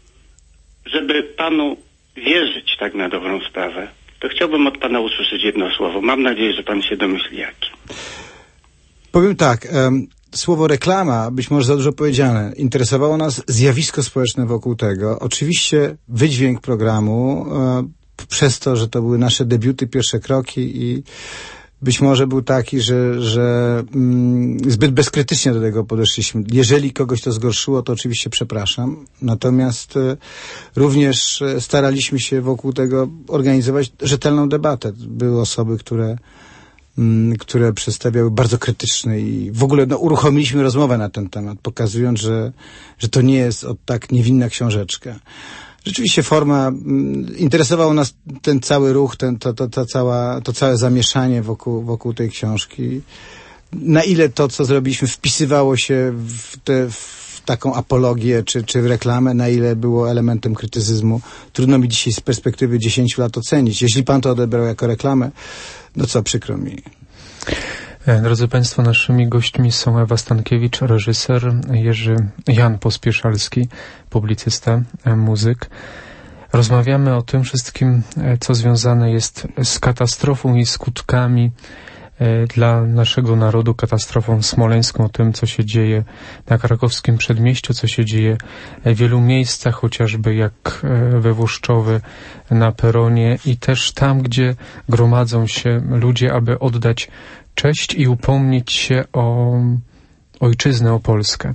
J: żeby panu wierzyć tak na dobrą sprawę, to chciałbym od pana usłyszeć jedno słowo. Mam nadzieję, że pan się domyśli jakie.
B: Powiem tak, um, słowo reklama, być może za dużo powiedziane, interesowało nas zjawisko społeczne wokół tego. Oczywiście wydźwięk programu, um, przez to, że to były nasze debiuty, pierwsze kroki i być może był taki, że, że mm, zbyt bezkrytycznie do tego podeszliśmy. Jeżeli kogoś to zgorszyło, to oczywiście przepraszam. Natomiast e, również e, staraliśmy się wokół tego organizować rzetelną debatę. Były osoby, które m, które przedstawiały bardzo krytyczne i w ogóle no, uruchomiliśmy rozmowę na ten temat, pokazując, że, że to nie jest od tak niewinna książeczka. Rzeczywiście forma, m, interesował nas ten cały ruch, ten, to, to, to, cała, to całe zamieszanie wokół, wokół tej książki. Na ile to, co zrobiliśmy, wpisywało się w, te, w taką apologię czy, czy w reklamę, na ile było elementem krytycyzmu. Trudno mi dzisiaj z perspektywy dziesięciu lat ocenić. Jeśli pan to odebrał jako reklamę, no co, przykro mi.
A: Drodzy Państwo, naszymi gośćmi są Ewa Stankiewicz, reżyser, Jerzy Jan Pospieszalski, publicysta, muzyk. Rozmawiamy o tym wszystkim, co związane jest z katastrofą i skutkami dla naszego narodu, katastrofą smoleńską, o tym, co się dzieje na krakowskim przedmieściu, co się dzieje w wielu miejscach, chociażby jak we Włoszczowy na peronie i też tam, gdzie gromadzą się ludzie, aby oddać cześć i upomnieć się o ojczyznę, o Polskę.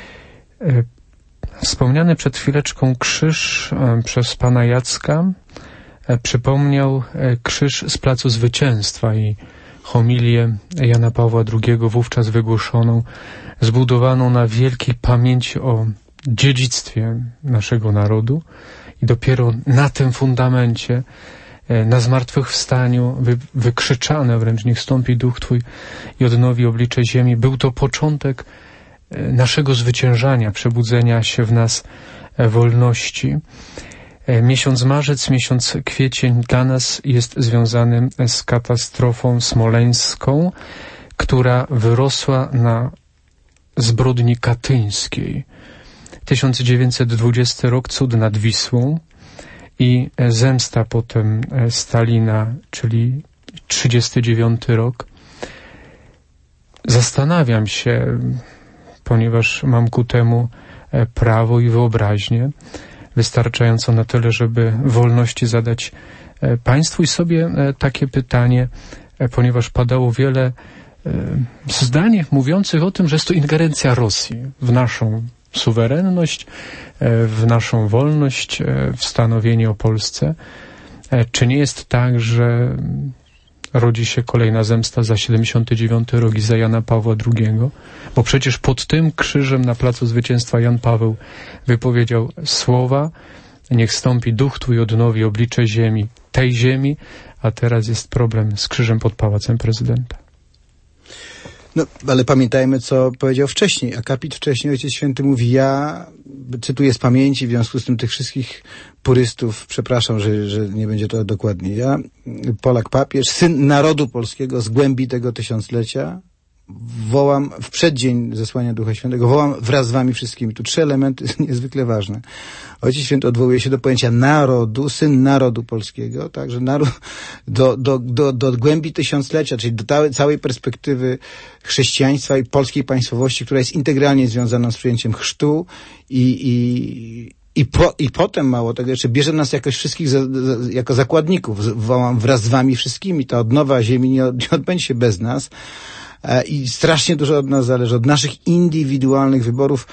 A: Wspomniany przed chwileczką krzyż przez pana Jacka przypomniał krzyż z Placu Zwycięstwa i homilię Jana Pawła drugiego, wówczas wygłoszoną, zbudowaną na wielkiej pamięci o dziedzictwie naszego narodu i dopiero na tym fundamencie, na zmartwychwstaniu, wy, wykrzyczane wręcz, niech stąpi duch Twój i odnowi oblicze ziemi. Był to początek naszego zwyciężania, przebudzenia się w nas wolności. Miesiąc marzec, miesiąc kwiecień dla nas jest związany z katastrofą smoleńską, która wyrosła na zbrodni katyńskiej. tysiąc dziewięćset dwudziesty rok, cud nad Wisłą i zemsta potem Stalina, czyli trzydziesty dziewiąty rok. Zastanawiam się, ponieważ mam ku temu prawo i wyobraźnię, wystarczająco na tyle, żeby wolności zadać państwu i sobie takie pytanie, ponieważ padało wiele zdań mówiących o tym, że jest to ingerencja Rosji w naszą suwerenność, w naszą wolność, w stanowienie o Polsce. Czy nie jest tak, że rodzi się kolejna zemsta za siedemdziesiąty dziewiąty rok i za Jana Pawła drugiego, bo przecież pod tym krzyżem na Placu Zwycięstwa Jan Paweł wypowiedział słowa: niech stąpi duch Twój, odnowi oblicze ziemi, tej ziemi, a teraz jest problem z krzyżem pod Pałacem Prezydenta.
B: No, ale pamiętajmy, co powiedział wcześniej. Akapit wcześniej Ojciec Święty mówi, ja cytuję z pamięci, w związku z tym tych wszystkich purystów, przepraszam, że, że nie będzie to dokładnie. Ja, Polak papież, syn narodu polskiego z głębi tego tysiąclecia, wołam w przeddzień zesłania Ducha Świętego, wołam wraz z wami wszystkimi. Tu trzy elementy niezwykle ważne. Ojciec Święty odwołuje się do pojęcia narodu, syn narodu polskiego, także naród do, do, do, do głębi tysiąclecia, czyli do całej, całej perspektywy chrześcijaństwa i polskiej państwowości, która jest integralnie związana z przyjęciem chrztu i, i I, po, I potem, mało tego, jeszcze bierze nas jakoś wszystkich za, za, jako zakładników. Wołam wraz z wami wszystkimi. Ta odnowa ziemi nie, od, nie odbędzie się bez nas. E, I strasznie dużo od nas zależy, od naszych indywidualnych wyborów.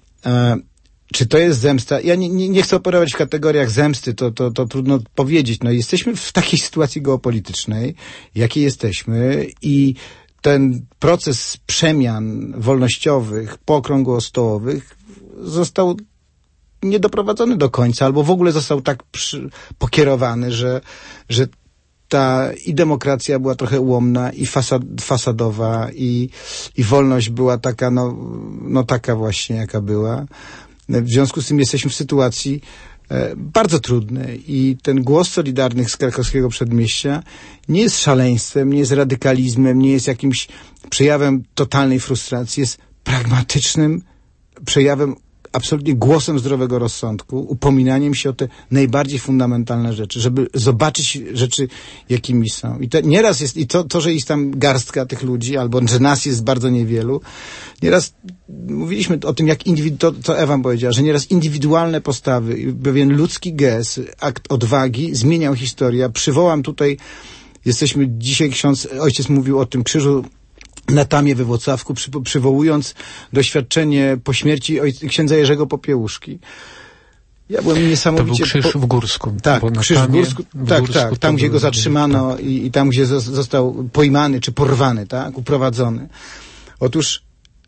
B: E, czy to jest zemsta? Ja nie, nie, nie chcę operować w kategoriach zemsty, to, to, to trudno powiedzieć. No, jesteśmy w takiej sytuacji geopolitycznej, jakiej jesteśmy, i ten proces przemian wolnościowych, pookrągłostołowych został nie doprowadzony do końca, albo w ogóle został tak przy, pokierowany, że, że ta i demokracja była trochę ułomna, i fasad, fasadowa, i, i wolność była taka, no, no taka właśnie, jaka była. W związku z tym jesteśmy w sytuacji e, bardzo trudnej i ten głos Solidarnych z krakowskiego przedmieścia nie jest szaleństwem, nie jest radykalizmem, nie jest jakimś przejawem totalnej frustracji, jest pragmatycznym przejawem, absolutnie głosem zdrowego rozsądku, upominaniem się o te najbardziej fundamentalne rzeczy, żeby zobaczyć rzeczy, jakimi są. I to nieraz jest, i to, to, że jest tam garstka tych ludzi, albo że nas jest bardzo niewielu, nieraz mówiliśmy o tym, jak indywidu, to, co Ewa powiedziała, że nieraz indywidualne postawy, pewien ludzki gest, akt odwagi zmieniał historię. Przywołam tutaj, jesteśmy dzisiaj, ksiądz, ojciec mówił o tym krzyżu na Tamie we Włocławku, przy, przywołując doświadczenie po śmierci oj, księdza Jerzego Popiełuszki. Ja byłem niesamowicie...
A: To był krzyż
B: po...
A: w Górsku.
B: Tak, krzyż
A: Tamie,
B: w Górsku,
A: w
B: tak,
A: Górsku,
B: tak, tam, gdzie go zatrzymano
A: tak.
B: i, i tam, gdzie został pojmany, czy porwany, tak, uprowadzony. Otóż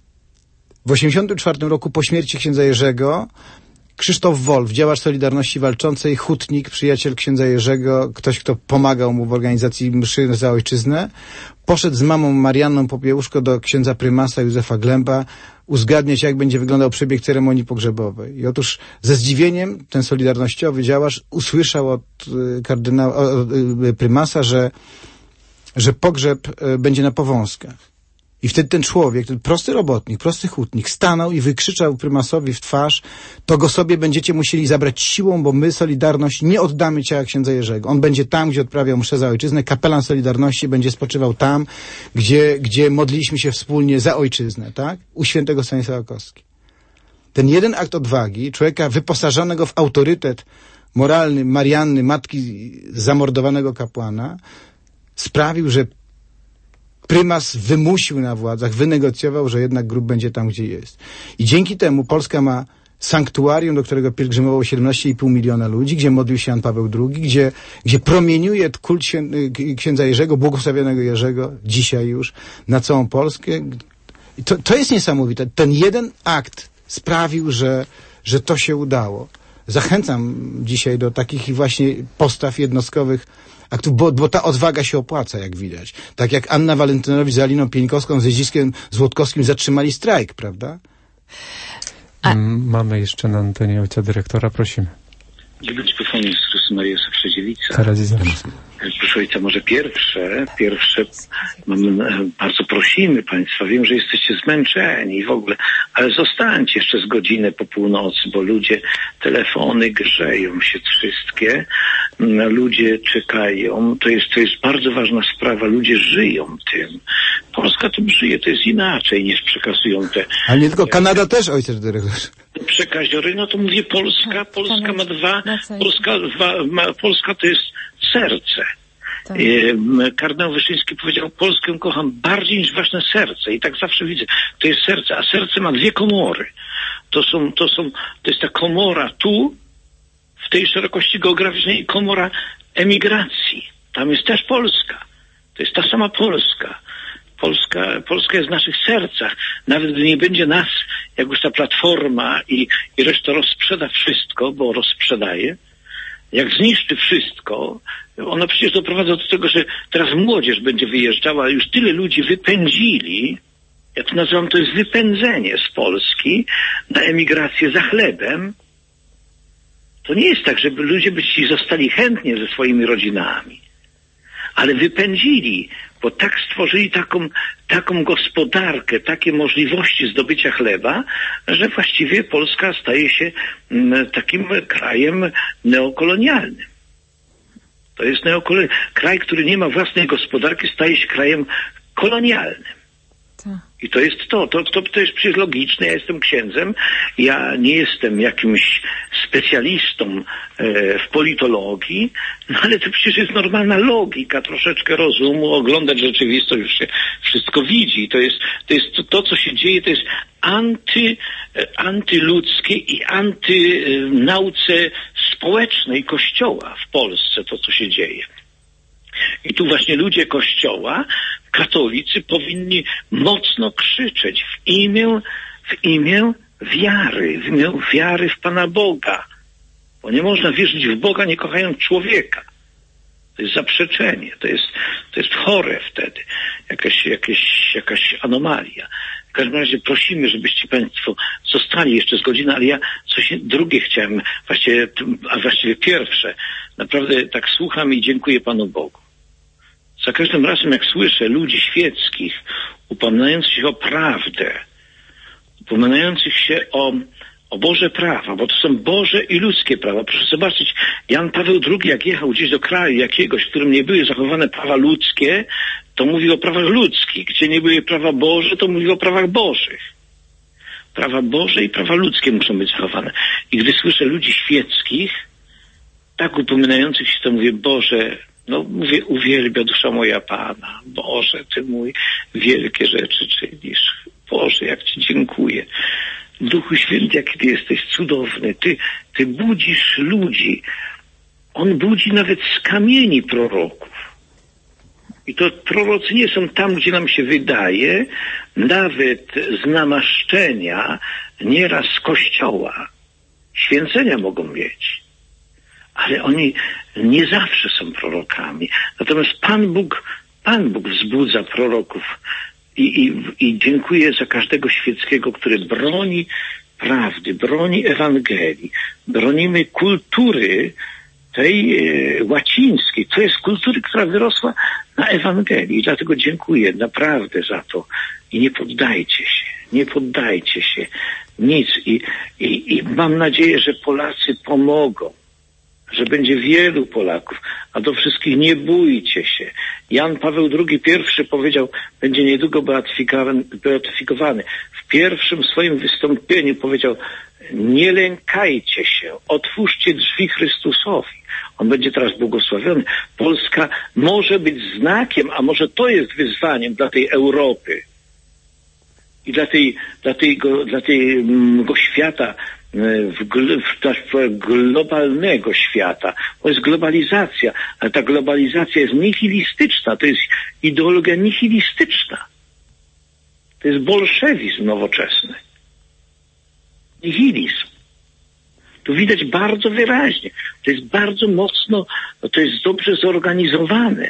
B: w osiemdziesiątym czwartym roku po śmierci księdza Jerzego Krzysztof Wolf, działacz Solidarności Walczącej, hutnik, przyjaciel księdza Jerzego, ktoś, kto pomagał mu w organizacji mszy za ojczyznę, poszedł z mamą Marianną Popiełuszko do księdza prymasa Józefa Glemba uzgadniać, jak będzie wyglądał przebieg ceremonii pogrzebowej. I otóż ze zdziwieniem ten solidarnościowy działacz usłyszał od kardynała, od prymasa, że, że pogrzeb będzie na Powązkach. I wtedy ten człowiek, ten prosty robotnik, prosty hutnik, stanął i wykrzyczał prymasowi w twarz: to go sobie będziecie musieli zabrać siłą, bo my, Solidarność, nie oddamy ciała księdza Jerzego. On będzie tam, gdzie odprawiał mszę za ojczyznę, kapelan Solidarności będzie spoczywał tam, gdzie, gdzie modliliśmy się wspólnie za ojczyznę, tak? U świętego Stanisława Kostki. Ten jeden akt odwagi, człowieka wyposażonego w autorytet moralny Marianny, matki zamordowanego kapłana, sprawił, że prymas wymusił na władzach, wynegocjował, że jednak grób będzie tam, gdzie jest. I dzięki temu Polska ma sanktuarium, do którego pielgrzymowało siedemnaście i pół miliona ludzi, gdzie modlił się Jan Paweł drugi, gdzie, gdzie promieniuje kult księdza Jerzego, błogosławionego Jerzego, dzisiaj już, na całą Polskę. I to, to jest niesamowite. Ten jeden akt sprawił, że, że to się udało. Zachęcam dzisiaj do takich właśnie postaw jednostkowych aktów, bo, bo ta odwaga się opłaca, jak widać. Tak jak Anna Walentynowicz z Aliną Pieńkowską, z Zdziskiem Złotkowskim zatrzymali strajk, prawda?
A: A... Mamy jeszcze na antenie ojca dyrektora, prosimy.
K: Dzień dobry, Panie Jezus Maria Safredziewica.
A: Teraz i zaraz.
K: Proszę ojca, może pierwsze, pierwsze, mamy, bardzo prosimy Państwa, wiem, że jesteście zmęczeni i w ogóle, ale zostańcie jeszcze z godzinę po północy, bo ludzie, telefony grzeją się wszystkie, ludzie czekają, to jest, to jest bardzo ważna sprawa, ludzie żyją tym. Polska tym żyje, to jest inaczej niż przekazują te...
B: Ale nie tylko, Kanada też, ojciec dyrektor.
K: Przekaziory, no to mówię Polska, Polska ma dwa, Polska, dwa, ma, Polska to jest serce. Tak. Kardynał Wyszyński powiedział: Polskę kocham bardziej niż własne serce. I tak zawsze widzę, to jest serce, a serce ma dwie komory. To są, to są, to jest ta komora tu, w tej szerokości geograficznej, i komora emigracji. Tam jest też Polska. To jest ta sama Polska. Polska, Polska jest w naszych sercach. Nawet gdy nie będzie nas, jak już ta Platforma i, i reszta rozsprzeda wszystko, bo rozsprzedaje, jak zniszczy wszystko, ona przecież doprowadza do tego, że teraz młodzież będzie wyjeżdżała, już tyle ludzi wypędzili, ja to nazywam, to jest wypędzenie z Polski na emigrację za chlebem. To nie jest tak, żeby ludzie by ci zostali chętnie ze swoimi rodzinami, ale wypędzili, bo tak stworzyli taką, taką gospodarkę, takie możliwości zdobycia chleba, że właściwie Polska staje się m, takim krajem neokolonialnym. To jest neokolonialny. Kraj, który nie ma własnej gospodarki, staje się krajem kolonialnym. I to jest to, to, to, to jest przecież logiczne, ja jestem księdzem, ja nie jestem jakimś specjalistą e, w politologii, no ale to przecież jest normalna logika, troszeczkę rozumu, oglądać rzeczywistość, już się wszystko widzi. To jest to, jest to, to co się dzieje, to jest anty, e, antyludzkie i anty e, nauce społecznej Kościoła w Polsce, to co się dzieje. I tu właśnie ludzie Kościoła, katolicy, powinni mocno krzyczeć w imię, w imię wiary, w imię wiary w Pana Boga. Bo nie można wierzyć w Boga, nie kochając człowieka. To jest zaprzeczenie, to jest, to jest chore wtedy, jakaś, jakaś, jakaś anomalia. W każdym razie prosimy, żebyście Państwo zostali jeszcze z godziny, ale ja coś drugie chciałem, właściwie, a właściwie pierwsze. Naprawdę tak słucham i dziękuję Panu Bogu. Za każdym razem, jak słyszę ludzi świeckich upominających się o prawdę, upominających się o, o Boże prawa, bo to są Boże i ludzkie prawa. Proszę zobaczyć, Jan Paweł drugi, jak jechał gdzieś do kraju jakiegoś, w którym nie były zachowane prawa ludzkie, to mówił o prawach ludzkich. Gdzie nie były prawa Boże, to mówił o prawach Bożych. Prawa Boże i prawa ludzkie muszą być zachowane. I gdy słyszę ludzi świeckich, tak upominających się, to mówię, Boże, no mówię, uwielbia dusza moja Pana. Boże, Ty mój wielkie rzeczy czynisz. Boże, jak Ci dziękuję. Duchu Święty, jaki Ty jesteś cudowny. Ty, ty budzisz ludzi. On budzi nawet z kamieni proroków. I to prorocy nie są tam, gdzie nam się wydaje, nawet z namaszczenia, nieraz z kościoła. Święcenia mogą mieć. Ale oni nie zawsze są prorokami. Natomiast Pan Bóg, Pan Bóg wzbudza proroków i, i, i dziękuję za każdego świeckiego, który broni prawdy, broni Ewangelii. Bronimy kultury tej e, łacińskiej. To jest kultury, która wyrosła na Ewangelii. I dlatego dziękuję naprawdę za to. I nie poddajcie się. Nie poddajcie się. Nic. I, i, i mam nadzieję, że Polacy pomogą. Że będzie wielu Polaków, a do wszystkich nie bójcie się. Jan Paweł drugi pierwszy powiedział, będzie niedługo beatyfikowany, beatyfikowany. W pierwszym swoim wystąpieniu powiedział, nie lękajcie się, otwórzcie drzwi Chrystusowi. On będzie teraz błogosławiony. Polska może być znakiem, a może to jest wyzwaniem dla tej Europy i dla tej, dla tego, dla tego świata, W, gl, w globalnego świata. To jest globalizacja, ale ta globalizacja jest nihilistyczna, to jest ideologia nihilistyczna. To jest bolszewizm nowoczesny. Nihilizm. Tu widać bardzo wyraźnie. To jest bardzo mocno, to jest dobrze zorganizowane.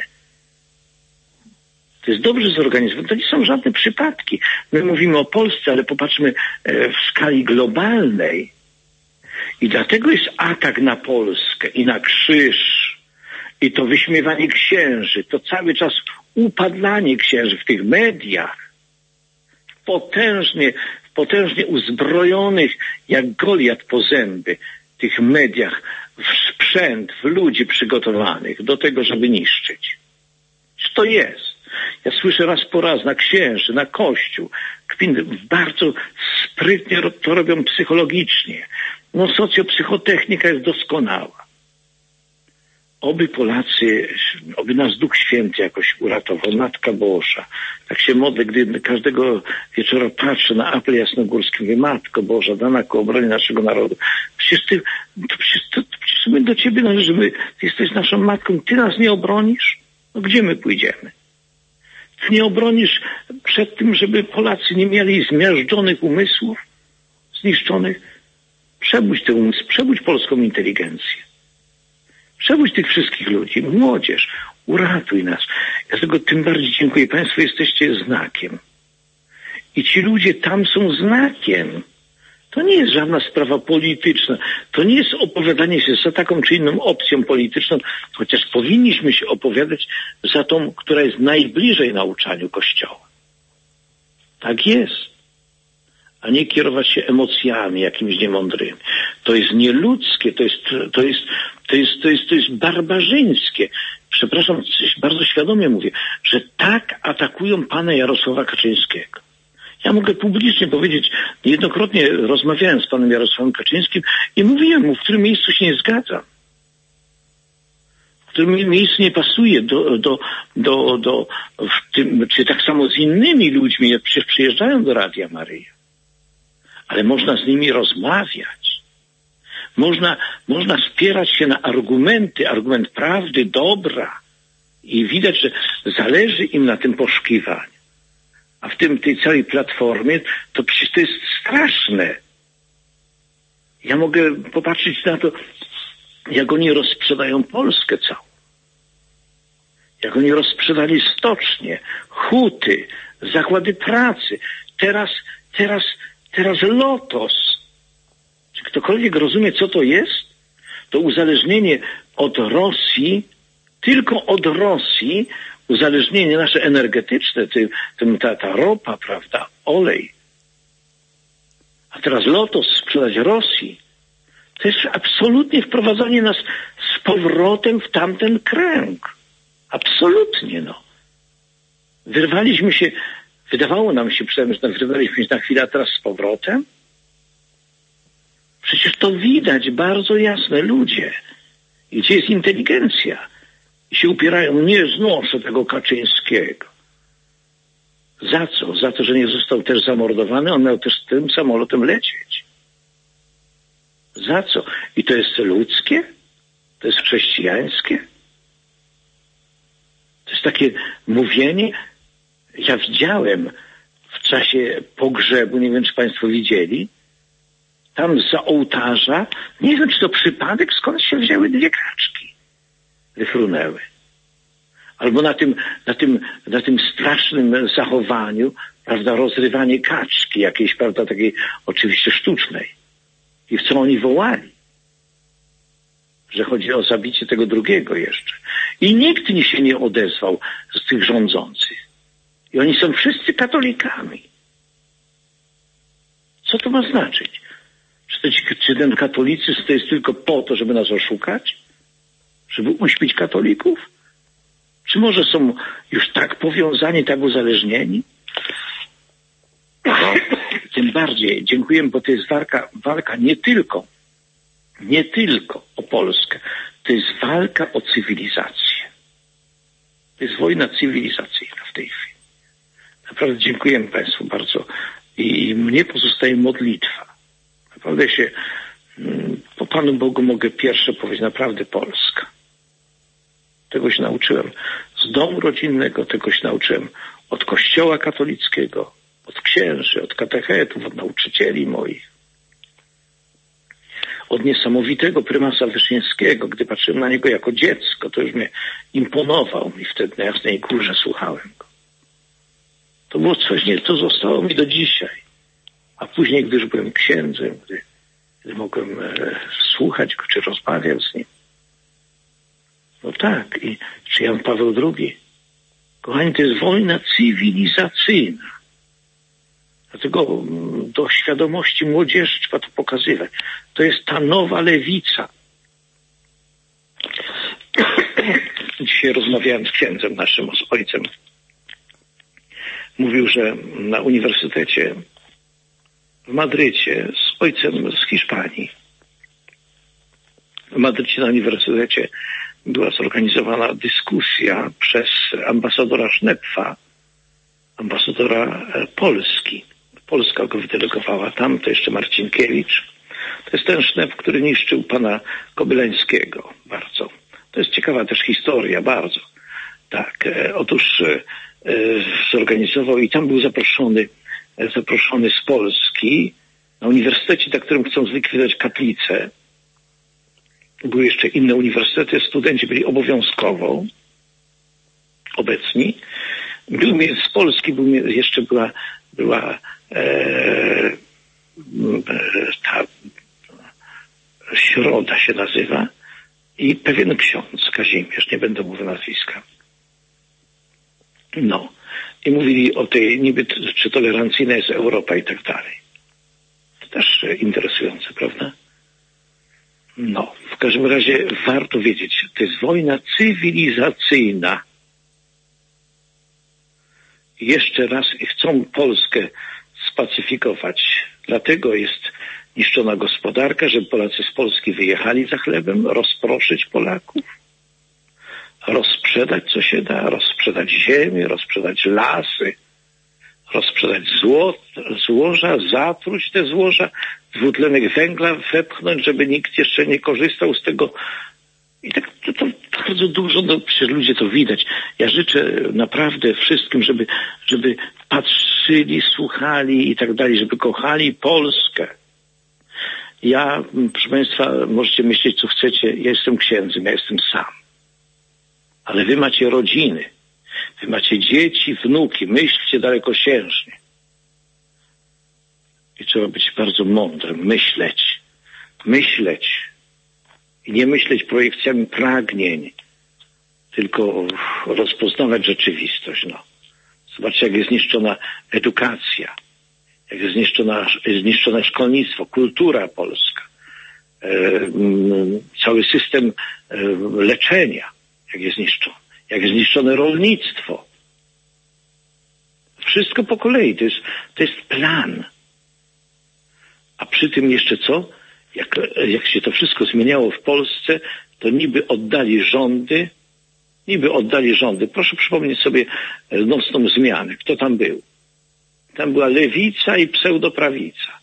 K: To jest dobrze zorganizowane. To nie są żadne przypadki. My mówimy o Polsce, ale popatrzmy w skali globalnej. I dlatego jest atak na Polskę i na krzyż. I to wyśmiewanie księży. To cały czas upadlanie księży w tych mediach. Potężnie, potężnie uzbrojonych jak Goliat po zęby. Tych mediach w sprzęt, w ludzi przygotowanych do tego, żeby niszczyć. Co to jest? Ja słyszę raz po raz na księży, na kościół. Bardzo sprytnie to robią psychologicznie. No socjopsychotechnika jest doskonała. Oby Polacy, oby nas Duch Święty jakoś uratował, Matka Boża. Tak się modlę, gdy każdego wieczora patrzę na apel jasnogórski, mówię, Matko Boża, dana ku obronie naszego narodu. Przecież ty, to przecież, to, przecież my do Ciebie należymy, Ty jesteś naszą Matką, Ty nas nie obronisz? No gdzie my pójdziemy? Ty nie obronisz przed tym, żeby Polacy nie mieli zmiażdżonych umysłów, zniszczonych. Przebudź ten umysł, przebudź polską inteligencję. Przebudź tych wszystkich ludzi, młodzież, uratuj nas. Ja tego tym bardziej dziękuję. Państwo jesteście znakiem. I ci ludzie tam są znakiem. To nie jest żadna sprawa polityczna. To nie jest opowiadanie się za taką czy inną opcją polityczną, chociaż powinniśmy się opowiadać za tą, która jest najbliżej nauczaniu Kościoła. Tak jest. A nie kierować się emocjami jakimiś niemądrymi. To jest nieludzkie, to jest, to jest, to jest, to jest, to jest barbarzyńskie. Przepraszam, bardzo świadomie mówię, że tak atakują pana Jarosława Kaczyńskiego. Ja mogę publicznie powiedzieć, niejednokrotnie rozmawiałem z panem Jarosławem Kaczyńskim i mówiłem mu, w którym miejscu się nie zgadzam. W którym miejscu nie pasuje do, do, do, do w tym, czy tak samo z innymi ludźmi, jak przecież przyjeżdżają do Radia Maryja. Ale można z nimi rozmawiać. Można, można spierać się na argumenty, argument prawdy, dobra. I widać, że zależy im na tym poszukiwaniu. A w tym, tej całej platformie, to przecież to jest straszne. Ja mogę popatrzeć na to, jak oni rozprzedają Polskę całą. Jak oni rozprzedali stocznie, huty, zakłady pracy. Teraz, teraz, teraz Lotos. Czy ktokolwiek rozumie, co to jest? To uzależnienie od Rosji, tylko od Rosji, uzależnienie nasze energetyczne, tym, tym ta, ta ropa, prawda, olej. A teraz Lotos sprzedać Rosji. To jest absolutnie wprowadzanie nas z powrotem w tamten kręg. Absolutnie, no. Wyrwaliśmy się, wydawało nam się przynajmniej, że wyrwaliśmy się na chwilę, a teraz z powrotem. Przecież to widać bardzo jasne, ludzie. I gdzie jest inteligencja? I się upierają, nie znoszę tego Kaczyńskiego. Za co? Za to, że nie został też zamordowany, on miał też tym samolotem lecieć. Za co? I to jest ludzkie? To jest chrześcijańskie? To jest takie mówienie. Ja widziałem w czasie pogrzebu, nie wiem, czy państwo widzieli, tam za ołtarza, nie wiem, czy to przypadek, skąd się wzięły dwie kaczki. Wyfrunęły. Albo na tym, na tym, na tym strasznym zachowaniu, prawda, rozrywanie kaczki jakiejś, prawda, takiej oczywiście sztucznej. I w co oni wołali? Że chodzi o zabicie tego drugiego jeszcze. I nikt nie się nie odezwał z tych rządzących. I oni są wszyscy katolikami. Co to ma znaczyć? Czy, to, czy ten katolicyzm to jest tylko po to, żeby nas oszukać? Żeby uśpić katolików? Czy może są już tak powiązani, tak uzależnieni? Tym bardziej dziękuję, bo to jest walka, walka nie tylko, nie tylko o Polskę. To jest walka o cywilizację. To jest wojna cywilizacyjna w tej chwili. Naprawdę dziękuję państwu bardzo. I mnie pozostaje modlitwa. Naprawdę się po Panu Bogu mogę pierwsze powiedzieć, naprawdę Polska. Tego się nauczyłem z domu rodzinnego, tego się nauczyłem od Kościoła katolickiego, od księży, od katechetów, od nauczycieli moich. Od niesamowitego prymasa Wyszyńskiego. Gdy patrzyłem na niego jako dziecko, to już mnie imponował i wtedy na Jasnej Górze słuchałem go. To było coś, nie, to zostało mi do dzisiaj. A później, gdy już byłem księdzem, gdy, gdy mogłem e, słuchać go, czy rozmawiał z nim. No tak, i czy Jan Paweł drugi? Kochani, to jest wojna cywilizacyjna. Dlatego do świadomości młodzieży trzeba to pokazywać. To jest ta nowa lewica. Dzisiaj rozmawiałem z księdzem naszym, z ojcem. Mówił, że na uniwersytecie w Madrycie z ojcem z Hiszpanii. W Madrycie na uniwersytecie była zorganizowana dyskusja przez ambasadora Sznepfa, ambasadora Polski. Polska go wydelegowała tam, to jeszcze Marcinkiewicz. To jest ten Sznepf, który niszczył pana Kobylańskiego bardzo. To jest ciekawa też historia, bardzo. Tak, e, otóż e, zorganizował i tam był zaproszony, zaproszony z Polski na uniwersytecie, na którym chcą zlikwidować kaplicę. Były jeszcze inne uniwersytety, studenci byli obowiązkowo obecni. Był z Polski, był, jeszcze była, była e, ta Środa się nazywa i pewien ksiądz, Kazimierz, nie będę mówił nazwiska. No. I mówili o tej niby, czy tolerancyjna jest Europa i tak dalej. To też interesujące, prawda? No. W każdym razie warto wiedzieć, to jest wojna cywilizacyjna. Jeszcze raz chcą Polskę spacyfikować. Dlatego jest niszczona gospodarka, żeby Polacy z Polski wyjechali za chlebem, rozproszyć Polaków, rozprzedać co się da, rozprzedać ziemię, rozprzedać lasy, rozprzedać zło, złoża, zatruć te złoża, dwutlenek węgla wepchnąć, żeby nikt jeszcze nie korzystał z tego. I tak to, to bardzo dużo, no przecież ludzie to widać. Ja życzę naprawdę wszystkim, żeby, żeby patrzyli, słuchali i tak dalej, żeby kochali Polskę. Ja, proszę Państwa, możecie myśleć, co chcecie. Ja jestem księdzem, ja jestem sam. Ale wy macie rodziny. Wy macie dzieci, wnuki. Myślcie dalekosiężnie. I trzeba być bardzo mądrym. Myśleć. Myśleć. I nie myśleć projekcjami pragnień, tylko rozpoznawać rzeczywistość. No. Zobaczcie, jak jest zniszczona edukacja. Jak jest zniszczona, zniszczone szkolnictwo, kultura polska, e, m, cały system e, leczenia, jak jest zniszczony, jak jest zniszczone rolnictwo. Wszystko po kolei, to jest, to jest plan. A przy tym jeszcze co? Jak, jak się to wszystko zmieniało w Polsce, to niby oddali rządy, niby oddali rządy. Proszę przypomnieć sobie nocną zmianę. Kto tam był? Tam była lewica i pseudoprawica.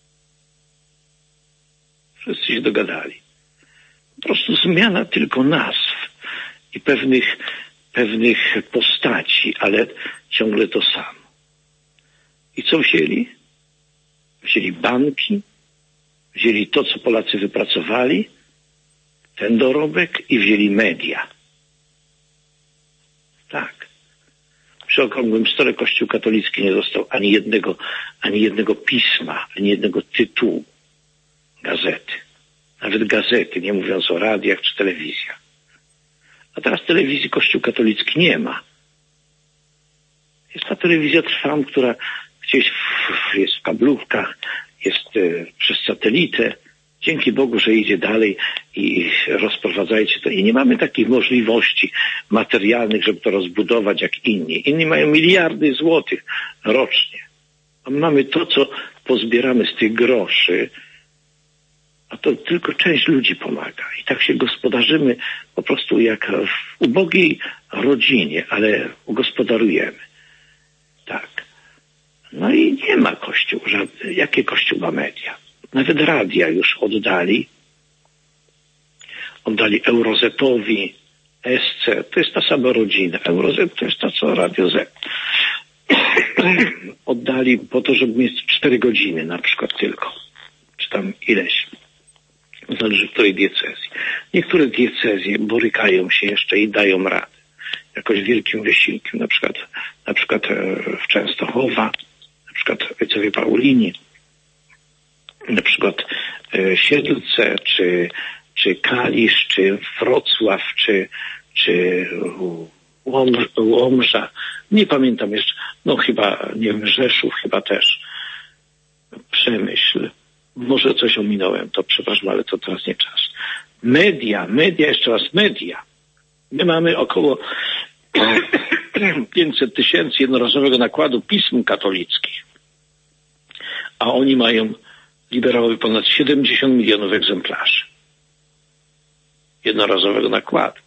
K: Wszyscy się dogadali. Po prostu zmiana tylko nazw i pewnych, pewnych postaci, ale ciągle to samo. I co wzięli? Wzięli banki, wzięli to, co Polacy wypracowali, ten dorobek i wzięli media. Tak. Przy okrągłym stole Kościół katolicki nie dostał ani jednego, ani jednego pisma, ani jednego tytułu gazety. Nawet gazety, nie mówiąc o radiach czy telewizjach. A teraz telewizji Kościół katolicki nie ma. Jest ta telewizja Trwam, która gdzieś w, jest w kablówkach, jest y, przez satelitę. Dzięki Bogu, że idzie dalej i rozprowadzajcie to. I nie mamy takich możliwości materialnych, żeby to rozbudować jak inni. Inni mają miliardy złotych rocznie. A my mamy to, co pozbieramy z tych groszy, a to tylko część ludzi pomaga. I tak się gospodarzymy po prostu jak w ubogiej rodzinie, ale ugospodarujemy. Tak. No i nie ma Kościół. Żadne. Jakie Kościół ma media? Nawet radia już oddali. Oddali Eurozetowi, S C. To jest ta sama rodzina. Eurozet to jest ta, co Radio Z. Oddali po to, żeby mieć cztery godziny na przykład tylko. Czy tam ileś. Zależy w której diecezji. Niektóre diecezje borykają się jeszcze i dają radę. Jakoś wielkim wysiłkiem. Na przykład, na przykład w Częstochowa, na przykład ojcowie Paulini, na przykład e, Siedlce, czy, czy Kalisz, czy Wrocław, czy, czy Łom, Łomża. Nie pamiętam jeszcze. No chyba, nie wiem, Rzeszów chyba też. Przemyśl. Może coś ominąłem, to przepraszam, ale to teraz nie czas. Media, media, jeszcze raz media. My mamy około pięćset tysięcy jednorazowego nakładu pism katolickich. A oni mają liberałowie ponad siedemdziesiąt milionów egzemplarzy jednorazowego nakładu.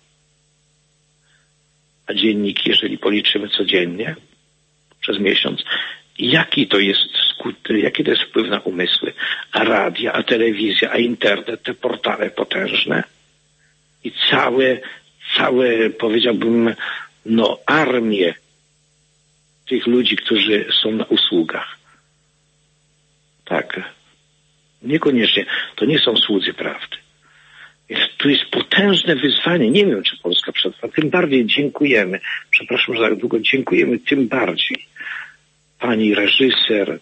K: A dzienniki, jeżeli policzymy codziennie, przez miesiąc, jaki to jest skutek, jaki to jest wpływ na umysły, a radia, a telewizja, a internet, te portale potężne i całe, całe, powiedziałbym, no armie tych ludzi, którzy są na usługach. Tak. Niekoniecznie. To nie są słudzy prawdy. Jest, tu jest potężne wyzwanie. Nie wiem, czy Polska przetrwa. Tym bardziej dziękujemy. Przepraszam, że tak długo. Dziękujemy tym bardziej. Pani reżyser,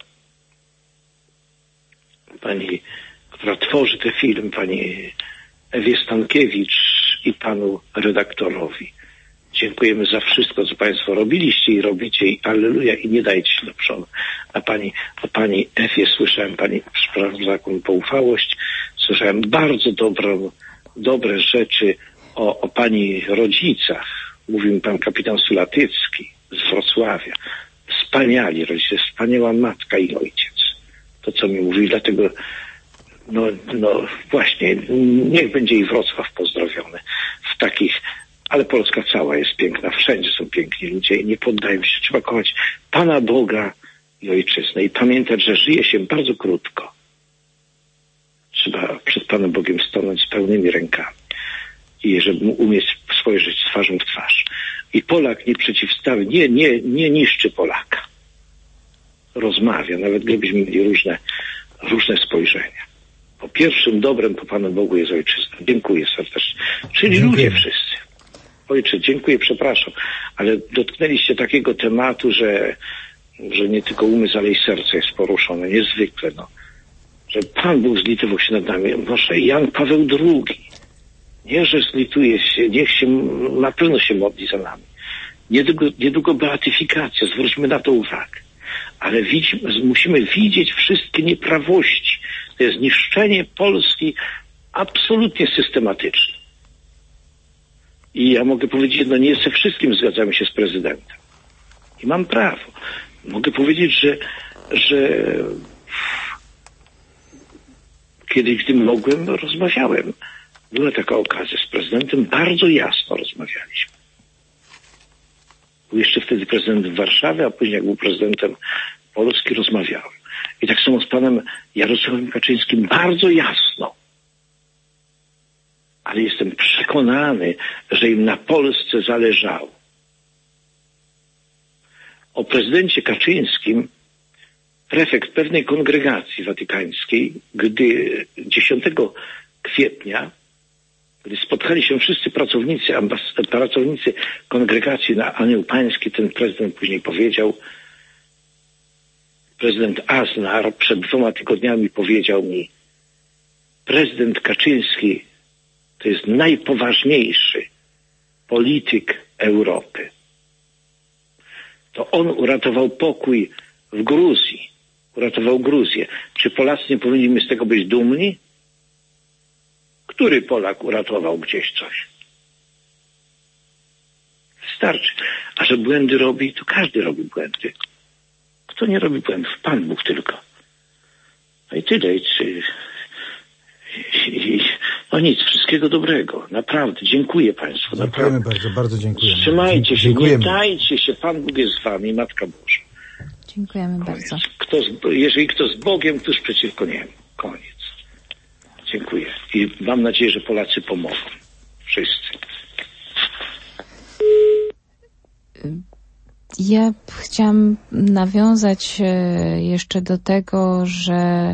K: pani, która tworzy ten film, pani Ewie Stankiewicz i panu redaktorowi. Dziękujemy za wszystko, co państwo robiliście i robicie i alleluja i nie dajcie się do przodu. A pani, o pani Ewie słyszałem, pani, przepraszam za taką poufałość, słyszałem bardzo dobrą, dobre rzeczy o, o pani rodzicach. Mówił mi pan kapitan Sulatycki z Wrocławia. Wspaniali rodzice, wspaniała matka i ojciec. To, co mi mówili, dlatego no, no właśnie, niech będzie i Wrocław pozdrowiony w takich. Ale Polska cała jest piękna, wszędzie są piękni ludzie i nie poddają się. Trzeba kochać Pana Boga i Ojczyznę i pamiętać, że żyje się bardzo krótko. Trzeba przed Panem Bogiem stanąć z pełnymi rękami i żeby mu umieć spojrzeć twarzą w twarz. I Polak nie przeciwstawia, nie, nie, nie niszczy Polaka. Rozmawia, nawet gdybyśmy mieli różne, różne spojrzenia. Po pierwszym dobrem po Panu Bogu jest Ojczyzna. Dziękuję serdecznie. Czyli
B: Dziękuję.
K: Ludzie wszyscy. Ojcze, dziękuję, przepraszam, ale dotknęliście takiego tematu, że, że nie tylko umysł, ale i serce jest poruszone, niezwykle, no. Że Pan Bóg zlitował się nad nami. Może Jan Paweł drugi. Nie, że zlituje się, niech się, na pewno się modli za nami. Niedługo, niedługo beatyfikacja, zwróćmy na to uwagę. Ale widzimy, musimy widzieć wszystkie nieprawości. To jest niszczenie Polski absolutnie systematyczne. I ja mogę powiedzieć, no nie ze wszystkim zgadzamy się z prezydentem. I mam prawo. Mogę powiedzieć, że, że kiedyś, gdy mogłem, no, rozmawiałem. Była taka okazja z prezydentem, bardzo jasno rozmawialiśmy. Był jeszcze wtedy prezydent w Warszawie, a później jak był prezydentem Polski, rozmawiałem. I tak samo z panem Jarosławem Kaczyńskim bardzo jasno. Ale jestem przekonany, że im na Polsce zależało. O prezydencie Kaczyńskim prefekt pewnej kongregacji watykańskiej, gdy dziesiątego kwietnia, gdy spotkali się wszyscy pracownicy, ambas- pracownicy kongregacji na Anioł Pański, ten prezydent później powiedział, prezydent Aznar przed dwoma tygodniami powiedział mi, prezydent Kaczyński to jest najpoważniejszy polityk Europy. To on uratował pokój w Gruzji. Uratował Gruzję. Czy Polacy nie powinni z tego być dumni? Który Polak uratował gdzieś coś? Wystarczy. A że błędy robi, to każdy robi błędy. Kto nie robi błędów? Pan Bóg tylko. No i tyle. I, i, no nic, wszystkiego dobrego. Naprawdę. Dziękuję Państwu.
B: Dziękujemy
K: naprawdę.
B: bardzo, bardzo dziękujemy.
K: Trzymajcie się,
B: Dziękujemy.
K: nie dajcie się. Pan Bóg jest z Wami, Matka Boża.
C: Dziękujemy
K: Koniec.
C: bardzo.
K: Kto z, jeżeli kto z Bogiem, tuż przeciwko niemu. Koniec. Dziękuję. I mam nadzieję, że Polacy pomogą. Wszyscy.
C: Ja chciałam nawiązać jeszcze do tego, że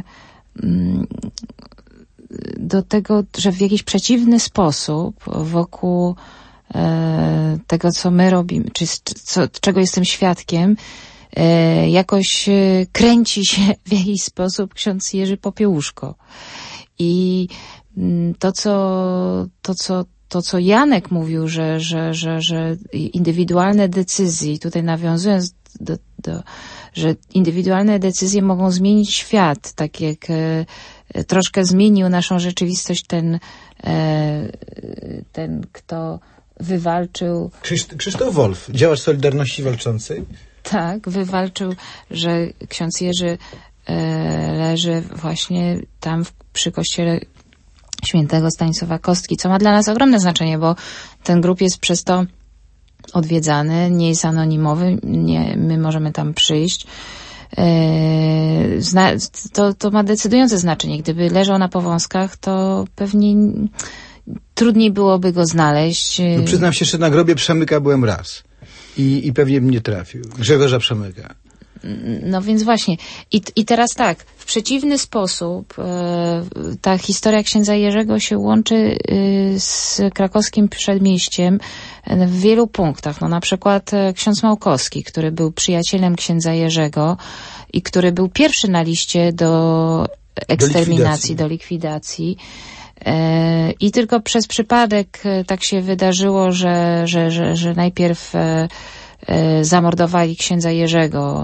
C: do tego, że w jakiś przeciwny sposób wokół tego, co my robimy, czy co, czego jestem świadkiem, jakoś kręci się w jakiś sposób ksiądz Jerzy Popiełuszko. I to, co, to, co, to, co Janek mówił, że, że, że, że indywidualne decyzje, tutaj nawiązując do, do, że indywidualne decyzje mogą zmienić świat, tak jak e, troszkę zmienił naszą rzeczywistość ten, e, ten, kto wywalczył...
B: Krzysztof, Krzysztof Wolf, działacz Solidarności Walczącej.
C: Tak, wywalczył, że ksiądz Jerzy e, leży właśnie tam w, przy kościele świętego Stanisława Kostki, co ma dla nas ogromne znaczenie, bo ten grób jest przez to odwiedzany, nie jest anonimowy, nie, my możemy tam przyjść. E, zna, to, to ma decydujące znaczenie. Gdyby leżał na Powązkach, to pewnie trudniej byłoby go znaleźć.
B: No, przyznam się, że na grobie Przemyka byłem raz. i, i pewnie mnie trafił. Grzegorza Przemyka.
C: No więc właśnie. I, i teraz tak, w przeciwny sposób e, ta historia księdza Jerzego się łączy e, z krakowskim przedmieściem w wielu punktach. No na przykład e, ksiądz Małkowski, który był przyjacielem księdza Jerzego i który był pierwszy na liście do eksterminacji, do likwidacji. Do likwidacji. I tylko przez przypadek tak się wydarzyło, że, że, że, że najpierw zamordowali księdza Jerzego,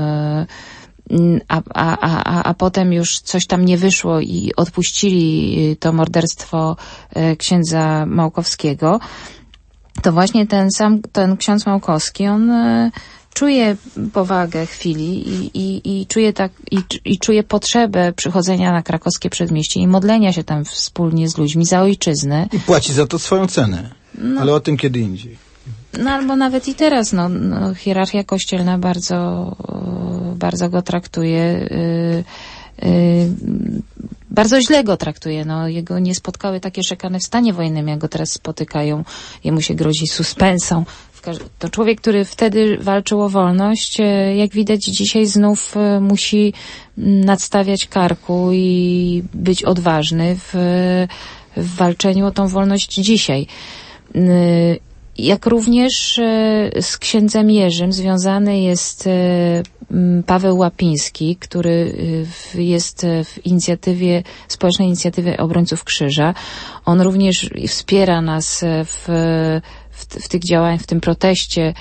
C: a, a, a, a potem już coś tam nie wyszło i odpuścili to morderstwo księdza Małkowskiego. To właśnie ten sam, ten ksiądz Małkowski, on czuje powagę chwili i, i, i, czuje tak, i, i czuje potrzebę przychodzenia na krakowskie przedmieście i modlenia się tam wspólnie z ludźmi za ojczyznę.
B: I płaci za to swoją cenę, no, ale o tym kiedy indziej.
C: No albo nawet i teraz, no, no hierarchia kościelna bardzo, bardzo go traktuje, yy, yy, bardzo źle go traktuje, no jego nie spotkały takie szykany w stanie wojennym, jak go teraz spotykają, jemu się grozi suspensą. To człowiek, który wtedy walczył o wolność, jak widać dzisiaj znów musi nadstawiać karku i być odważny w, w walczeniu o tą wolność dzisiaj. Jak również z księdzem Jerzym związany jest Paweł Łapiński, który jest w inicjatywie, społecznej inicjatywie Obrońców Krzyża. On również wspiera nas w, w, w tych działaniach, w tym proteście,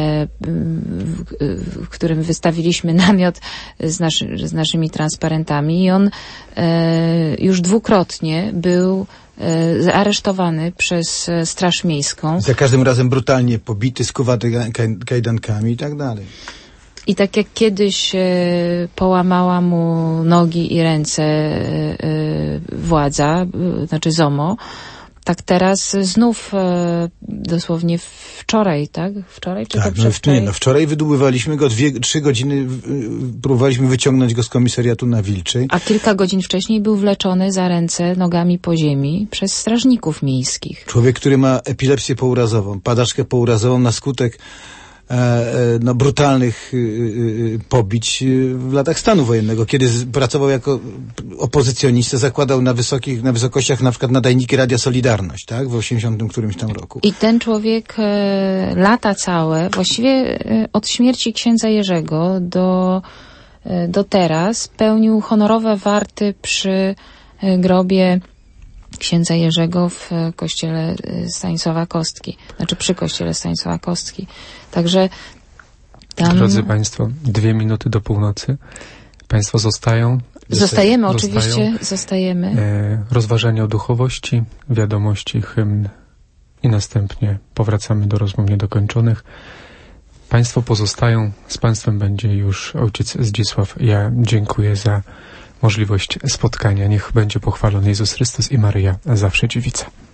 C: w, w którym wystawiliśmy namiot z, naszy, z naszymi transparentami i on już dwukrotnie był aresztowany przez Straż Miejską.
B: Za każdym razem brutalnie pobity, skuwany kajdankami i tak dalej.
C: I tak jak kiedyś e, połamała mu nogi i ręce e, władza, e, znaczy ZOMO, tak teraz znów e, dosłownie wczoraj, tak? Wczoraj czy
B: tak,
C: to
B: no,
C: wczoraj?
B: Nie, no wczoraj wydłubywaliśmy go dwie, trzy godziny, w, próbowaliśmy wyciągnąć go z komisariatu na Wilczej.
C: A kilka godzin wcześniej był wleczony za ręce nogami po ziemi przez strażników miejskich.
B: Człowiek, który ma epilepsję pourazową, padaczkę pourazową na skutek no, brutalnych pobić w latach stanu wojennego, kiedy pracował jako opozycjonista, zakładał na wysokich, na wysokościach na przykład nadajniki Radia Solidarność, tak, w osiemdziesiątym którymś tam roku.
C: I ten człowiek e, lata całe, właściwie e, od śmierci księdza Jerzego do, e, do teraz pełnił honorowe warty przy e, grobie księdza Jerzego w kościele Stanisława Kostki. Znaczy przy kościele Stanisława Kostki. Także tam...
A: Drodzy Państwo, dwie minuty do północy. Państwo zostają.
C: Zostajemy,
A: zostają,
C: oczywiście, zostajemy.
A: E, rozważania o duchowości, wiadomości, hymn i następnie powracamy do rozmów niedokończonych. Państwo pozostają, z Państwem będzie już ojciec Zdzisław. Ja dziękuję za możliwość spotkania. Niech będzie pochwalony Jezus Chrystus i Maryja, zawsze dziewica.